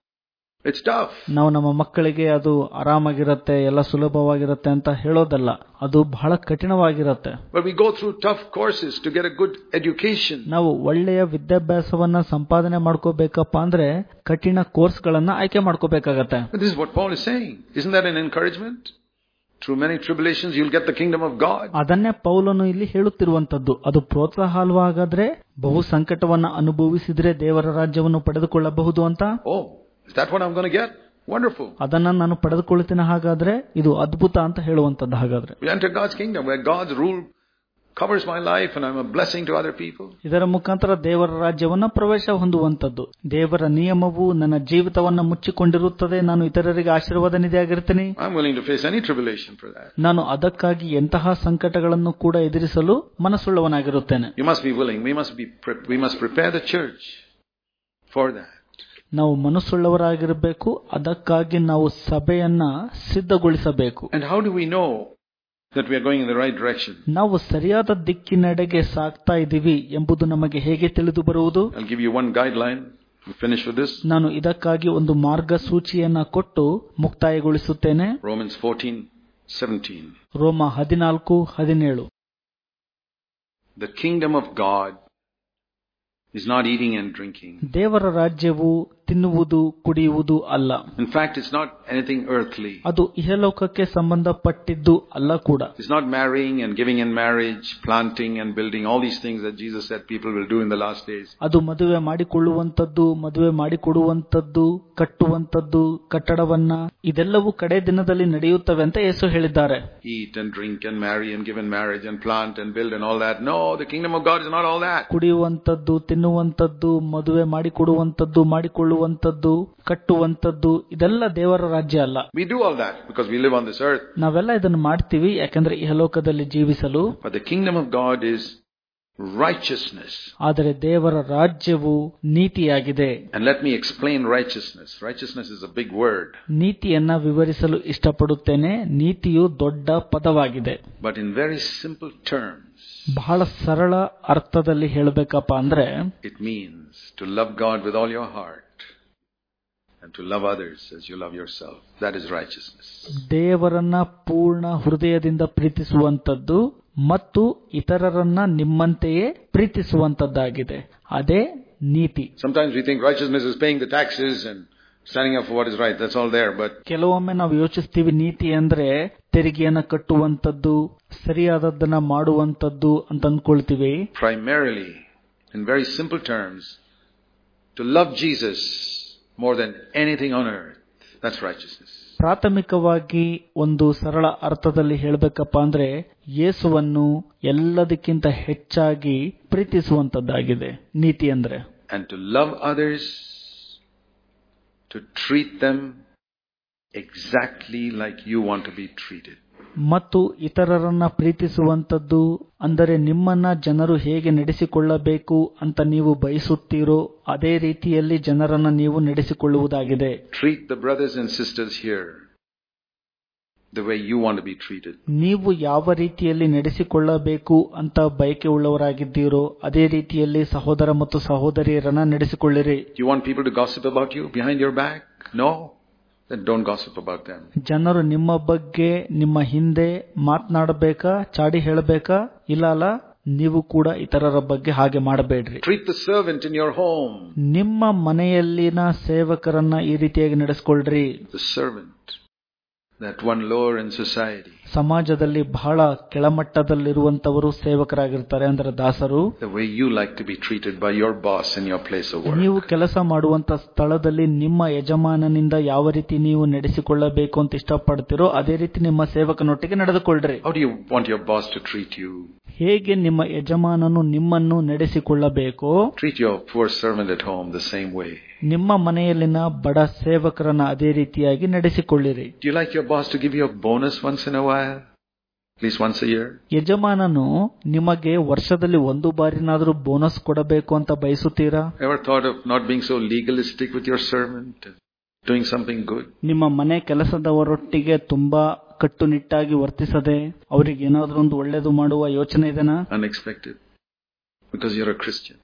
It's tough. ನಾವು ನಮ್ಮ ಮಕ್ಕಳಿಗೆ ಅದು ಆರಾಮಾಗಿರುತ್ತೆ, ಎಲ್ಲ ಸುಲಭವಾಗಿರುತ್ತೆ ಅಂತ ಹೇಳೋದಲ್ಲ. ಅದು ಬಹಳ ಕಠಿಣವಾಗಿರುತ್ತೆ. But we go through tough courses to get a good education. ನಾವು ಒಳ್ಳೆಯ ವಿದ್ಯಾಭ್ಯಾಸವನ್ನ ಸಂಪಾದನೆ ಮಾಡ್ಕೋಬೇಕಪ್ಪ ಅಂದ್ರೆ ಕಠಿಣ ಕೋರ್ಸ್ ಗಳನ್ನ ಆಯ್ಕೆ ಮಾಡ್ಕೋಬೇಕಾಗತ್ತೆ. This is what Paul is saying. Isn't that an encouragement? Through many tribulations you'll get the kingdom of God. ಅದನ್ನೇ ಪೌಲನು ಇಲ್ಲಿ ಹೇಳುತ್ತಿರುವಂತದ್ದು. ಅದು ಪ್ರೋತ್ಸಾಹ ಅಲ್ವಾ? ಹಾಗಾದ್ರೆ ಬಹು ಸಂಕಟವನ್ನ ಅನುಭವಿಸಿದ್ರೆ ದೇವರ ರಾಜ್ಯವನ್ನು ಪಡೆದುಕೊಳ್ಳಬಹುದು ಅಂತ. Oh, is that what I'm going to get? Wonderful. ಅದನ್ನ ನಾನು ಪಡೆದುಕೊಳ್ಳುತ್ತೇನೆ, ಹಾಗಾದ್ರೆ ಇದು ಅದ್ಭುತ ಅಂತ ಹೇಳುವಂತದ್ದು. ಹಾಗಾದ್ರೆ we enter God's kingdom where God's rule covers my life and I'm a blessing to other people. ಇದರ ಮುಖಾಂತರ ದೇವರ ರಾಜ್ಯವನ್ನ ಪ್ರವೇಶ ಹೊಂದುವಂತದ್ದು. ದೇವರ ನಿಯಮವು ನನ್ನ ಜೀವಿತವನ್ನ ಮುಚ್ಚಿಕೊಂಡಿರುತ್ತದೆ. ನಾನು ಇತರರಿಗೆ ಆಶೀರ್ವಾದ ನಿಧಿಯಾಗಿರ್ತೀನಿ. I'm willing to face any tribulation for that. ನಾನು ಅದಕ್ಕಾಗಿ ಎಂತಹ ಸಂಕಟಗಳನ್ನು ಕೂಡ ಎದುರಿಸಲು ಮನಸ್ಸುಳ್ಳವನಾಗಿರುತ್ತೇನೆ. You must be willing. We must be we must prepare the church for that. ನಾವು ಮನಸ್ಸುಳ್ಳವರಾಗಿರಬೇಕು. ಅದಕ್ಕಾಗಿ ನಾವು ಸಭೆಯನ್ನ ಸಿದ್ಧಗೊಳಿಸಬೇಕು. And how do we know that we are going in the right direction? ನಾವು ಸರಿಯಾದ ದಿಕ್ಕಿನೆಡೆಗೆ ಸಾಗ್ತಾ ಇದ್ದೀವಿ ಎಂಬುದು ನಮಗೆ ಹೇಗೆ ತಿಳಿದು ಬರುವುದು? I'll give you one guideline. We finish with this. ನಾನು ಇದಕ್ಕಾಗಿ ಒಂದು ಮಾರ್ಗಸೂಚಿಯನ್ನ ಕೊಟ್ಟು ಮುಕ್ತಾಯಗೊಳಿಸುತ್ತೇನೆ. Romans fourteen seventeen. ರೋಮ ಹದಿನಾಲ್ಕು ಹದಿನೇಳು. The kingdom of God is not eating and drinking. ದೇವರ ರಾಜ್ಯವು ತಿನ್ನುವುದು ಕುಡಿಯುವುದು ಅಲ್ಲ. In fact, it's not anything earthly. ಅದು ಇಹಲೋಕಕ್ಕೆ ಸಂಬಂಧಪಟ್ಟಿದ್ದು ಅಲ್ಲ ಕೂಡ. It's not marrying and giving in marriage, planting and building, all these things that Jesus said people will do in the last days. ಅದು ಮದುವೆ ಮಾಡಿಕೊಳ್ಳುವಂತದ್ದು, ಮದುವೆ ಮಾಡಿಕೊಡುವಂತದ್ದು, ಕಟ್ಟುವಂತದ್ದು, ಕಟ್ಟಡವನ್ನ, ಇದೆಲ್ಲವೂ ಕಡೆ ದಿನದಲ್ಲಿ ನಡೆಯುತ್ತವೆ ಅಂತ ಯೇಸು ಹೇಳಿದ್ದಾರೆ. Eat and drink and marry and give in marriage and plant and build and all that. No, the kingdom of God is not all that. ಕುಡಿಯುವಂತದ್ದು, ತಿನ್ನುವಂತದ್ದು, ಮದುವೆ ಮಾಡಿಕೊಡುವಂತದ್ದು, ಮಾಡಿಕೊಳ್ಳುವಂತದ್ದು, ಕಟ್ಟುವಂತದ್ದು, ಇದೆಲ್ಲ ದೇವರ ರಾಜ್ಯ ಅಲ್ಲ. We do all that because we live on this earth. ನಾವೆಲ್ಲ ಇದನ್ನು ಮಾಡ್ತೀವಿ ಯಾಕಂದ್ರೆ ಇಹಲೋಕದಲ್ಲಿ ಜೀವಿಸಲು. But the kingdom of God is righteousness. ಆದರೆ ದೇವರ ರಾಜ್ಯವು ನೀತಿಯಾಗಿದೆ. And let me explain righteousness. Righteousness is a big word. ನೀತಿಯನ್ನ ವಿವರಿಸಲು ಇಷ್ಟಪಡುತ್ತೇನೆ. ನೀತಿಯು ದೊಡ್ಡ ಪದವಾಗಿದೆ. But in very simple terms, ಬಹಳ ಸರಳ ಅರ್ಥದಲ್ಲಿ ಹೇಳಬೇಕಪ್ಪ ಅಂದ್ರೆ, it means to love God with all your heart and to love others as you love yourself. That is righteousness. ದೇವರನ್ನ ಪೂರ್ಣ ಹೃದಯದಿಂದ ಪ್ರೀತಿಸುವಂತದ್ದು ಮತ್ತು ಇತರರನ್ನ ನಿಮ್ಮಂತೆಯೇ ಪ್ರೀತಿಸುವಂತದ್ದಾಗಿದೆ. ಅದೇ ನೀತಿ. Sometimes we think righteousness is paying the taxes and standing up for what is right. That's all there. But ಕೆಲವೊಮ್ಮೆ ನಾವು ಯೋಚಿಸ್ತೀವಿ ನೀತಿ ಅಂದ್ರೆ ತೆರಿಗೆಯನ್ನ ಕಟ್ಟುವಂತದ್ದು, ಸರಿಯಾದದ್ದನ್ನ ಮಾಡುವಂತದ್ದು ಅಂತ ಅಂದ್ಕೊಳ್ತೀವಿ. Primarily, in very simple terms, to love Jesus more than anything on earth. That's righteousness. ಪ್ರಾಥಮಿಕವಾಗಿ ಒಂದು ಸರಳ ಅರ್ಥದಲ್ಲಿ ಹೇಳಬೇಕಪ್ಪ ಅಂದ್ರೆ ಯೇಸುವನ್ನು ಎಲ್ಲದಕ್ಕಿಂತ ಹೆಚ್ಚಾಗಿ ಪ್ರೀತಿಸುವಂತದ್ದಾಗಿದೆ ನೀತಿ ಅಂದ್ರೆ. And to love others, to treat them exactly like you want to be treated. ಮತ್ತು ಇತರರನ್ನ ಪ್ರೀತಿಸುವಂತದ್ದು ಅಂದರೆ ನಿಮ್ಮನ್ನ ಜನರು ಹೇಗೆ ನಡೆಸಿಕೊಳ್ಳಬೇಕು ಅಂತ ನೀವು ಬಯಸುತ್ತೀರೋ ಅದೇ ರೀತಿಯಲ್ಲಿ ಜನರನ್ನ ನೀವು ನಡೆಸಿಕೊಳ್ಳುವುದಾಗಿದೆ. Treat the brothers and sisters here the way you want to be treated. ನೀವು ಯಾವ ರೀತಿಯಲ್ಲಿ ನಡೆಸಿಕೊಳ್ಳಬೇಕು ಅಂತ ಬಯಕೆ ಉಳ್ಳವರಾಗಿದ್ದೀರೋ ಅದೇ ರೀತಿಯಲ್ಲಿ ಸಹೋದರ ಮತ್ತು ಸಹೋದರಿಯರನ್ನ ನಡೆಸಿಕೊಳ್ಳಿರಿ. You want people to gossip about you behind your back? No. Then don't gossip about them. ಜನರು ನಿಮ್ಮ ಬಗ್ಗೆ ನಿಮ್ಮ ಹಿಂದೆ ಮಾತನಾಡಬೇಕಾ, ಚಾಡಿ ಹೇಳಬೇಕಾ? ಇಲ್ಲ ಅಲ್ಲ, ನೀವು ಕೂಡ ಇತರರ ಬಗ್ಗೆ ಹಾಗೆ ಮಾಡಬೇಡ್ರಿ. Treat the servant in your home. ನಿಮ್ಮ ಮನೆಯಲ್ಲಿನ ಸೇವಕರನ್ನ ಈ ರೀತಿಯಾಗಿ ನಡೆಸಿಕೊಳ್ಳ್ರಿ. The servant, that one lower in society. ಸಮಾಜದಲ್ಲಿ ಬಹಳ ಕೆಳಮಟ್ಟದಲ್ಲಿರುವಂತವರು ಸೇವಕರಾಗಿರ್ತಾರೆ, ಅಂದ್ರೆ ದಾಸರು. The way you like to be treated by your boss in your place of work. ನೀವು ಕೆಲಸ ಮಾಡುವಂತ ಸ್ಥಳದಲ್ಲಿ ನಿಮ್ಮ ಯಜಮಾನನಿಂದ ಯಾವ ರೀತಿ ನೀವು ನಡೆಸಿಕೊಳ್ಳಬೇಕು ಅಂತ ಇಷ್ಟಪಡ್ತೀರೋ ಅದೇ ರೀತಿ ನಿಮ್ಮ ಸೇವಕನೊಟ್ಟಿಗೆ ನಡೆದುಕೊಳ್ಳ್ರಿ. How do you want your boss to treat you? ಹೇಗೆ ನಿಮ್ಮ ಯಜಮಾನನು ನಿಮ್ಮನ್ನು ನಡೆಸಿಕೊಳ್ಳಬೇಕು? Treat your poor servant at home the same way. ನಿಮ್ಮ ಮನೆಯಲ್ಲಿನ ಬಡ ಸೇವಕರನ್ನ ಅದೇ ರೀತಿಯಾಗಿ ನಡೆಸಿಕೊಳ್ಳಿರಿ. Do you like your boss to give you a bonus once in a while? At least once a year? ಯಜಮಾನನು ನಿಮಗೆ ವರ್ಷದಲ್ಲಿ ಒಂದು ಬಾರಿನಾದರೂ ಬೋನಸ್ ಕೊಡಬೇಕು ಅಂತ ಬಯಸುತ್ತೀರಾ? Ever thought of not being so legalistic with your servant, doing something good? ನಿಮ್ಮ ಮನೆ ಕೆಲಸದವರೊಟ್ಟಿಗೆ ತುಂಬಾ ಕಟ್ಟುನಿಟ್ಟಾಗಿ ವರ್ತಿಸದೆ ಅವರಿಗೆ ಏನಾದರೂ ಒಂದು ಒಳ್ಳೆಯದು ಮಾಡುವ ಯೋಚನೆ ಇದೆನಾ? Unexpected. Because you're a Christian.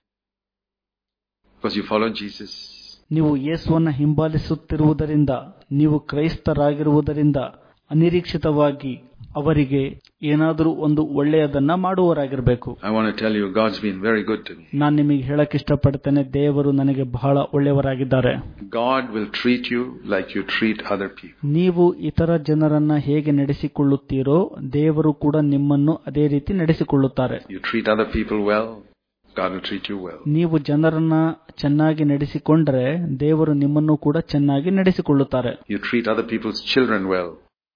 Because you follow Jesus. ನೀವು ಯೇಸುವನ್ನ ಹಿಂಬಾಲಿಸುತ್ತಿರುವುದರಿಂದ, ನೀವು ಕ್ರೈಸ್ತರಾಗಿರುವುದರಿಂದ ಅನಿರೀಕ್ಷಿತವಾಗಿ ಅವರಿಗೆ ಏನಾದರೂ ಒಂದು ಒಳ್ಳೆಯದನ್ನ ಮಾಡುವವರಾಗಿರಬೇಕು. I want to tell you, God's been very good to me. ನಾನು ನಿಮಗೆ ಹೇಳಕ್ ಇಷ್ಟಪಡ್ತೇನೆ, ದೇವರು ನನಗೆ ಬಹಳ ಒಳ್ಳೆಯವರಾಗಿದ್ದಾರೆ. God will treat you like you treat other people. ನೀವು ಇತರ ಜನರನ್ನ ಹೇಗೆ ನಡೆಸಿಕೊಳ್ಳುತ್ತೀರೋ ದೇವರು ಕೂಡ ನಿಮ್ಮನ್ನು ಅದೇ ರೀತಿ ನಡೆಸಿಕೊಳ್ಳುತ್ತಾರೆ. You treat other people well, God will treat you well. ನೀವು ಜನರನ್ನ ಚೆನ್ನಾಗಿ ನಡೆಸಿಕೊಂಡ್ರೆ ದೇವರು ನಿಮ್ಮನ್ನು ಕೂಡ ಚೆನ್ನಾಗಿ ನಡೆಸಿಕೊಳ್ಳುತ್ತಾರೆ. You treat other people's children well,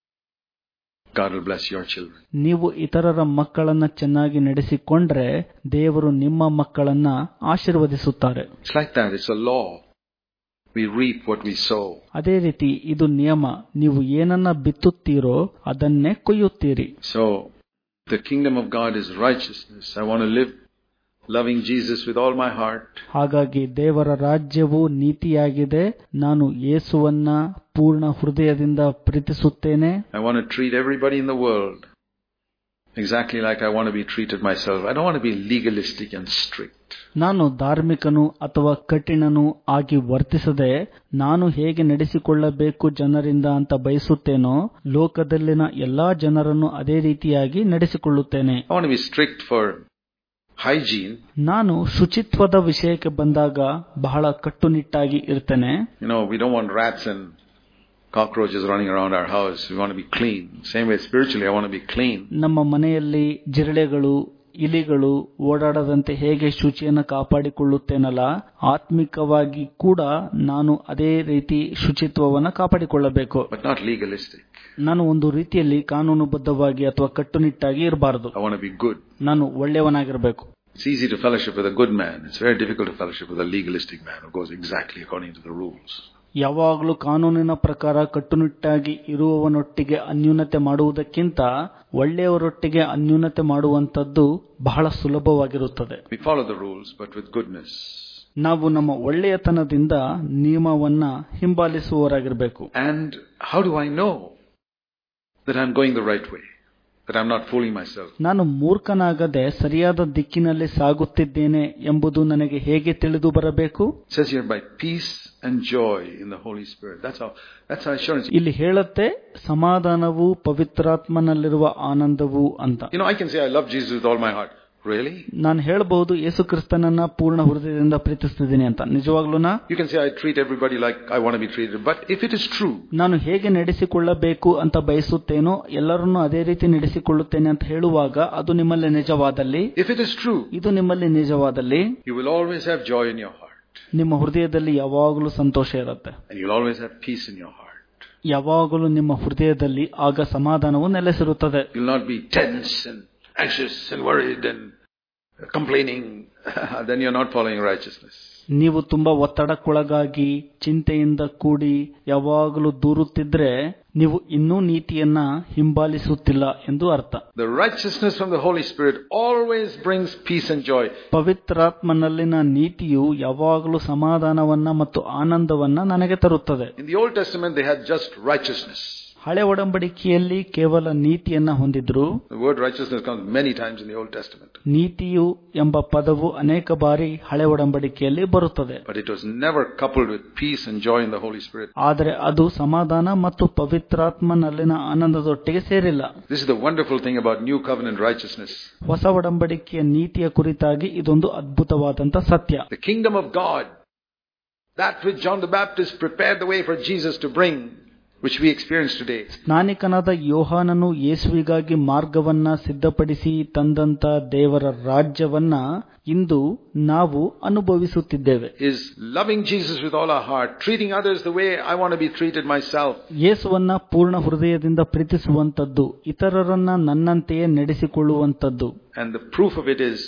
God will bless your children. ನೀವು ಇತರರ ಮಕ್ಕಳನ್ನ ಚೆನ್ನಾಗಿ ನಡೆಸಿಕೊಂಡ್ರೆ ದೇವರು ನಿಮ್ಮ ಮಕ್ಕಳನ್ನ ಆಶೀರ್ವದಿಸುತ್ತಾರೆ. It's like that. It's a law. We reap what we sow. ಅದೇ ರೀತಿ ಇದು ನಿಯಮ. ನೀವು ಏನನ್ನ ಬಿತ್ತುತ್ತೀರೋ ಅದನ್ನೇ ಕೊಯ್ಯುತ್ತೀರಿ. So the kingdom of God is righteousness. I want to live loving Jesus with all my heart. ಹಾಗಾಗಿ ದೇವರ ರಾಜ್ಯವು ನೀತಿಯಾಗಿದೆ. ನಾನು ಯೇಸುವನ್ನ ಪೂರ್ಣ ಹೃದಯದಿಂದ ಪ್ರೀತಿಸುತ್ತೇನೆ. I want to treat everybody in the world exactly like I want to be treated myself. I don't want to be legalistic and strict. ನಾನು ಧಾರ್ಮಿಕನು ಅಥವಾ ಕಠಿಣನು ಆಗಿ ವರ್ತಿಸದೆ ನಾನು ಹೇಗೆ ನಡೆಸಿಕೊಳ್ಳಬೇಕು ಜನರಿಂದ ಅಂತ ಬಯಸುತ್ತೇನೋ ಲೋಕದಲ್ಲಿನ ಎಲ್ಲಾ ಜನರನ್ನು ಅದೇ ರೀತಿಯಾಗಿ ನಡೆಸಿಕೊಳ್ಳುತ್ತೇನೆ. I want to be strict for hygiene. ನಾನು ಶುಚಿತ್ವದ ವಿಷಯಕ್ಕೆ ಬಂದಾಗ ಬಹಳ ಕಟ್ಟುನಿಟ್ಟಾಗಿ ಇರ್ತೇನೆ. You know, we don't want rats and cockroaches running around our house. We want to be clean. Same way spiritually, I want to be clean. ನಮ್ಮ ಮನೆಯಲ್ಲಿ ಜಿರಳೆಗಳು, ಇಲಿಗಳು ಓಡಾಡದಂತೆ ಹೇಗೆ ಶುಚಿಯನ್ನು ಕಾಪಾಡಿಕೊಳ್ಳುತ್ತೇನಲ್ಲ, ಆತ್ಮಿಕವಾಗಿ ಕೂಡ ನಾನು ಅದೇ ರೀತಿ ಶುಚಿತ್ವವನ್ನು ಕಾಪಾಡಿಕೊಳ್ಳಬೇಕು. But not legalistic. ನಾನು ಒಂದು ರೀತಿಯಲ್ಲಿ ಕಾನೂನುಬದ್ಧವಾಗಿ ಅಥವಾ ಕಟ್ಟುನಿಟ್ಟಾಗಿ ಇರಬಾರದು. I want to be good. ನಾನು ಒಳ್ಳೆಯವನಾಗಿರಬೇಕು. It's easy to fellowship with a good man. It's very difficult to fellowship with a legalistic man who goes exactly according to the rules. ಯಾವಾಗಲೂ ಕಾನೂನಿನ ಪ್ರಕಾರ ಕಟ್ಟುನಿಟ್ಟಾಗಿ ಇರುವವನೊಟ್ಟಿಗೆ ಅನ್ಯೂನತೆ ಮಾಡುವುದಕ್ಕಿಂತ ಒಳ್ಳೆಯವರೊಟ್ಟಿಗೆ ಅನ್ಯೂನತೆ ಮಾಡುವಂತದ್ದು ಬಹಳ ಸುಲಭವಾಗಿರುತ್ತದೆ. We follow the rules, but with goodness. ನಾವು ನಮ್ಮ ಒಳ್ಳೆಯತನದಿಂದ ನಿಯಮವನ್ನ ಹಿಂಬಾಲಿಸುವವರಾಗಿರಬೇಕು. And how do I know that I'm going the right way? That I'm not fooling myself? ನಾನು ಮೂರ್ಖನಾಗದೆ ಸರಿಯಾದ ದಿಕ್ಕಿನಲ್ಲಿ ಸಾಗುತ್ತಿದ್ದೇನೆ ಎಂಬುದು ನನಗೆ ಹೇಗೆ ತಿಳಿದು ಬರಬೇಕು? It says here by peace and joy in the Holy Spirit. That's how that's our assurance. ಇಲ್ಲಿ ಹೇಳುತ್ತೆ ಸಮಾಧಾನವು ಪವಿತ್ರಾತ್ಮನಲ್ಲಿರುವ ಆನಂದವು ಅಂತ. You know, I can say I love Jesus with all my heart. Really? ನಾನು ಹೇಳಬಹುದು ಯೇಸು ಕ್ರಿಸ್ತನನ್ನ ಪೂರ್ಣ ಹೃದಯದಿಂದ ಪ್ರೀತಿಸುತ್ತಿದ್ದೀನಿ ಅಂತ. ನಿಜವಾಗ್ಲೂನಾ? You can say I treat everybody like I want to be treated. But if it is true, ನಾನು ಹೇಗೆ ನಡೆಸಿಕೊಳ್ಳಬೇಕು ಅಂತ ಬಯಸುತ್ತೇನೋ ಎಲ್ಲರನ್ನೂ ಅದೇ ರೀತಿ ನಡೆಸಿಕೊಳ್ಳುತ್ತೇನೆ ಅಂತ ಹೇಳುವಾಗ ಅದು ನಿಮ್ಮಲ್ಲಿ ನಿಜವಾದಲ್ಲಿ, if it is true, ಇದು ನಿಮ್ಮಲ್ಲಿ ನಿಜವಾದಲ್ಲಿ, you will always have joy in your heart. ನಿಮ್ಮ ಹೃದಯದಲ್ಲಿ ಯಾವಾಗಲೂ ಸಂತೋಷ ಇರುತ್ತೆ. And you will always have peace in your heart. ಯಾವಾಗಲೂ ನಿಮ್ಮ ಹೃದಯದಲ್ಲಿ ಆಗ ಸಮಾಧಾನವು ನೆಲೆಸಿರುತ್ತದೆ. You will not be tense and anxious and worried and complaining. Then you are not following righteousness. ನೀವು ತುಂಬಾ ಒತ್ತಡಕ್ಕೊಳಗಾಗಿ ಚಿಂತೆಯಿಂದ ಕೂಡಿ ಯಾವಾಗಲೂ ದೂರುತ್ತಿದ್ರೆ ನೀವು ಇನ್ನೂ ನೀತಿಯನ್ನ ಹಿಂಬಾಲಿಸುತ್ತಿಲ್ಲ ಎಂದು ಅರ್ಥ. The righteousness from the Holy Spirit always brings peace and joy. ಪವಿತ್ರಾತ್ಮನಲ್ಲಿನ ನೀತಿಯು ಯಾವಾಗಲೂ ಸಮಾಧಾನವನ್ನ ಮತ್ತು ಆನಂದವನ್ನ ನನಗೆ ತರುತ್ತದೆ. In the Old Testament they had just righteousness. ಹಳೆ ಒಡಂಬಡಿಕೆಯಲ್ಲಿ ಕೇವಲ ನೀತಿಯನ್ನ ಹೊಂದಿದ್ರು. The word righteousness comes many times in the Old Testament. ನೀತಿಯು ಎಂಬ ಪದವು ಅನೇಕ ಬಾರಿ ಹಳೆ ಒಡಂಬಡಿಕೆಯಲ್ಲಿ ಬರುತ್ತದೆ. But it was never coupled with peace and joy in the Holy Spirit. ಆದರೆ ಅದು ಸಮಾಧಾನ ಮತ್ತು ಪವಿತ್ರಾತ್ಮನಲ್ಲಿನ ಆನಂದದೊಟ್ಟಿಗೆ ಸೇರಿಲ್ಲ. This is the wonderful thing about new covenant righteousness. ಹೊಸ ಒಡಂಬಡಿಕೆಯ ನೀತಿಯ ಕುರಿತಾಗಿ ಇದೊಂದು ಅದ್ಭುತವಾದಂತ ಸತ್ಯ. The kingdom of God, that which John the Baptist prepared the way for Jesus to bring, which we experience today. ಸ್ನಾನಿಕನಾದ ಯೋಹಾನನು ಯೇಸುವಿಗಾಗಿ ಮಾರ್ಗವನ್ನ ಸಿದ್ಧಪಡಿಸಿ ತಂದಂತ ದೇವರ ರಾಜ್ಯವನ್ನ ಇಂದು ನಾವು ಅನುಭವಿಸುತ್ತಿದ್ದೇವೆ. Is loving Jesus with all our heart, treating others the way I want to be treated myself. ಯೇಸುವನ್ನ ಪೂರ್ಣ ಹೃದಯದಿಂದ ಪ್ರೀತಿಸುವಂತದ್ದು, ಇತರರನ್ನ ನನ್ನಂತೆಯೇ ನಡೆಸಿಕೊಳ್ಳುವಂತದ್ದು. And the proof of it is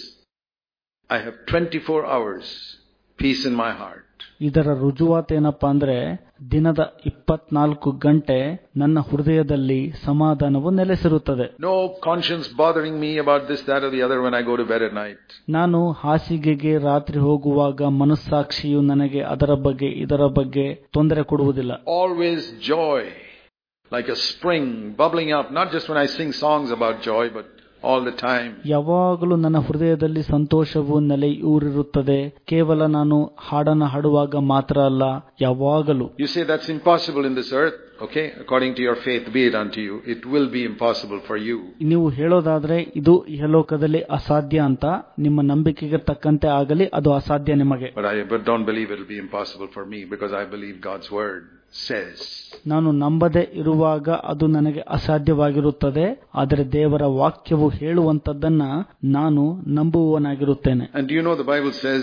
I have twenty-four hours peace in my heart. ಇದರ ರುಜುವಾತೇನಪ್ಪಾ ಅಂದ್ರೆ ದಿನದ ಇಪ್ಪತ್ನಾಲ್ಕು ಗಂಟೆ ನನ್ನ ಹೃದಯದಲ್ಲಿ ಸಮಾಧಾನವು ನೆಲೆಸಿರುತ್ತದೆ. No conscience bothering me about this, that or the other when I go to bed at night. ನಾನು ಹಾಸಿಗೆಗೆ ರಾತ್ರಿ ಹೋಗುವಾಗ ಮನಸ್ಸಾಕ್ಷಿಯು ನನಗೆ ಅದರ ಬಗ್ಗೆ ಇದರ ಬಗ್ಗೆ ತೊಂದರೆ ಕೊಡುವುದಿಲ್ಲ. Always joy like a spring bubbling up, not just when I sing songs about joy, but all the time. ಯಾವಾಗಲೂ ನನ್ನ ಹೃದಯದಲ್ಲಿ ಸಂತೋಷವು ನೆಲೆಯೂರಿರುತ್ತದೆ. ಕೇವಲ ನಾನು ಹಾಡನ್ನು ಹಾಡುವಾಗ ಮಾತ್ರ ಅಲ್ಲ, ಯಾವಾಗಲೂ. You say that's impossible in this earth. Okay, according to your faith be it unto you. It will be impossible for you. ನೀವು ಹೇಳೋದಾದ್ರೆ ಇದು ಇಹಲೋಕದಲ್ಲಿ ಅಸಾಧ್ಯ ಅಂತ, ನಿಮ್ಮ ನಂಬಿಕೆಗೆ ತಕ್ಕಂತೆ ಆಗಲಿ, ಅದು ಅಸಾಧ್ಯ ನಿಮಗೆ. But I but don't believe it will be impossible for me because I believe God's word says. ನಾನು ನಂಬದೆ ಇರುವಾಗ ಅದು ನನಗೆ ಅಸಾಧ್ಯವಾಗಿರುತ್ತದೆ, ಆದರೆ ದೇವರ ವಾಕ್ಯವು ಹೇಳುವಂತದ್ದನ್ನ ನಾನು ನಂಬುವವನಾಗಿರುತ್ತೇನೆ. And do you know the Bible says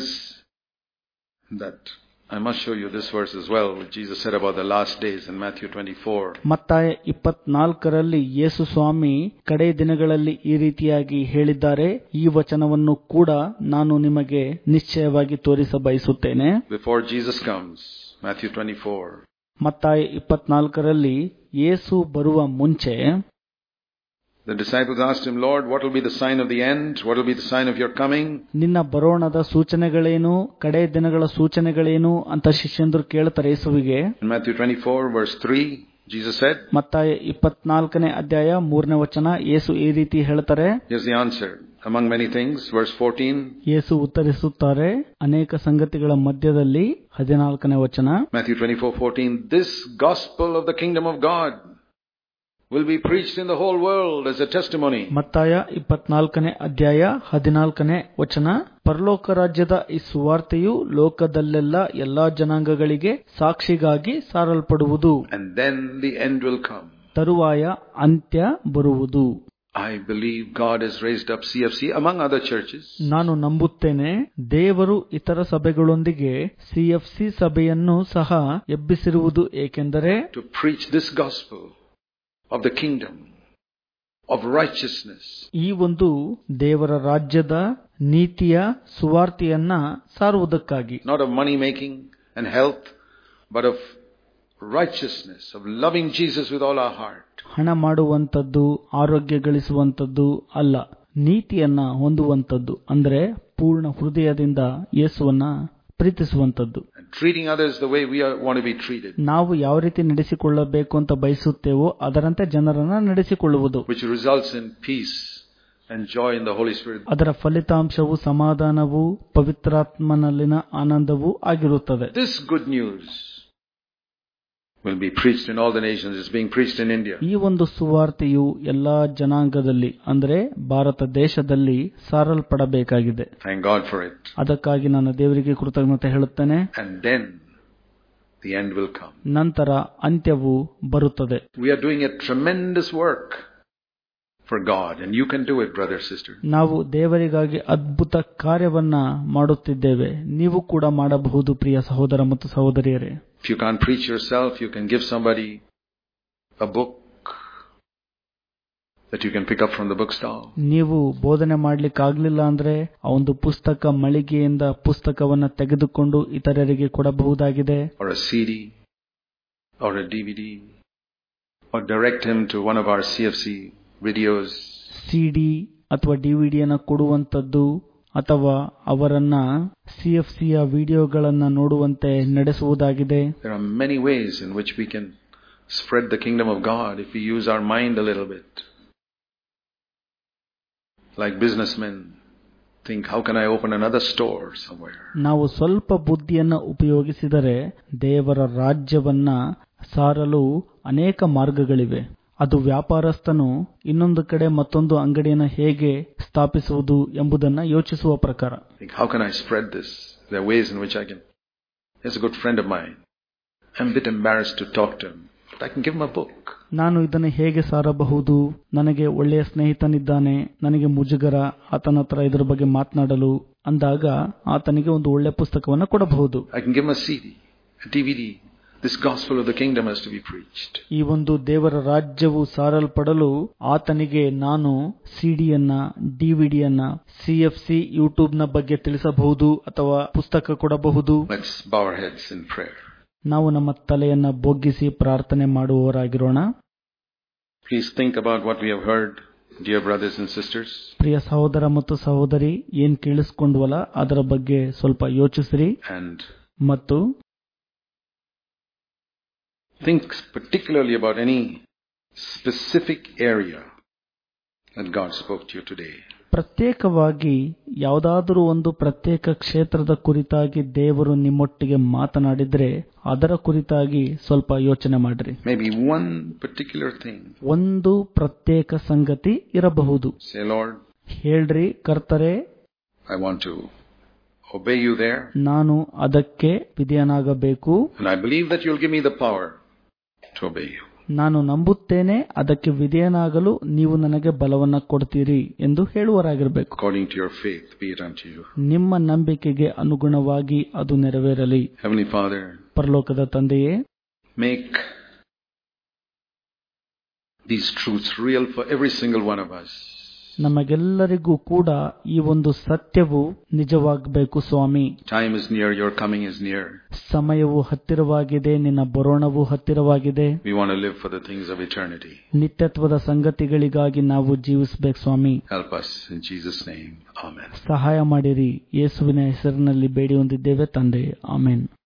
that I must show you this verse as well, which Jesus said about the last days in Matthew twenty-four. ಮತ್ತಾಯ ಇಪ್ಪತ್ನಾಲ್ಕರಲ್ಲಿ ಯೇಸು ಸ್ವಾಮಿ ಕಡೆ ದಿನಗಳಲ್ಲಿ ಈ ರೀತಿಯಾಗಿ ಹೇಳಿದ್ದಾರೆ. ಈ ವಚನವನ್ನು ಕೂಡ ನಾನು ನಿಮಗೆ ನಿಶ್ಚಯವಾಗಿ ತೋರಿಸ ಬಯಸುತ್ತೇನೆ. Before Jesus comes, Matthew twenty-four. ಮತ್ತಾಯ ಇಪ್ಪತ್ನಾಲ್ಕರಲ್ಲಿ ಯೇಸು ಬರುವ ಮುಂಚೆ the disciples asked him, Lord, what will be the sign of the end? What will be the sign of your coming? ನಿನ್ನ ಬರೋಣದ ಸೂಚನೆಗಳೇನು, ಕಡೆ ದಿನಗಳ ಸೂಚನೆಗಳೇನು ಅಂತ ಶಿಷ್ಯಂದರು ಕೇಳ್ತಾರೆ ಯೇಸುವಿಗೆ. In Matthew twenty-four verse three, Jesus said. ಮತ್ತಾಯ ಇಪ್ಪತ್ನಾಲ್ಕನೇ ಅಧ್ಯಾಯ ಮೂರನೇ ವಚನ ಯೇಸು ಈ ರೀತಿ ಹೇಳ್ತಾರೆ. Here's the answer. Among many things, verse fourteen. ಯೇಸು ಉತ್ತರಿಸುತ್ತಾರೆ ಅನೇಕ ಸಂಗತಿಗಳ ಮಧ್ಯದಲ್ಲಿ ಹದಿನಾಲ್ಕನೇ ವಚನ. Matthew twenty-four fourteen. This gospel of the kingdom of God will be preached in the whole world as a testimony. ಮತ್ತಾಯ ಇಪ್ಪತ್ನಾಲ್ಕನೇ ಅಧ್ಯಾಯ ಹದಿನಾಲ್ಕನೇ ವಚನ. ಪರಲೋಕ ರಾಜ್ಯದ ಈ ಸುವಾರ್ತೆಯು ಲೋಕದಲ್ಲೆಲ್ಲ ಎಲ್ಲಾ ಜನಾಂಗಗಳಿಗೆ ಸಾಕ್ಷಿಗಾಗಿ ಸಾರಲ್ಪಡುವುದು. And then the end will come. ತರುವಾಯ ಅಂತ್ಯ ಬರುವುದು. I believe God has raised up C F C among other churches. ನಾನು ನಂಬುತ್ತೇನೆ ದೇವರು ಇತರ ಸಭೆಗಳೊಂದಿಗೆ ಸಿ ಎಫ್ ಸಿ ಸಭೆಯನ್ನು ಸಹ ಎಬ್ಬಿಸಿರುವುದು, ಏಕೆಂದರೆ to preach this gospel of the kingdom of righteousness. ಈ ಒಂದು ದೇವರ ರಾಜ್ಯದ ನೀತಿಯ ಸುವಾರ್ತೆಯನ್ನ ಸಾರುವುದಕ್ಕಾಗಿ. Not of money making and health, but of righteousness, of loving Jesus with all our heart. ಹಣ ಮಾಡುವಂಥದ್ದು, ಆರೋಗ್ಯ ಗಳಿಸುವಂಥದ್ದು ಅಲ್ಲ, ನೀತಿಯನ್ನ ಹೊಂದುವಂಥದ್ದು ಅಂದ್ರೆ ಪೂರ್ಣ ಹೃದಯದಿಂದ ಯೇಸುವನ್ನ ಪ್ರೀತಿಸುವಂಥದ್ದು. Treating others the way we are, want to be treated. ನಾವು ಯಾವ ರೀತಿ ನಡೆಸಿಕೊಳ್ಳಬೇಕು ಅಂತ ಬಯಸುತ್ತೇವೋ ಅದರಂತೆ ಜನರನ್ನ ನಡೆಸಿಕೊಳ್ಳುವುದು. Which results in peace and joy in the Holy Spirit. ಅದರ ಫಲಿತಾಂಶವು ಸಮಾಧಾನವು, ಪವಿತ್ರಾತ್ಮನಲ್ಲಿನ ಆನಂದವೂ ಆಗಿರುತ್ತದೆ. This good news will be preached in all the nations. It's being preached in India. ಈ ಒಂದು ಸುವಾರ್ತೆಯು ಎಲ್ಲಾ ಜನಾಂಗದಲ್ಲಿ ಅಂದ್ರೆ ಭಾರತ ದೇಶದಲ್ಲಿ ಸಾರಲ್ಪಡಬೇಕಾಗಿದೆ. Thank God for it. ಅದಕ್ಕಾಗಿ ನಾನು ದೇವರಿಗೆ ಕೃತಜ್ಞತೆ ಹೇಳುತ್ತೇನೆ. And then the end will come. ನಂತರ ಅಂತ್ಯವು ಬರುತ್ತದೆ. We are doing a tremendous work for God, and you can do it, brother, sister. ನಾವು ದೇವರಿಗಾಗಿ ಅದ್ಭುತ ಕಾರ್ಯವನ್ನ ಮಾಡುತ್ತಿದ್ದೇವೆ, ನೀವು ಕೂಡ ಮಾಡಬಹುದು ಪ್ರಿಯ ಸಹೋದರ ಮತ್ತು ಸಹೋದರಿಯರೇ. If you can't preach yourself, you can give somebody a book that you can pick up from the bookstall. ನೀವು ಬೋಧನೆ ಮಾಡ್ಲಿಕ್ಕೆ ಆಗ್ಲಿಲ್ಲ ಅಂದ್ರೆ ಆ ಒಂದು ಪುಸ್ತಕ ಮಳಿಗೆಯಿಂದ ಪುಸ್ತಕವನ್ನ ತೆಗೆದುಕೊಂಡು ಇತರರಿಗೆ ಕೊಡಬಹುದಾಗಿದೆ. Or a C D or a D V D, or direct him to one of our C F C videos. ಸಿಡಿ ಅಥವಾ ಡಿವಿಡಿಯನ್ನು ಕೊಡುವಂತದ್ದು ಅಥವಾ ಅವರನ್ನ ಸಿಎಫ್ಸಿಯ ವಿಡಿಯೋಗಳನ್ನ ನೋಡುವಂತೆ ನಡೆಸುವುದಾಗಿದೆ. There are many ways in which we can spread the kingdom of God if we use our mind a little bit. Like businessmen think, how can I open another store somewhere? ನಾವು ಸ್ವಲ್ಪ ಬುದ್ಧಿಯನ್ನು ಉಪಯೋಗಿಸಿದರೆ ದೇವರ ರಾಜ್ಯವನ್ನ ಸಾರಲು ಅನೇಕ ಮಾರ್ಗಗಳಿವೆ. ಅದು ವ್ಯಾಪಾರಸ್ಥನು ಇನ್ನೊಂದು ಕಡೆ ಮತ್ತೊಂದು ಅಂಗಡಿಯನ್ನು ಹೇಗೆ ಸ್ಥಾಪಿಸುವುದು ಎಂಬುದನ್ನು ಯೋಚಿಸುವ ಪ್ರಕಾರ. How can I spread this? There are ways in which I can. Here's a good friend of mine. I'm a bit embarrassed to talk to him, but I can give him a book. ನಾನು ಇದನ್ನು ಹೇಗೆ ಸಾರಬಹುದು? ನನಗೆ ಒಳ್ಳೆಯ ಸ್ನೇಹಿತನಿದ್ದಾನೆ, ನನಗೆ ಮುಜುಗರ ಆತನ ಹತ್ರ ಇದರ ಬಗ್ಗೆ ಮಾತನಾಡಲು ಅಂದಾಗ ಆತನಿಗೆ ಒಂದು ಒಳ್ಳೆಯ ಪುಸ್ತಕವನ್ನು ಕೊಡಬಹುದು. I can give him a C D, a D V D. This gospel of the kingdom has to be preached. ಈ ಒಂದು ದೇವರ ರಾಜ್ಯವು ಸಾರಲ್ಪಡಲು ಆತನಿಗೆ ನಾನು ಸಿಡಿಯನ್ನ, ಡಿವಿಡಿಯನ್ನ, ಸಿಎಫ್ಸಿ ಯೂಟ್ಯೂಬ್ ನ ಬಗ್ಗೆ ತಿಳಿಸಬಹುದು ಅಥವಾ ಪುಸ್ತಕ ಕೊಡಬಹುದು. Let's bow our heads in prayer. ನಾವು ನಮ್ಮ ತಲೆಯನ್ನ ಬೊಗ್ಗಿಸಿ ಪ್ರಾರ್ಥನೆ ಮಾಡುವವರಾಗಿರೋಣ. Please think about what we have heard, dear brothers and sisters. ಪ್ರಿಯ ಸಹೋದರ ಮತ್ತು ಸಹೋದರಿ, ಏನ್ ಕೇಳಿಸ್ಕೊಂಡ್ವಲ್ಲ ಅದರ ಬಗ್ಗೆ ಸ್ವಲ್ಪ ಯೋಚಿಸ್ರಿ. And ಮತ್ತು think particularly about any specific area that God spoke to you today. ಪ್ರತ್ಯೇಕವಾಗಿ ಯಾವುದಾದರೂ ಒಂದು ಪ್ರತ್ಯೇಕ ಕ್ಷೇತ್ರದ ಕುರಿತಾಗಿ ದೇವರು ನಿಮ್ಮೊಟ್ಟಿಗೆ ಮಾತನಾಡಿದ್ರೆ ಅದರ ಕುರಿತಾಗಿ ಸ್ವಲ್ಪ ಯೋಚನೆ ಮಾಡ್ರಿ. Maybe one particular thing. ಒಂದು ಪ್ರತ್ಯೇಕ ಸಂಗತಿ ಇರಬಹುದು. Say, Lord, ಹೇಳ್ರಿ, ಕರ್ತರೇ, I want to obey you there. ನಾನು ಅದಕ್ಕೆ ವಿಧೇಯನಾಗಬೇಕು. And I believe that you'll give me the power to obey you. ನಾನು ನಂಬುತ್ತೇನೆ ಅದಕ್ಕೆ ವಿಧೇಯನಾಗಲು ನೀವು ನನಗೆ ಬಲವನ್ನ ಕೊಡ್ತೀರಿ ಎಂದು ಹೇಳುವರಾಗಿರಬೇಕು. According to your faith be it unto you. ನಿಮ್ಮ ನಂಬಿಕೆಗೆ ಅನುಗುಣವಾಗಿ ಅದು ನೆರವೇರಲಿ. Heavenly Father, ಪರಲೋಕದ ತಂದೆಯೇ, make these truths real for every single one of us. ನಮಗೆಲ್ಲರಿಗೂ ಕೂಡ ಈ ಒಂದು ಸತ್ಯವು ನಿಜವಾಗಬೇಕು ಸ್ವಾಮಿ. Time is near, your coming is near. ಸಮಯವು ಹತ್ತಿರವಾಗಿದೆ, ನಿನ್ನ ಬರೋಣವು ಹತ್ತಿರವಾಗಿದೆ. We want to live for the things of eternity. ನಿತ್ಯತ್ವದ ಸಂಗತಿಗಳಿಗಾಗಿ ನಾವು ಜೀವಿಸಬೇಕು ಸ್ವಾಮಿ. Help us in Jesus' name. Amen. ಸಹಾಯ ಮಾಡಿರಿ, ಯೇಸುವಿನ ಹೆಸರಿನಲ್ಲಿ ಬೇಡಿ ಹೊಂದಿದ್ದೇವೆ ತಂದೆ. ಆಮೆನ್.